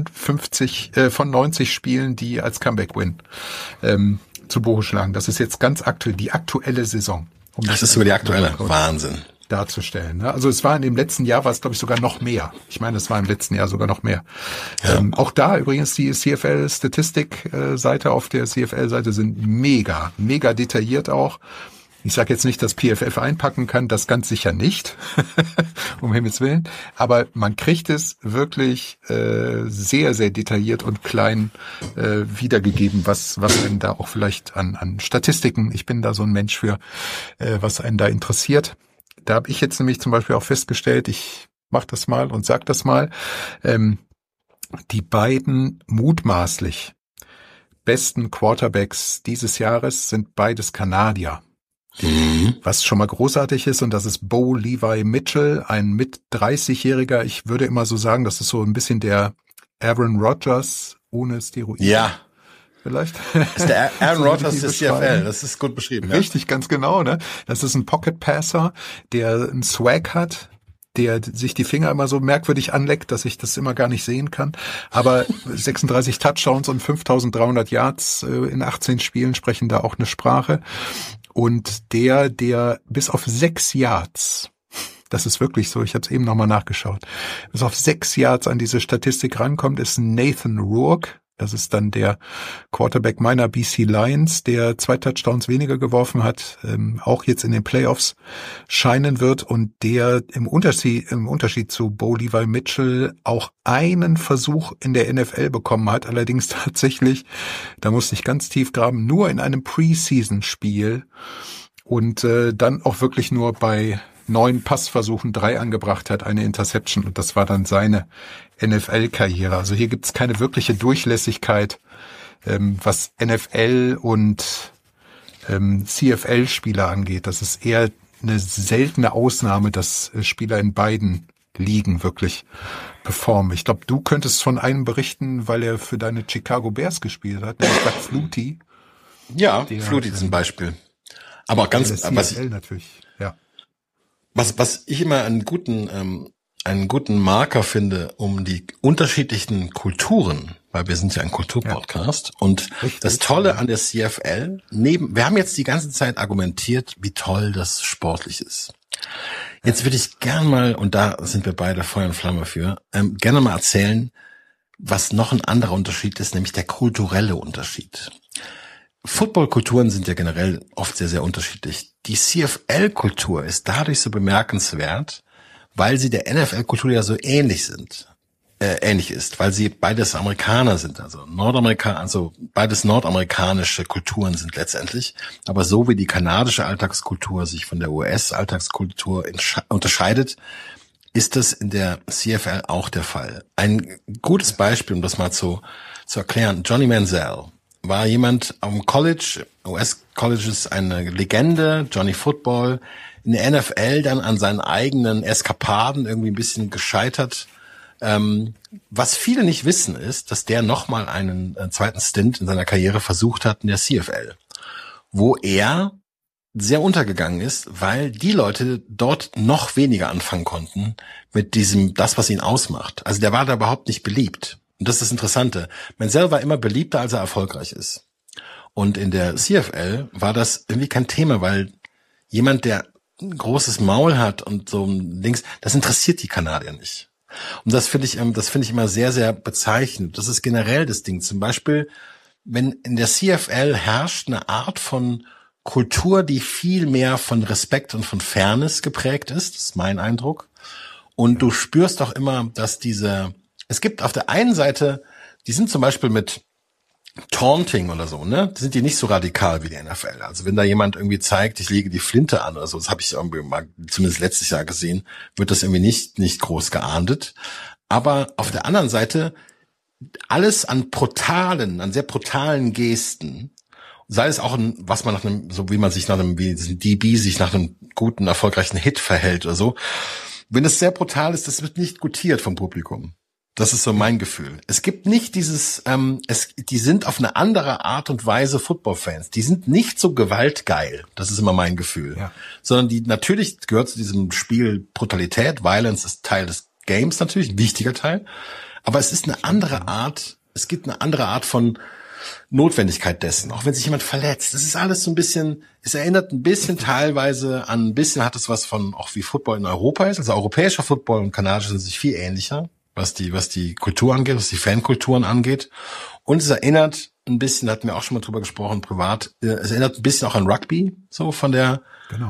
90 Spielen, die als Comeback-Win zu Buche schlagen. Das ist jetzt ganz aktuell, die aktuelle Saison. Das ist sogar die aktuelle. Wahnsinn. Darzustellen. Ne? Also es war in dem letzten Jahr, war es glaube ich sogar noch mehr. Ich meine, es war im letzten Jahr sogar noch mehr. Ja. Auch da übrigens die CFL-Statistik-Seite auf der CFL-Seite sind mega detailliert auch. Ich sage jetzt nicht, dass PFF einpacken kann, das ganz sicher nicht, um Himmels Willen. Aber man kriegt es wirklich sehr, sehr detailliert und klein wiedergegeben, was einen da auch vielleicht an Statistiken, ich bin da so ein Mensch für, was einen da interessiert. Da habe ich jetzt nämlich zum Beispiel auch festgestellt, ich mache das mal und sag das mal, die beiden mutmaßlich besten Quarterbacks dieses Jahres sind beides Kanadier. Was schon mal großartig ist, und das ist Bo Levi Mitchell, ein mit 30-Jähriger, ich würde immer so sagen, das ist so ein bisschen der Aaron Rodgers ohne Steroide. Ja. Vielleicht. Das ist der Aaron Rodgers des CFL, das ist gut beschrieben. Richtig, ja? Ganz genau, ne? Das ist ein Pocket Passer, der einen Swag hat, der sich die Finger immer so merkwürdig anleckt, dass ich das immer gar nicht sehen kann. Aber 36 Touchdowns und 5.300 Yards in 18 Spielen sprechen da auch eine Sprache. Und der bis auf 6 Yards, das ist wirklich so, ich habe es eben nochmal nachgeschaut, bis auf 6 Yards an diese Statistik rankommt, ist Nathan Rourke. Das ist dann der Quarterback meiner BC Lions, der 2 Touchdowns weniger geworfen hat, auch jetzt in den Playoffs scheinen wird und der im Unterschied zu Bo Levi Mitchell auch einen Versuch in der NFL bekommen hat, allerdings tatsächlich, da musste ich ganz tief graben, nur in einem Preseason-Spiel und dann auch wirklich nur bei 9 Passversuchen 3 angebracht hat, eine Interception, und das war dann seine NFL-Karriere. Also hier gibt's keine wirkliche Durchlässigkeit, was NFL und CFL-Spieler angeht. Das ist eher eine seltene Ausnahme, dass Spieler in beiden Ligen wirklich performen. Ich glaube, du könntest von einem berichten, weil er für deine Chicago Bears gespielt hat, nämlich Doug Flutie. Ja, Flutie ist ein Beispiel. Aber ganz, was ich, natürlich, ja. Was ich immer einen guten Marker finde, um die unterschiedlichen Kulturen, weil wir sind ja ein Kulturpodcast, und richtig, das Tolle an der CFL, wir haben jetzt die ganze Zeit argumentiert, wie toll das sportlich ist. Jetzt würde ich gern mal, und da sind wir beide Feuer und Flamme für, gerne mal erzählen, was noch ein anderer Unterschied ist, nämlich der kulturelle Unterschied. Footballkulturen sind ja generell oft sehr, sehr unterschiedlich. Die CFL-Kultur ist dadurch so bemerkenswert, weil sie der NFL-Kultur ja so ähnlich ist, weil sie beides Amerikaner sind, also beides nordamerikanische Kulturen sind letztendlich, aber so wie die kanadische Alltagskultur sich von der US-Alltagskultur unterscheidet, ist das in der CFL auch der Fall. Ein gutes Beispiel, um das mal zu erklären: Johnny Manziel war jemand am College, US-Colleges, eine Legende, Johnny Football, in der NFL dann an seinen eigenen Eskapaden irgendwie ein bisschen gescheitert. Was viele nicht wissen, ist, dass der nochmal einen zweiten Stint in seiner Karriere versucht hat in der CFL, wo er sehr untergegangen ist, weil die Leute dort noch weniger anfangen konnten mit das, was ihn ausmacht. Also der war da überhaupt nicht beliebt. Und das ist das Interessante. Manziel war immer beliebter, als er erfolgreich ist. Und in der CFL war das irgendwie kein Thema, weil jemand, der ein großes Maul hat und so ein Dings, das interessiert die Kanadier nicht. Und das finde ich immer sehr, sehr bezeichnend. Das ist generell das Ding. Zum Beispiel, wenn in der CFL herrscht eine Art von Kultur, die viel mehr von Respekt und von Fairness geprägt ist, das ist mein Eindruck. Und du spürst auch immer, dass es gibt auf der einen Seite, die sind zum Beispiel mit Taunting oder so, ne? Sind die nicht so radikal wie die NFL. Also wenn da jemand irgendwie zeigt, ich lege die Flinte an oder so, das habe ich irgendwie mal zumindest letztes Jahr gesehen, wird das irgendwie nicht groß geahndet. Aber auf der anderen Seite alles an sehr brutalen Gesten, sei es auch was man wie ein DB sich nach einem guten, erfolgreichen Hit verhält oder so. Wenn es sehr brutal ist, das wird nicht gutiert vom Publikum. Das ist so mein Gefühl. Es gibt nicht dieses, die sind auf eine andere Art und Weise Football-Fans. Die sind nicht so gewaltgeil. Das ist immer mein Gefühl. Ja. Sondern die, natürlich gehört zu diesem Spiel Brutalität. Violence ist Teil des Games natürlich, ein wichtiger Teil. Aber es ist eine andere Art, es gibt eine andere Art von Notwendigkeit dessen. Auch wenn sich jemand verletzt. Das ist alles so ein bisschen, es erinnert ein bisschen teilweise an, ein bisschen hat es was von, auch wie Football in Europa ist. Also europäischer Football und kanadischer sind sich viel ähnlicher. Was die Kultur angeht, was die Fankulturen angeht. Und es erinnert ein bisschen, da hatten wir auch schon mal drüber gesprochen, privat, es erinnert ein bisschen auch an Rugby, so von der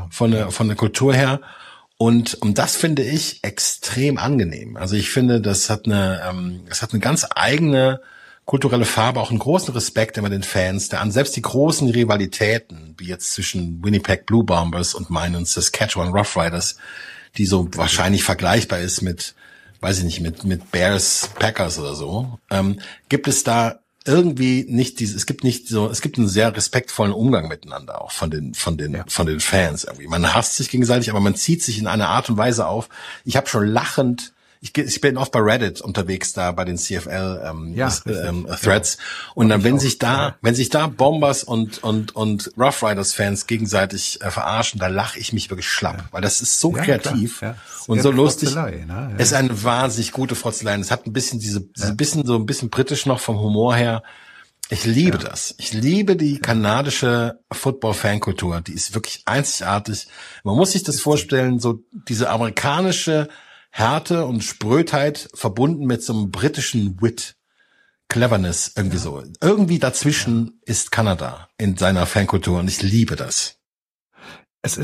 Kultur her. Und das finde ich extrem angenehm. Also ich finde, das hat eine ganz eigene kulturelle Farbe, auch einen großen Respekt immer den Fans, der an selbst die großen Rivalitäten, wie jetzt zwischen Winnipeg Blue Bombers und meinen Saskatchewan Roughriders, die so wahrscheinlich vergleichbar ist mit, weiß ich nicht, mit Bears, Packers oder so, gibt es da irgendwie nicht es gibt einen sehr respektvollen Umgang miteinander auch von den Fans irgendwie. Man hasst sich gegenseitig, aber man zieht sich in einer Art und Weise auf. Ich habe schon lachend, ich bin oft bei Reddit unterwegs da bei den CFL Threads und dann wenn sich da Bombers und Rough Riders Fans gegenseitig verarschen, da lache ich mich wirklich schlapp, weil das ist so kreativ und so lustig. Ne? Es ist eine wahnsinnig gute Frotzelei. Es hat ein bisschen ein bisschen britisch noch vom Humor her. Ich liebe das. Ich liebe die kanadische Football-Fankultur. Die ist wirklich einzigartig. Man muss sich das vorstellen, so diese amerikanische Härte und Sprödheit verbunden mit so einem britischen Wit, Cleverness, irgendwie so. Irgendwie dazwischen ist Kanada in seiner Fankultur und ich liebe das. Es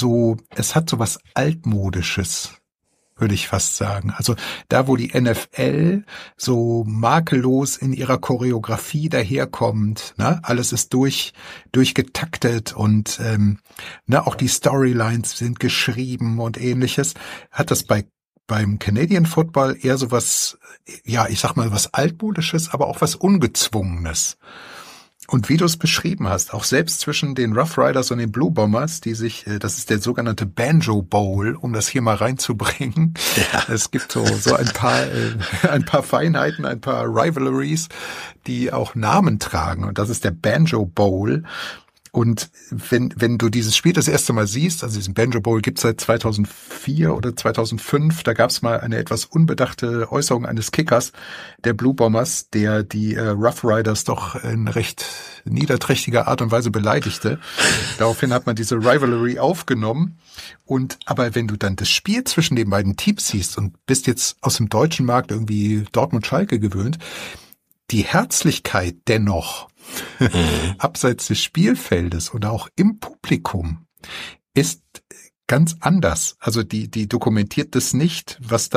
hat so was Altmodisches, würde ich fast sagen. Also da, wo die NFL so makellos in ihrer Choreografie daherkommt, ne, alles ist durchgetaktet und auch die Storylines sind geschrieben und ähnliches, hat das beim Canadian Football eher so was, ja, ich sag mal, was Altmodisches, aber auch was Ungezwungenes. Und wie du es beschrieben hast, auch selbst zwischen den Rough Riders und den Blue Bombers, die sich, das ist der sogenannte Banjo Bowl, um das hier mal reinzubringen. Ja. Es gibt so ein paar Feinheiten, ein paar Rivalries, die auch Namen tragen. Und das ist der Banjo Bowl. Und wenn du dieses Spiel das erste Mal siehst, also diesen Banjo Bowl gibt's seit 2004 oder 2005, da gab's mal eine etwas unbedachte Äußerung eines Kickers der Blue Bombers, der die Rough Riders doch in recht niederträchtiger Art und Weise beleidigte. Daraufhin hat man diese Rivalry aufgenommen. Aber wenn du dann das Spiel zwischen den beiden Teams siehst und bist jetzt aus dem deutschen Markt irgendwie Dortmund-Schalke gewöhnt, die Herzlichkeit dennoch abseits des Spielfeldes oder auch im Publikum ist ganz anders. Also die dokumentiert das nicht, was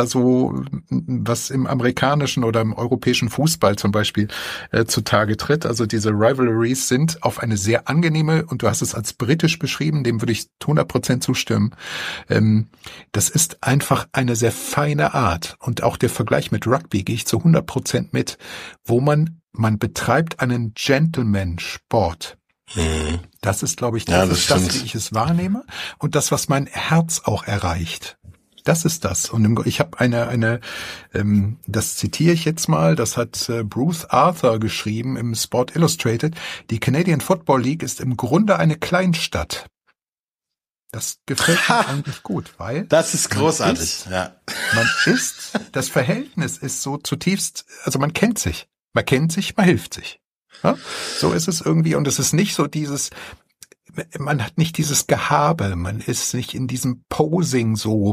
im amerikanischen oder im europäischen Fußball zum Beispiel zutage tritt. Also diese Rivalries sind auf eine sehr angenehme, und du hast es als britisch beschrieben, dem würde ich 100% zustimmen. Das ist einfach eine sehr feine Art. Und auch der Vergleich mit Rugby gehe ich zu 100% mit, wo man betreibt einen Gentleman-Sport. Das ist, glaube ich, das, wie ich es wahrnehme und das, was mein Herz auch erreicht. Das ist das. Und ich habe das zitiere ich jetzt mal, das hat Bruce Arthur geschrieben im Sport Illustrated. Die Canadian Football League ist im Grunde eine Kleinstadt. Das gefällt mir eigentlich gut, weil das ist großartig. Das Verhältnis ist so zutiefst, also man kennt sich, man hilft sich. Ja, so ist es irgendwie, und es ist nicht so man hat nicht dieses Gehabe, man ist nicht in diesem Posing so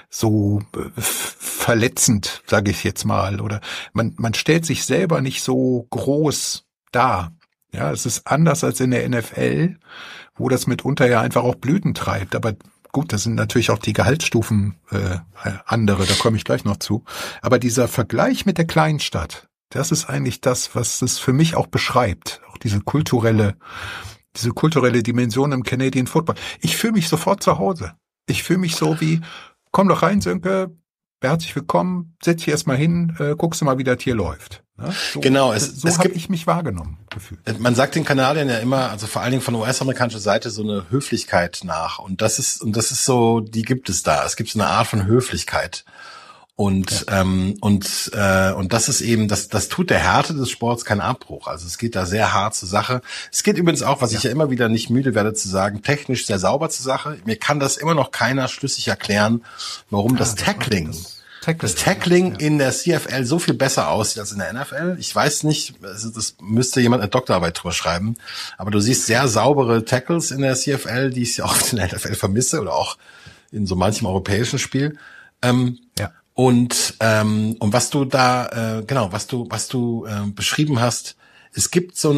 verletzend, sage ich jetzt mal, oder man stellt sich selber nicht so groß dar. Ja, es ist anders als in der NFL, wo das mitunter ja einfach auch Blüten treibt, aber gut, das sind natürlich auch die Gehaltsstufen andere, da komme ich gleich noch zu, aber dieser Vergleich mit der Kleinstadt, das ist eigentlich das, was es für mich auch beschreibt. Auch diese kulturelle Dimension im Canadian Football. Ich fühle mich sofort zu Hause. Ich fühle mich so wie, komm doch rein, Sönke, herzlich willkommen, setz dich erstmal hin, guckst du mal, wie das hier läuft. Ja, genau, so habe ich mich wahrgenommen, gefühlt. Man sagt den Kanadiern ja immer, also vor allen Dingen von US-amerikanischer Seite, so eine Höflichkeit nach. Und das ist so, die gibt es da. Es gibt so eine Art von Höflichkeit. Und das ist eben, das tut der Härte des Sports keinen Abbruch. Also es geht da sehr hart zur Sache. Es geht übrigens auch, was ich ja immer wieder nicht müde werde zu sagen, technisch sehr sauber zur Sache. Mir kann das immer noch keiner schlüssig erklären, warum das Tackling in der CFL so viel besser aussieht als in der NFL. Ich weiß nicht, also das müsste jemand eine Doktorarbeit drüber schreiben, aber du siehst sehr saubere Tackles in der CFL, die ich auch in der NFL vermisse oder auch in so manchem europäischen Spiel. Und was du da was du beschrieben hast, es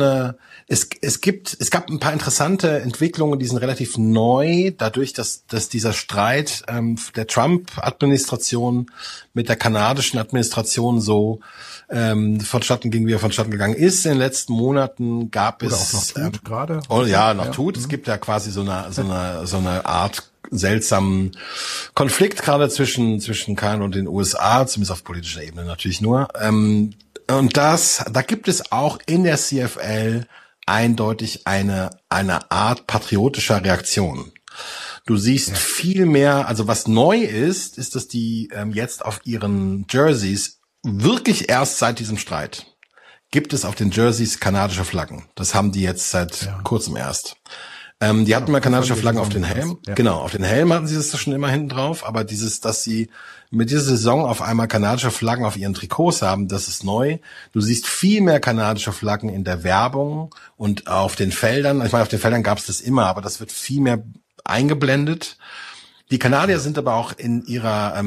gab ein paar interessante Entwicklungen, die sind relativ neu, dadurch, dass dieser Streit der Trump-Administration mit der kanadischen Administration so vonstatten ging, wie er vonstatten gegangen ist. In den letzten Monaten gab es auch noch tut gerade. Oh ja, noch tut. Es gibt ja quasi so eine Art seltsamen Konflikt gerade zwischen Kanada und den USA, zumindest auf politischer Ebene natürlich nur. Und da gibt es auch in der CFL eindeutig eine Art patriotischer Reaktion. Du siehst viel mehr, also was neu ist, dass die jetzt auf ihren Jerseys wirklich erst seit diesem Streit gibt es auf den Jerseys kanadische Flaggen. Das haben die jetzt seit kurzem erst. Die hatten mal kanadische Flaggen auf den Helm. Ja. Genau, auf den Helm hatten sie das schon immer hinten drauf. Aber dass sie mit dieser Saison auf einmal kanadische Flaggen auf ihren Trikots haben, das ist neu. Du siehst viel mehr kanadische Flaggen in der Werbung und auf den Feldern. Ich meine, auf den Feldern gab es das immer, aber das wird viel mehr eingeblendet. Die Kanadier sind aber auch in ihrer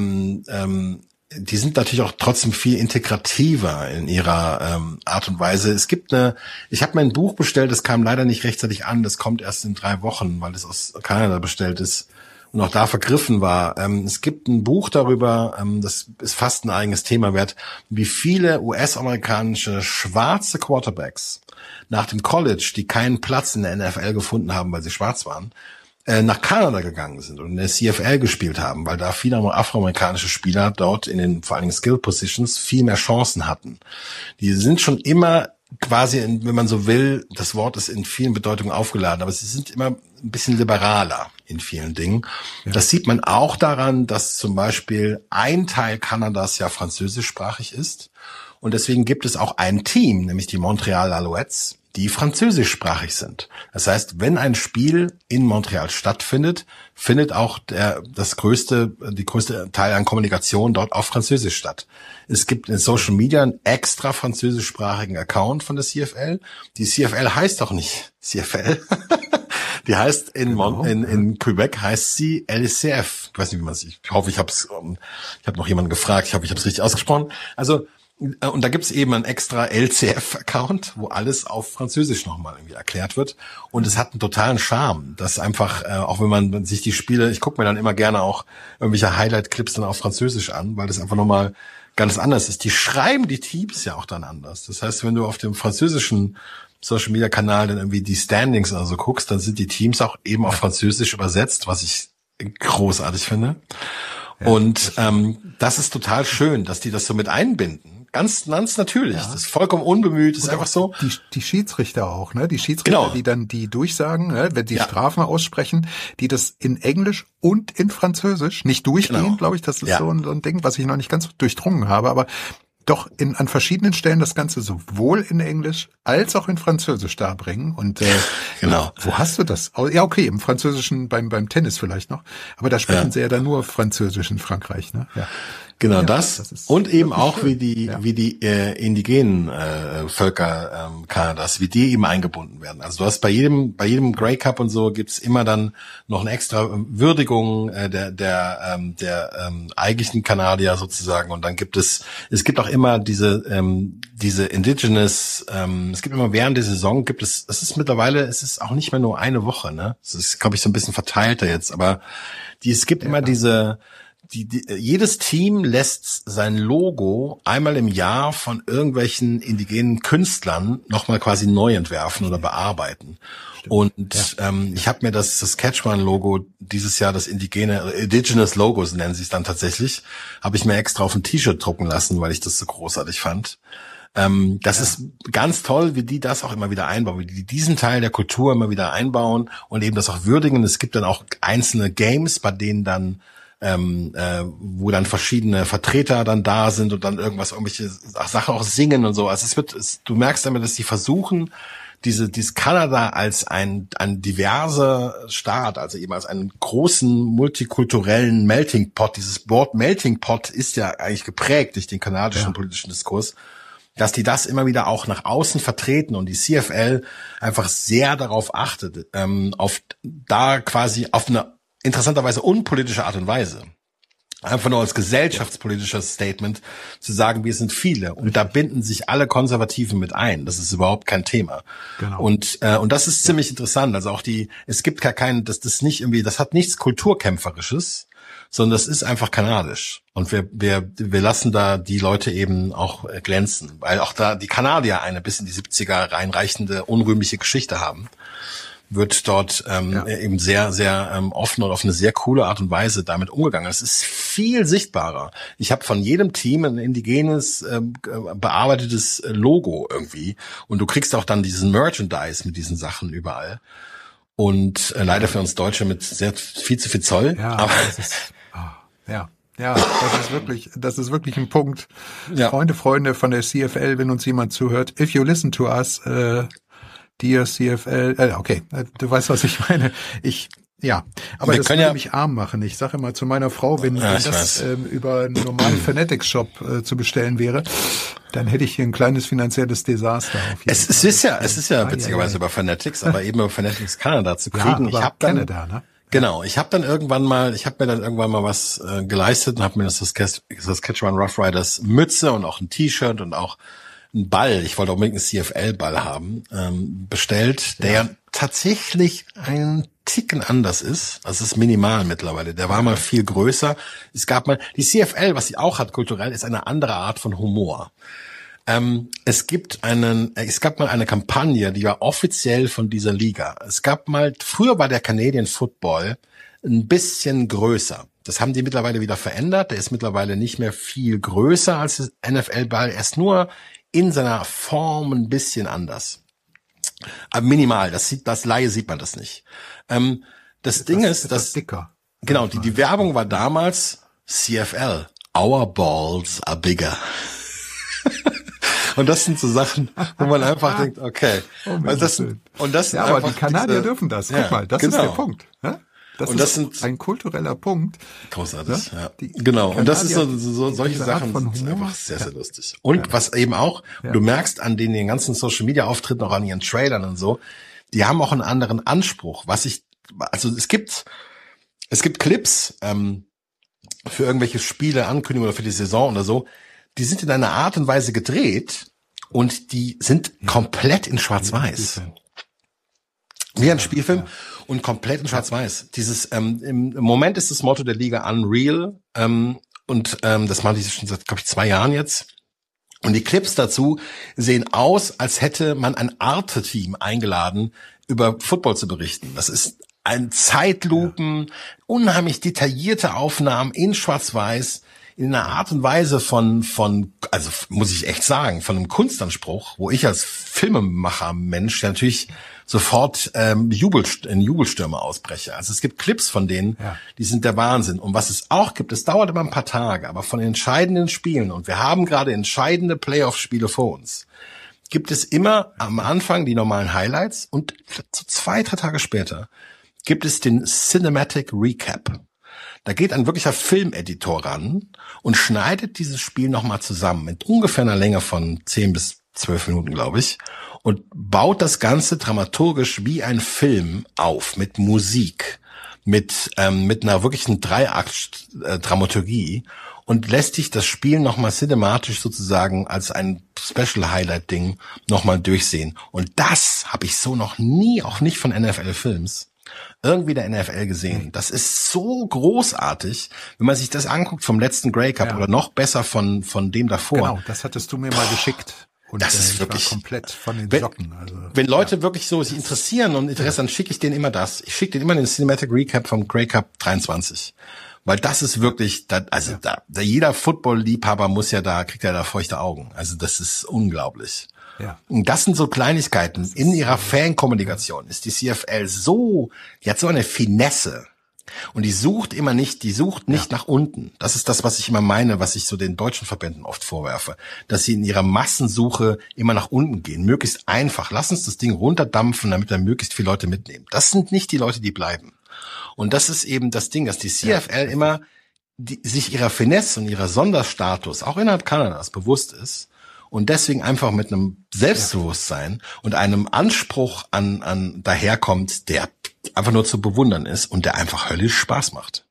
die sind natürlich auch trotzdem viel integrativer in ihrer Art und Weise. Ich habe mein Buch bestellt, das kam leider nicht rechtzeitig an, das kommt erst in 3 Wochen, weil es aus Kanada bestellt ist und auch da vergriffen war. Es gibt ein Buch darüber, das ist fast ein eigenes Thema wert, wie viele US-amerikanische schwarze Quarterbacks nach dem College, die keinen Platz in der NFL gefunden haben, weil sie schwarz waren, nach Kanada gegangen sind und in der CFL gespielt haben, weil da viele afroamerikanische Spieler dort in den vor allen Dingen Skill Positions viel mehr Chancen hatten. Die sind schon immer quasi, wenn man so will, das Wort ist in vielen Bedeutungen aufgeladen, aber sie sind immer ein bisschen liberaler in vielen Dingen. Ja. Das sieht man auch daran, dass zum Beispiel ein Teil Kanadas ja französischsprachig ist und deswegen gibt es auch ein Team, nämlich die Montreal Alouettes, die französischsprachig sind. Das heißt, wenn ein Spiel in Montreal stattfindet, findet auch die größte Teil an Kommunikation dort auf Französisch statt. Es gibt in Social Media einen extra französischsprachigen Account von der CFL. Die CFL heißt doch nicht CFL. Die heißt in Quebec heißt sie LCF. Ich weiß nicht, wie man es, ich hoffe, ich habe noch jemanden gefragt, ich hoffe, ich habe es richtig ausgesprochen. Also, und da gibt's eben einen extra LCF-Account, wo alles auf Französisch nochmal irgendwie erklärt wird. Und es hat einen totalen Charme, dass einfach, auch wenn man sich die Spiele, ich gucke mir dann immer gerne auch irgendwelche Highlight-Clips dann auf Französisch an, weil das einfach nochmal ganz anders ist. Die schreiben die Teams ja auch dann anders. Das heißt, wenn du auf dem französischen Social-Media-Kanal dann irgendwie die Standings oder so guckst, dann sind die Teams auch eben auf Französisch übersetzt, was ich großartig finde. Ja, und das ist total schön, dass die das so mit einbinden. Ganz natürlich. Ja. Das ist vollkommen unbemüht. Das ist einfach so. Die Schiedsrichter auch, ne? Die Schiedsrichter, genau, die dann die durchsagen, ne? Wenn die Strafen aussprechen, die das in Englisch und in Französisch nicht durchgehen, glaube ich. Das ist so ein Ding, was ich noch nicht ganz durchdrungen habe, aber doch an verschiedenen Stellen das Ganze sowohl in Englisch als auch in Französisch darbringen. Und genau. Wo hast du das? Ja, okay, im Französischen beim Tennis vielleicht noch. Aber da sprechen sie ja dann nur Französisch in Frankreich, ne? Ja. Genau, das und eben auch schön, wie die indigenen Völker Kanadas, wie die eben eingebunden werden. Also du hast bei jedem Grey Cup und so gibt's immer dann noch eine extra Würdigung der eigentlichen Kanadier sozusagen, und dann gibt es gibt auch immer diese Indigenous, es gibt immer während der Saison es ist mittlerweile, es ist auch nicht mehr nur eine Woche, ne? Es ist, glaube ich, so ein bisschen verteilter jetzt, aber es gibt immer diese jedes Team lässt sein Logo einmal im Jahr von irgendwelchen indigenen Künstlern nochmal quasi neu entwerfen oder bearbeiten. Stimmt. Und ich habe mir das Saskatchewan-Logo dieses Jahr, das Indigenous Logos nennen sie es dann tatsächlich, habe ich mir extra auf ein T-Shirt drucken lassen, weil ich das so großartig fand. Das ist ganz toll, wie die das auch immer wieder einbauen, wie die diesen Teil der Kultur immer wieder einbauen und eben das auch würdigen. Es gibt dann auch einzelne Games, bei denen dann wo dann verschiedene Vertreter dann da sind und dann irgendwelche Sachen auch singen und so. Also du merkst damit, dass die versuchen, dieses Kanada als ein diverser Staat, also eben als einen großen multikulturellen Melting Pot. Dieses Wort Melting Pot ist ja eigentlich geprägt durch den kanadischen politischen Diskurs, dass die das immer wieder auch nach außen vertreten und die CFL einfach sehr darauf achtet, quasi auf eine interessanterweise unpolitische Art und Weise. Einfach nur als gesellschaftspolitisches Statement zu sagen, wir sind viele. Und da binden sich alle Konservativen mit ein. Das ist überhaupt kein Thema. Genau. Und das ist ziemlich interessant. Also auch es gibt gar keinen, das hat nichts Kulturkämpferisches, sondern das ist einfach kanadisch. Und wir lassen da die Leute eben auch glänzen. Weil auch da die Kanadier eine bis in die 70er reinreichende, unrühmliche Geschichte haben. Wird dort eben sehr, sehr offen und auf eine sehr coole Art und Weise damit umgegangen. Es ist viel sichtbarer. Ich habe von jedem Team ein indigenes, bearbeitetes Logo irgendwie. Und du kriegst auch dann diesen Merchandise mit diesen Sachen überall. Und leider für uns Deutsche mit viel zu viel Zoll. Ja, aber das ist wirklich ein Punkt. Ja. Freunde von der CFL, wenn uns jemand zuhört, if you listen to us, Dear CFL, okay, du weißt, was ich meine. Aber das würde mich arm machen. Ich sage immer zu meiner Frau, wenn das über einen normalen Fanatics-Shop zu bestellen wäre, dann hätte ich hier ein kleines finanzielles Desaster auf jeden Fall. Es ist ja witzigerweise über Fanatics, aber eben über Fanatics Canada zu kriegen. Ja, aber Canada, ne? Genau, ich habe mir dann irgendwann mal was geleistet und habe mir das Saskatchewan Roughriders Mütze und auch ein T-Shirt und auch einen Ball, ich wollte unbedingt einen CFL-Ball haben, bestellt, der tatsächlich einen Ticken anders ist. Das ist minimal mittlerweile. Der war mal viel größer. Die CFL, was sie auch hat kulturell, ist eine andere Art von Humor. Es gab mal eine Kampagne, die war offiziell von dieser Liga. Früher war der Canadian Football ein bisschen größer. Das haben die mittlerweile wieder verändert. Der ist mittlerweile nicht mehr viel größer als der NFL-Ball. Er ist nur in seiner Form ein bisschen anders. Aber minimal, das Laie sieht man das nicht. Das Ding ist, dass dicker. Genau, die Werbung war damals CFL. Our balls are bigger. Und das sind so Sachen, wo man einfach denkt, okay. Aber die Kanadier dürfen das. Guck mal, das ist der Punkt. Ja? Das ist ein kultureller Punkt. Großartig, ja. Genau. Und das ist solche Sachen sind einfach sehr, sehr lustig. Und was eben auch, du merkst an den ganzen Social Media Auftritten, auch an ihren Trailern und so, die haben auch einen anderen Anspruch. Es gibt Clips, für irgendwelche Spiele, Ankündigungen oder für die Saison oder so, die sind in einer Art und Weise gedreht und die sind komplett in Schwarz-Weiß. Wie ein Spielfilm und komplett in Schwarz-Weiß. Im Moment ist das Motto der Liga Unreal das machen die schon seit, glaube ich, 2 Jahren jetzt. Und die Clips dazu sehen aus, als hätte man ein Arte-Team eingeladen, über Football zu berichten. Das ist ein Zeitlupen, unheimlich detaillierte Aufnahmen in Schwarz-Weiß, in einer Art und Weise also muss ich echt sagen, von einem Kunstanspruch, wo ich als Filmemacher-Mensch natürlich sofort in Jubelstürme ausbreche. Also es gibt Clips von denen, die sind der Wahnsinn. Und was es auch gibt, es dauert immer ein paar Tage, aber von den entscheidenden Spielen, und wir haben gerade entscheidende Playoff-Spiele vor uns, gibt es immer am Anfang die normalen Highlights und so 2-3 Tage später gibt es den Cinematic Recap. Da geht ein wirklicher Filmeditor ran und schneidet dieses Spiel nochmal zusammen mit ungefähr einer Länge von 10 bis 12 Minuten, glaube ich, und baut das Ganze dramaturgisch wie ein Film auf, mit Musik, mit einer wirklichen Dreiakt-Dramaturgie und lässt dich das Spiel nochmal cinematisch sozusagen als ein Special-Highlight-Ding nochmal durchsehen. Und das habe ich so noch nie, auch nicht von NFL-Films, irgendwie der NFL gesehen. Das ist so großartig, wenn man sich das anguckt vom letzten Grey Cup oder noch besser von dem davor. Genau, das hattest du mir mal geschickt. Und das ist wirklich komplett von den Socken. Wenn Leute wirklich so sich interessieren und Interesse, dann schicke ich denen immer das. Ich schicke denen immer den Cinematic Recap vom Grey Cup 23. Weil das ist wirklich, jeder Football-Liebhaber kriegt ja da feuchte Augen. Also das ist unglaublich. Ja. Und das sind so Kleinigkeiten. In ihrer Fankommunikation ist die CFL die hat so eine Finesse. Und die sucht nicht nach unten. Das ist das, was ich immer meine, was ich so den deutschen Verbänden oft vorwerfe, dass sie in ihrer Massensuche immer nach unten gehen. Möglichst einfach. Lass uns das Ding runterdampfen, damit wir möglichst viele Leute mitnehmen. Das sind nicht die Leute, die bleiben. Und das ist eben das Ding, dass die CFL immer sich ihrer Finesse und ihrer Sonderstatus auch innerhalb Kanadas bewusst ist und deswegen einfach mit einem Selbstbewusstsein und einem Anspruch an daherkommt, der einfach nur zu bewundern ist und der einfach höllisch Spaß macht.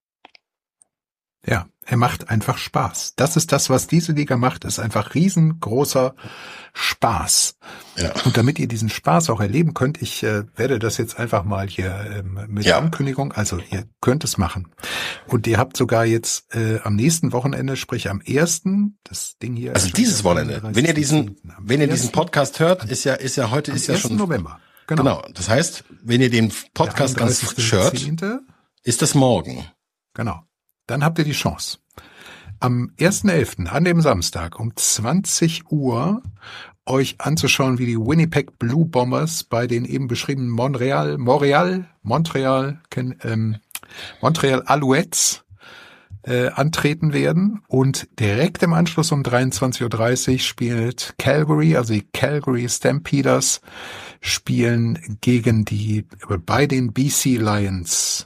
Ja, er macht einfach Spaß. Das ist das, was diese Liga macht, ist einfach riesengroßer Spaß. Ja. Und damit ihr diesen Spaß auch erleben könnt, ich werde das jetzt einfach mal hier mit Ankündigung, also ihr könnt es machen. Und ihr habt sogar jetzt am nächsten Wochenende, sprich am 1., das Ding hier. Also dieses Wochenende. Wenn ihr diesen Podcast hört, ist ja heute ist ja schon November. Genau. Das heißt, wenn ihr den Podcast ganz frisch hört, ist das morgen. Genau. Dann habt ihr die Chance. Am 1.11., an dem Samstag um 20 Uhr euch anzuschauen, wie die Winnipeg Blue Bombers bei den eben beschriebenen Montreal Alouettes antreten werden. Und direkt im Anschluss um 23.30 Uhr spielt Calgary, also die Calgary Stampeders, spielen bei den BC Lions.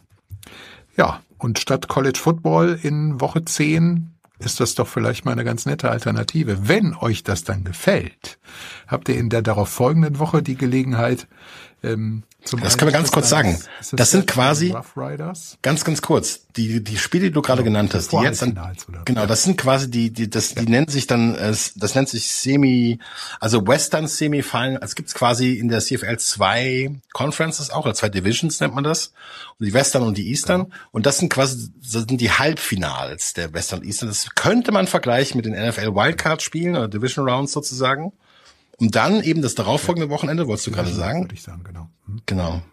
Ja, und statt College Football in Woche 10 ist das doch vielleicht mal eine ganz nette Alternative. Wenn euch das dann gefällt, habt ihr in der darauf folgenden Woche die Gelegenheit, das können wir ganz kurz sagen. Das sind quasi, ganz kurz, die Spiele, die du gerade genannt hast, die jetzt das sind quasi die nennen sich dann, das nennt sich also Western Semifinal, es gibt's quasi in der CFL 2 Conferences auch, oder 2 Divisions nennt man das, und die Western und die Eastern, und das sind die Halbfinals der Western und Eastern. Das könnte man vergleichen mit den NFL Wildcard Spielen oder Division Rounds sozusagen. Und dann eben das darauffolgende Wochenende, wolltest du gerade sagen? Würde ich sagen, genau. Genau.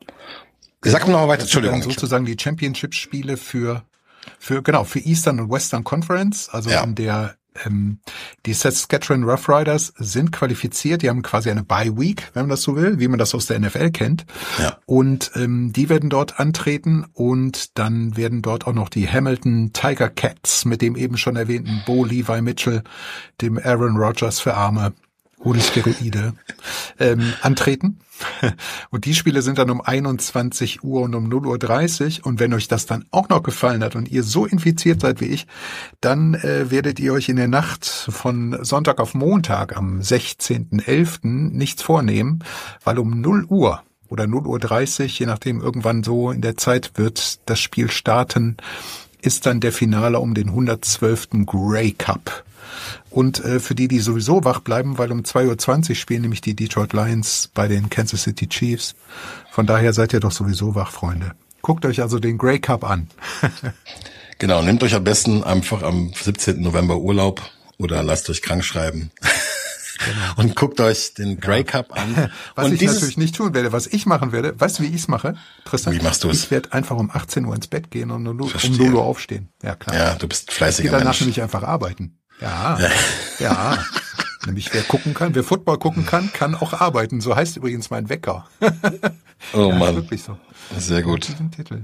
Sag noch mal weiter, Entschuldigung. Dann sozusagen die Championship-Spiele für Eastern und Western Conference, also in der die Saskatchewan Roughriders sind qualifiziert, die haben quasi eine Bye-Week, wenn man das so will, wie man das aus der NFL kennt. Ja. Und die werden dort antreten und dann werden dort auch noch die Hamilton Tiger Cats mit dem eben schon erwähnten Bo Levi Mitchell, dem Aaron Rodgers für Arme ohne Steroide antreten. Und die Spiele sind dann um 21 Uhr und um 0:30 Uhr. Und wenn euch das dann auch noch gefallen hat und ihr so infiziert seid wie ich, dann werdet ihr euch in der Nacht von Sonntag auf Montag am 16.11. nichts vornehmen, weil um 0 Uhr oder 0:30 Uhr, je nachdem irgendwann so in der Zeit wird das Spiel starten, ist dann der Finale um den 112. Grey Cup. Und für die sowieso wach bleiben, weil um 2:20 Uhr spielen nämlich die Detroit Lions bei den Kansas City Chiefs. Von daher seid ihr doch sowieso wach, Freunde. Guckt euch also den Grey Cup an. Genau, nehmt euch am besten einfach am 17. November Urlaub oder lasst euch krank schreiben. Genau. Und guckt euch den Grey Cup an. Was ich natürlich nicht tun werde, was ich machen werde, weißt du, wie ich es mache, Tristan? Wie machst du es? Ich werde einfach um 18 Uhr ins Bett gehen und um 0 Uhr aufstehen. Ja, klar. Ja, du bist fleißiger Mensch. Ich gehe danach nämlich einfach arbeiten. Ja. Nämlich wer Football gucken kann auch arbeiten. So heißt übrigens mein Wecker. Oh Mann. Wirklich so. Sehr gut. Diesen Titel.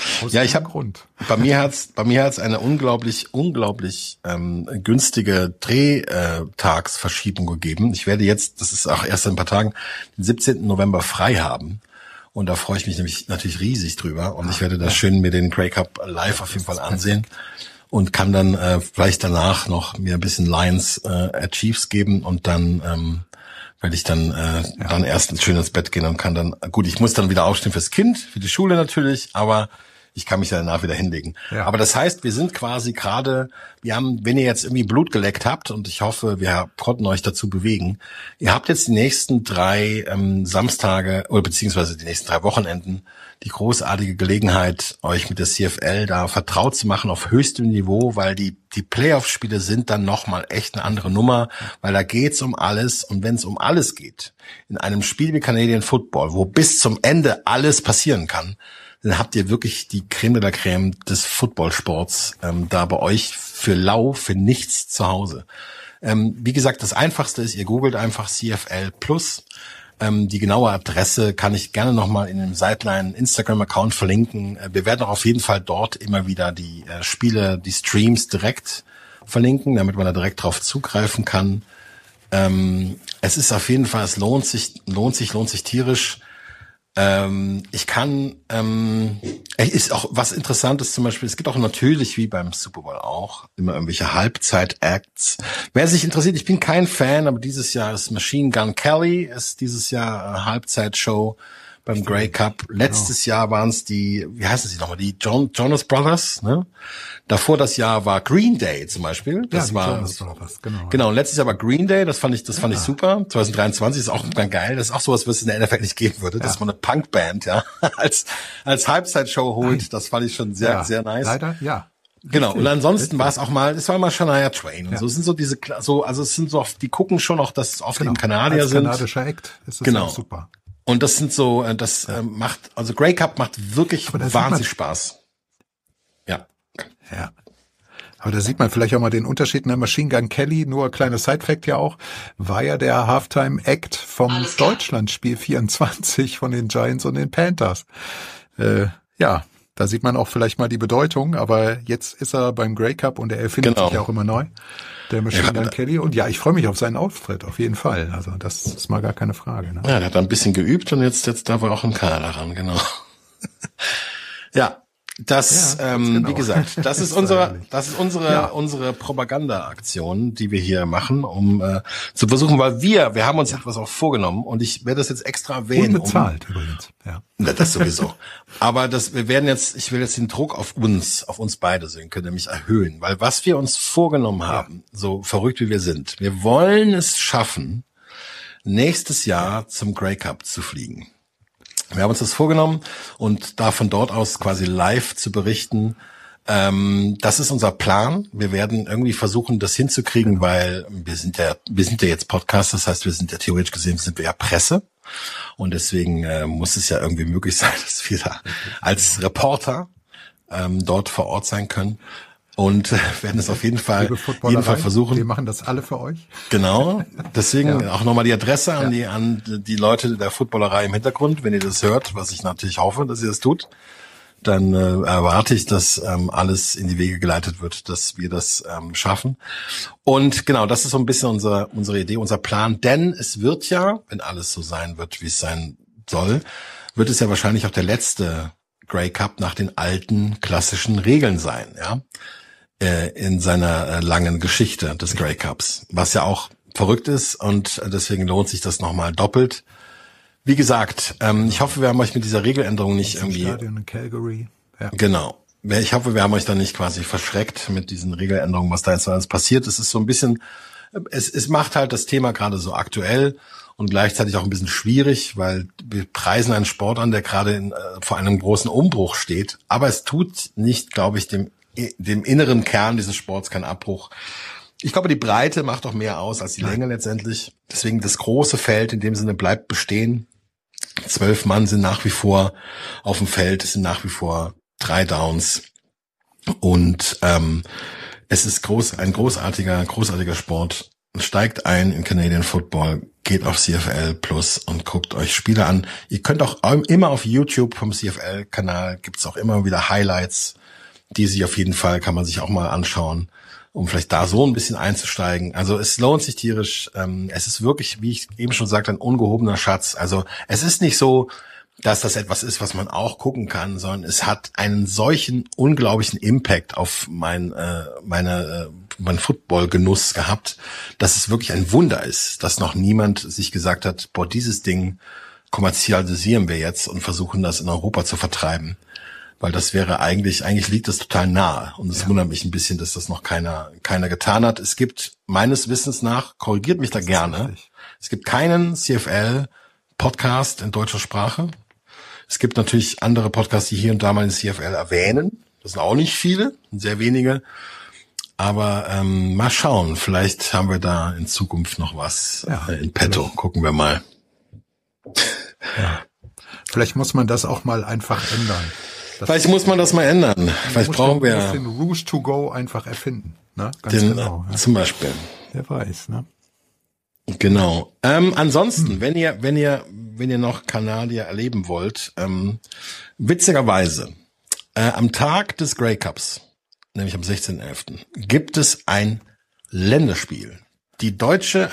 Bei mir hat's eine unglaublich günstige Drehtagsverschiebung gegeben. Ich werde jetzt, das ist auch erst in ein paar Tagen, den 17. November frei haben. Und da freue ich mich nämlich natürlich riesig drüber. Und ich werde da schön mir den Grey Cup live auf jeden Fall ansehen. Und kann dann vielleicht danach noch mir ein bisschen Lions Chiefs geben und dann werde ich dann erst schön ins Bett gehen und kann dann, gut, ich muss dann wieder aufstehen fürs Kind, für die Schule natürlich, aber ich kann mich danach wieder hinlegen. Ja. Aber das heißt, wir sind quasi wenn ihr jetzt irgendwie Blut geleckt habt, und ich hoffe, wir konnten euch dazu bewegen, ihr habt jetzt die nächsten 3 Samstage oder beziehungsweise die nächsten 3 Wochenenden die großartige Gelegenheit, euch mit der CFL da vertraut zu machen auf höchstem Niveau, weil die Playoff-Spiele sind dann nochmal echt eine andere Nummer, weil da geht's um alles, und wenn es um alles geht, in einem Spiel wie Canadian Football, wo bis zum Ende alles passieren kann, dann habt ihr wirklich die Creme de la Creme des Footballsports da bei euch für nichts zu Hause. Wie gesagt, das Einfachste ist, ihr googelt einfach CFL Plus. Die genaue Adresse kann ich gerne nochmal in dem Sideline Instagram-Account verlinken. Wir werden auch auf jeden Fall dort immer wieder die Spiele, die Streams direkt verlinken, damit man da direkt drauf zugreifen kann. Es ist auf jeden Fall, es lohnt sich tierisch. Ich kann, ist auch was Interessantes zum Beispiel, es gibt auch natürlich, wie beim Super Bowl auch, immer irgendwelche Halbzeit-Acts. Wer sich interessiert, ich bin kein Fan, aber dieses Jahr ist Machine Gun Kelly, ist dieses Jahr eine Halbzeitshow beim Grey Cup. Letztes Jahr waren es die, wie heißen sie nochmal, die Jonas Brothers, ne? Davor das Jahr war Green Day zum Beispiel. Das war Jonas Brothers, genau. Genau, und letztes Jahr war Green Day, das fand ich super. 2023 ist auch ganz geil. Das ist auch sowas, was es in der NFL nicht geben würde, dass man eine Punkband, als Halbzeitshow holt. Das fand ich schon sehr, sehr nice. Leider, ja. Genau. Und ansonsten war es war mal Shania Twain und so. Es sind so also es sind so oft, die gucken schon auch, dass es oft eben Kanadier sind. Kanadischer Act ist das auch super. Und das sind so, macht, also Grey Cup macht wirklich wahnsinnig Spaß. Ja. Ja. Aber da sieht man vielleicht auch mal den Unterschied. Machine Gun Kelly, nur kleiner Side-Fact ja auch, war ja der Halftime-Act vom Deutschlandspiel 24 von den Giants und den Panthers. Da sieht man auch vielleicht mal die Bedeutung, aber jetzt ist er beim Grey Cup und er erfindet sich ja auch immer neu. Der Machine Gun Kelly. Und ja, ich freue mich auf seinen Auftritt, auf jeden Fall. Also das ist mal gar keine Frage. Ne? Ja, der hat ein bisschen geübt und jetzt darf er auch im Kader ran, genau. Ja, wie gesagt, das ist unsere Propaganda-Aktion, die wir hier machen, um zu versuchen, weil wir haben uns etwas auch vorgenommen und ich werde das jetzt extra erwähnen. Unbezahlt übrigens, ja. Na, das sowieso. Aber ich will jetzt den Druck auf uns beide senken, nämlich erhöhen, weil was wir uns vorgenommen haben, so verrückt wie wir sind, wir wollen es schaffen, nächstes Jahr zum Grey Cup zu fliegen. Wir haben uns das vorgenommen und da von dort aus quasi live zu berichten. Das ist unser Plan. Wir werden irgendwie versuchen, das hinzukriegen, weil wir sind ja jetzt Podcast, das heißt, wir sind ja theoretisch gesehen, sind wir ja Presse. Und deswegen muss es ja irgendwie möglich sein, dass wir da als Reporter dort vor Ort sein können. Und werden es auf jeden Fall versuchen. Wir machen das alle für euch. Genau. Deswegen auch nochmal die Adresse an die Leute der Footballerei im Hintergrund. Wenn ihr das hört, was ich natürlich hoffe, dass ihr das tut, dann erwarte ich, dass alles in die Wege geleitet wird, dass wir das schaffen. Und genau, das ist so ein bisschen unsere Idee, unser Plan. Denn es wird ja, wenn alles so sein wird, wie es sein soll, wird es ja wahrscheinlich auch der letzte Grey Cup nach den alten klassischen Regeln sein, ja. In seiner langen Geschichte des Grey Cups, was ja auch verrückt ist und deswegen lohnt sich das nochmal doppelt. Wie gesagt, ich hoffe, wir haben euch mit dieser Regeländerung nicht irgendwie... Stadion in Calgary. Ja. Genau. Ich hoffe, wir haben euch da nicht quasi verschreckt mit diesen Regeländerungen, was da jetzt alles passiert. Es ist so ein bisschen, es macht halt das Thema gerade so aktuell und gleichzeitig auch ein bisschen schwierig, weil wir preisen einen Sport an, der gerade vor einem großen Umbruch steht. Aber es tut nicht, glaube ich, dem inneren Kern dieses Sports keinen Abbruch. Ich glaube, die Breite macht auch mehr aus als die Länge letztendlich. Deswegen das große Feld in dem Sinne bleibt bestehen. 12 Mann sind nach wie vor auf dem Feld, es sind nach wie vor 3 Downs. Und es ist ein großartiger Sport. Steigt ein in Canadian Football, geht auf CFL Plus und guckt euch Spiele an. Ihr könnt auch immer auf YouTube vom CFL-Kanal, gibt's auch immer wieder Highlights, die sich auf jeden Fall, kann man sich auch mal anschauen, um vielleicht da so ein bisschen einzusteigen. Also es lohnt sich tierisch. Es ist wirklich, wie ich eben schon sagte, ein ungehobener Schatz. Also es ist nicht so, dass das etwas ist, was man auch gucken kann, sondern es hat einen solchen unglaublichen Impact auf mein Football-Genuss gehabt, dass es wirklich ein Wunder ist, dass noch niemand sich gesagt hat, boah, dieses Ding kommerzialisieren wir jetzt und versuchen das in Europa zu vertreiben. Weil das wäre eigentlich liegt das total nahe. Und es wundert mich ein bisschen, dass das noch keiner getan hat. Es gibt meines Wissens nach, korrigiert mich da gerne, es gibt keinen CFL-Podcast in deutscher Sprache. Es gibt natürlich andere Podcasts, die hier und da mal den CFL erwähnen. Das sind auch nicht viele, sehr wenige. Aber mal schauen, vielleicht haben wir da in Zukunft noch was in petto. Gucken wir mal. Ja. Vielleicht muss man das auch mal einfach ändern. Vielleicht muss man das mal ändern. Vielleicht brauchen wir den Rouge to go einfach erfinden. Ne? Ganz genau. Ja. Zum Beispiel. Wer weiß, ne? Genau. Ansonsten, wenn ihr noch Kanadier erleben wollt, witzigerweise, am Tag des Grey Cups, nämlich am 16.11., gibt es ein Länderspiel. Die deutsche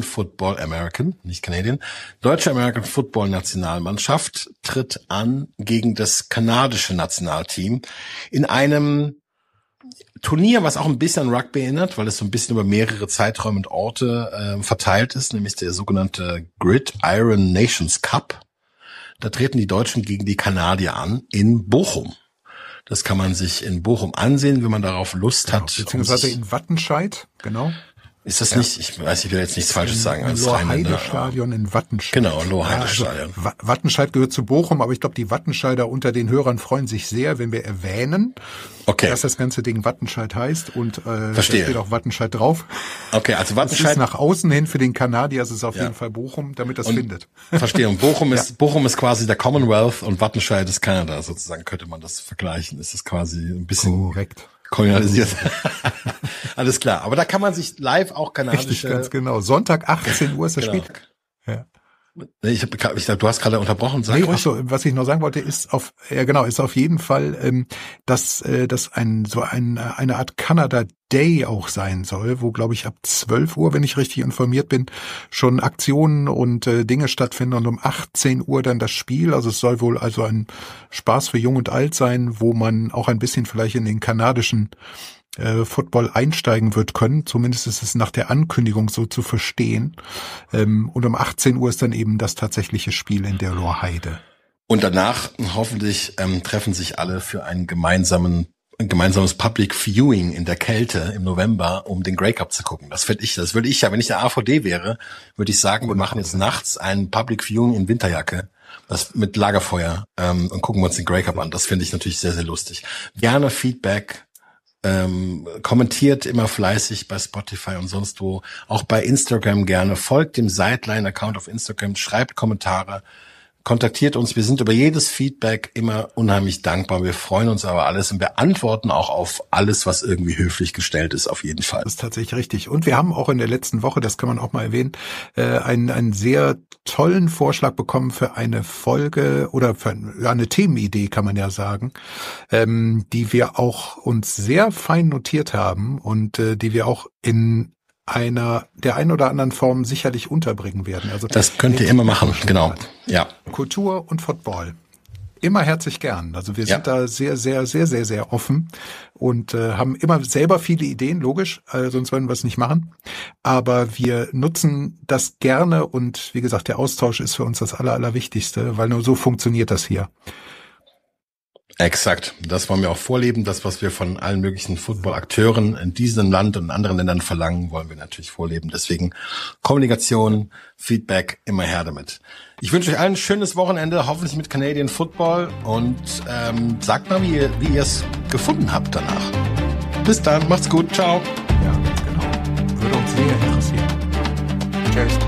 deutsche American Football Nationalmannschaft tritt an gegen das kanadische Nationalteam in einem Turnier, was auch ein bisschen an Rugby erinnert, weil es so ein bisschen über mehrere Zeiträume und Orte verteilt ist, nämlich der sogenannte Gridiron Nations Cup. Da treten die Deutschen gegen die Kanadier an in Bochum. Das kann man sich in Bochum ansehen, wenn man darauf Lust hat. Beziehungsweise in Wattenscheid, genau. Ist das nicht, ich weiß, ich will jetzt nichts Falsches sagen als Lohr-Heide-Stadion in Wattenscheid. Genau, Lohr-Heide-Stadion. Also, Wattenscheid gehört zu Bochum, aber ich glaube, die Wattenscheider unter den Hörern freuen sich sehr, wenn wir erwähnen, dass das ganze Ding Wattenscheid heißt und da steht auch Wattenscheid drauf. Okay, also Wattenscheid. Das ist nach außen hin für den Kanadier, es ist auf jeden Fall Bochum, damit das findet. Verstehe. Und Bochum ist quasi der Commonwealth und Wattenscheid ist Kanada, sozusagen könnte man das vergleichen. Ist das quasi ein bisschen korrekt. Kolonialisiert. Alles klar. Aber da kann man sich live auch kanadische... Richtig, ganz genau. Sonntag 18 Uhr ist das Spiel. Ja. Ich glaube, du hast gerade unterbrochen. Sag ruhig. Also, was ich noch sagen wollte, ist auf jeden Fall, dass eine Art Canada Day auch sein soll, wo, glaube ich, ab 12 Uhr, wenn ich richtig informiert bin, schon Aktionen und Dinge stattfinden und um 18 Uhr dann das Spiel. Also es soll wohl also ein Spaß für Jung und Alt sein, wo man auch ein bisschen vielleicht in den kanadischen Football einsteigen wird können. Zumindest ist es nach der Ankündigung so zu verstehen. Und um 18 Uhr ist dann eben das tatsächliche Spiel in der Lohr-Heide. Und danach hoffentlich treffen sich alle für ein gemeinsames Public Viewing in der Kälte im November, um den Grey Cup zu gucken. Das würde ich ja, wenn ich der AVD wäre, würde ich sagen, wir machen jetzt nachts ein Public Viewing in Winterjacke. Das mit Lagerfeuer und gucken wir uns den Grey Cup an. Das finde ich natürlich sehr, sehr lustig. Gerne Feedback. Kommentiert immer fleißig bei Spotify und sonst wo, auch bei Instagram gerne, folgt dem Sideline-Account auf Instagram, schreibt Kommentare, kontaktiert uns, wir sind über jedes Feedback immer unheimlich dankbar, wir freuen uns aber alles und wir antworten auch auf alles, was irgendwie höflich gestellt ist, auf jeden Fall. Das ist tatsächlich richtig und wir haben auch in der letzten Woche, das kann man auch mal erwähnen, einen sehr tollen Vorschlag bekommen für eine Folge oder für eine Themenidee, kann man ja sagen, die wir auch uns sehr fein notiert haben und die wir auch in der ein oder anderen Form sicherlich unterbringen werden. Also das könnt ihr immer machen, genau. Ja. Kultur und Football. Immer herzlich gern. Also wir sind da sehr, sehr, sehr, sehr, sehr offen und haben immer selber viele Ideen, logisch, sonst würden wir es nicht machen. Aber wir nutzen das gerne und wie gesagt, der Austausch ist für uns das Allerwichtigste, weil nur so funktioniert das hier. Exakt. Das wollen wir auch vorleben. Das, was wir von allen möglichen Football-Akteuren in diesem Land und in anderen Ländern verlangen, wollen wir natürlich vorleben. Deswegen Kommunikation, Feedback, immer her damit. Ich wünsche euch allen ein schönes Wochenende, hoffentlich mit Canadian Football und sagt mal, wie ihr es gefunden habt danach. Bis dann, macht's gut, ciao. Ja, ganz genau. Würde uns sehr interessieren. Tschüss.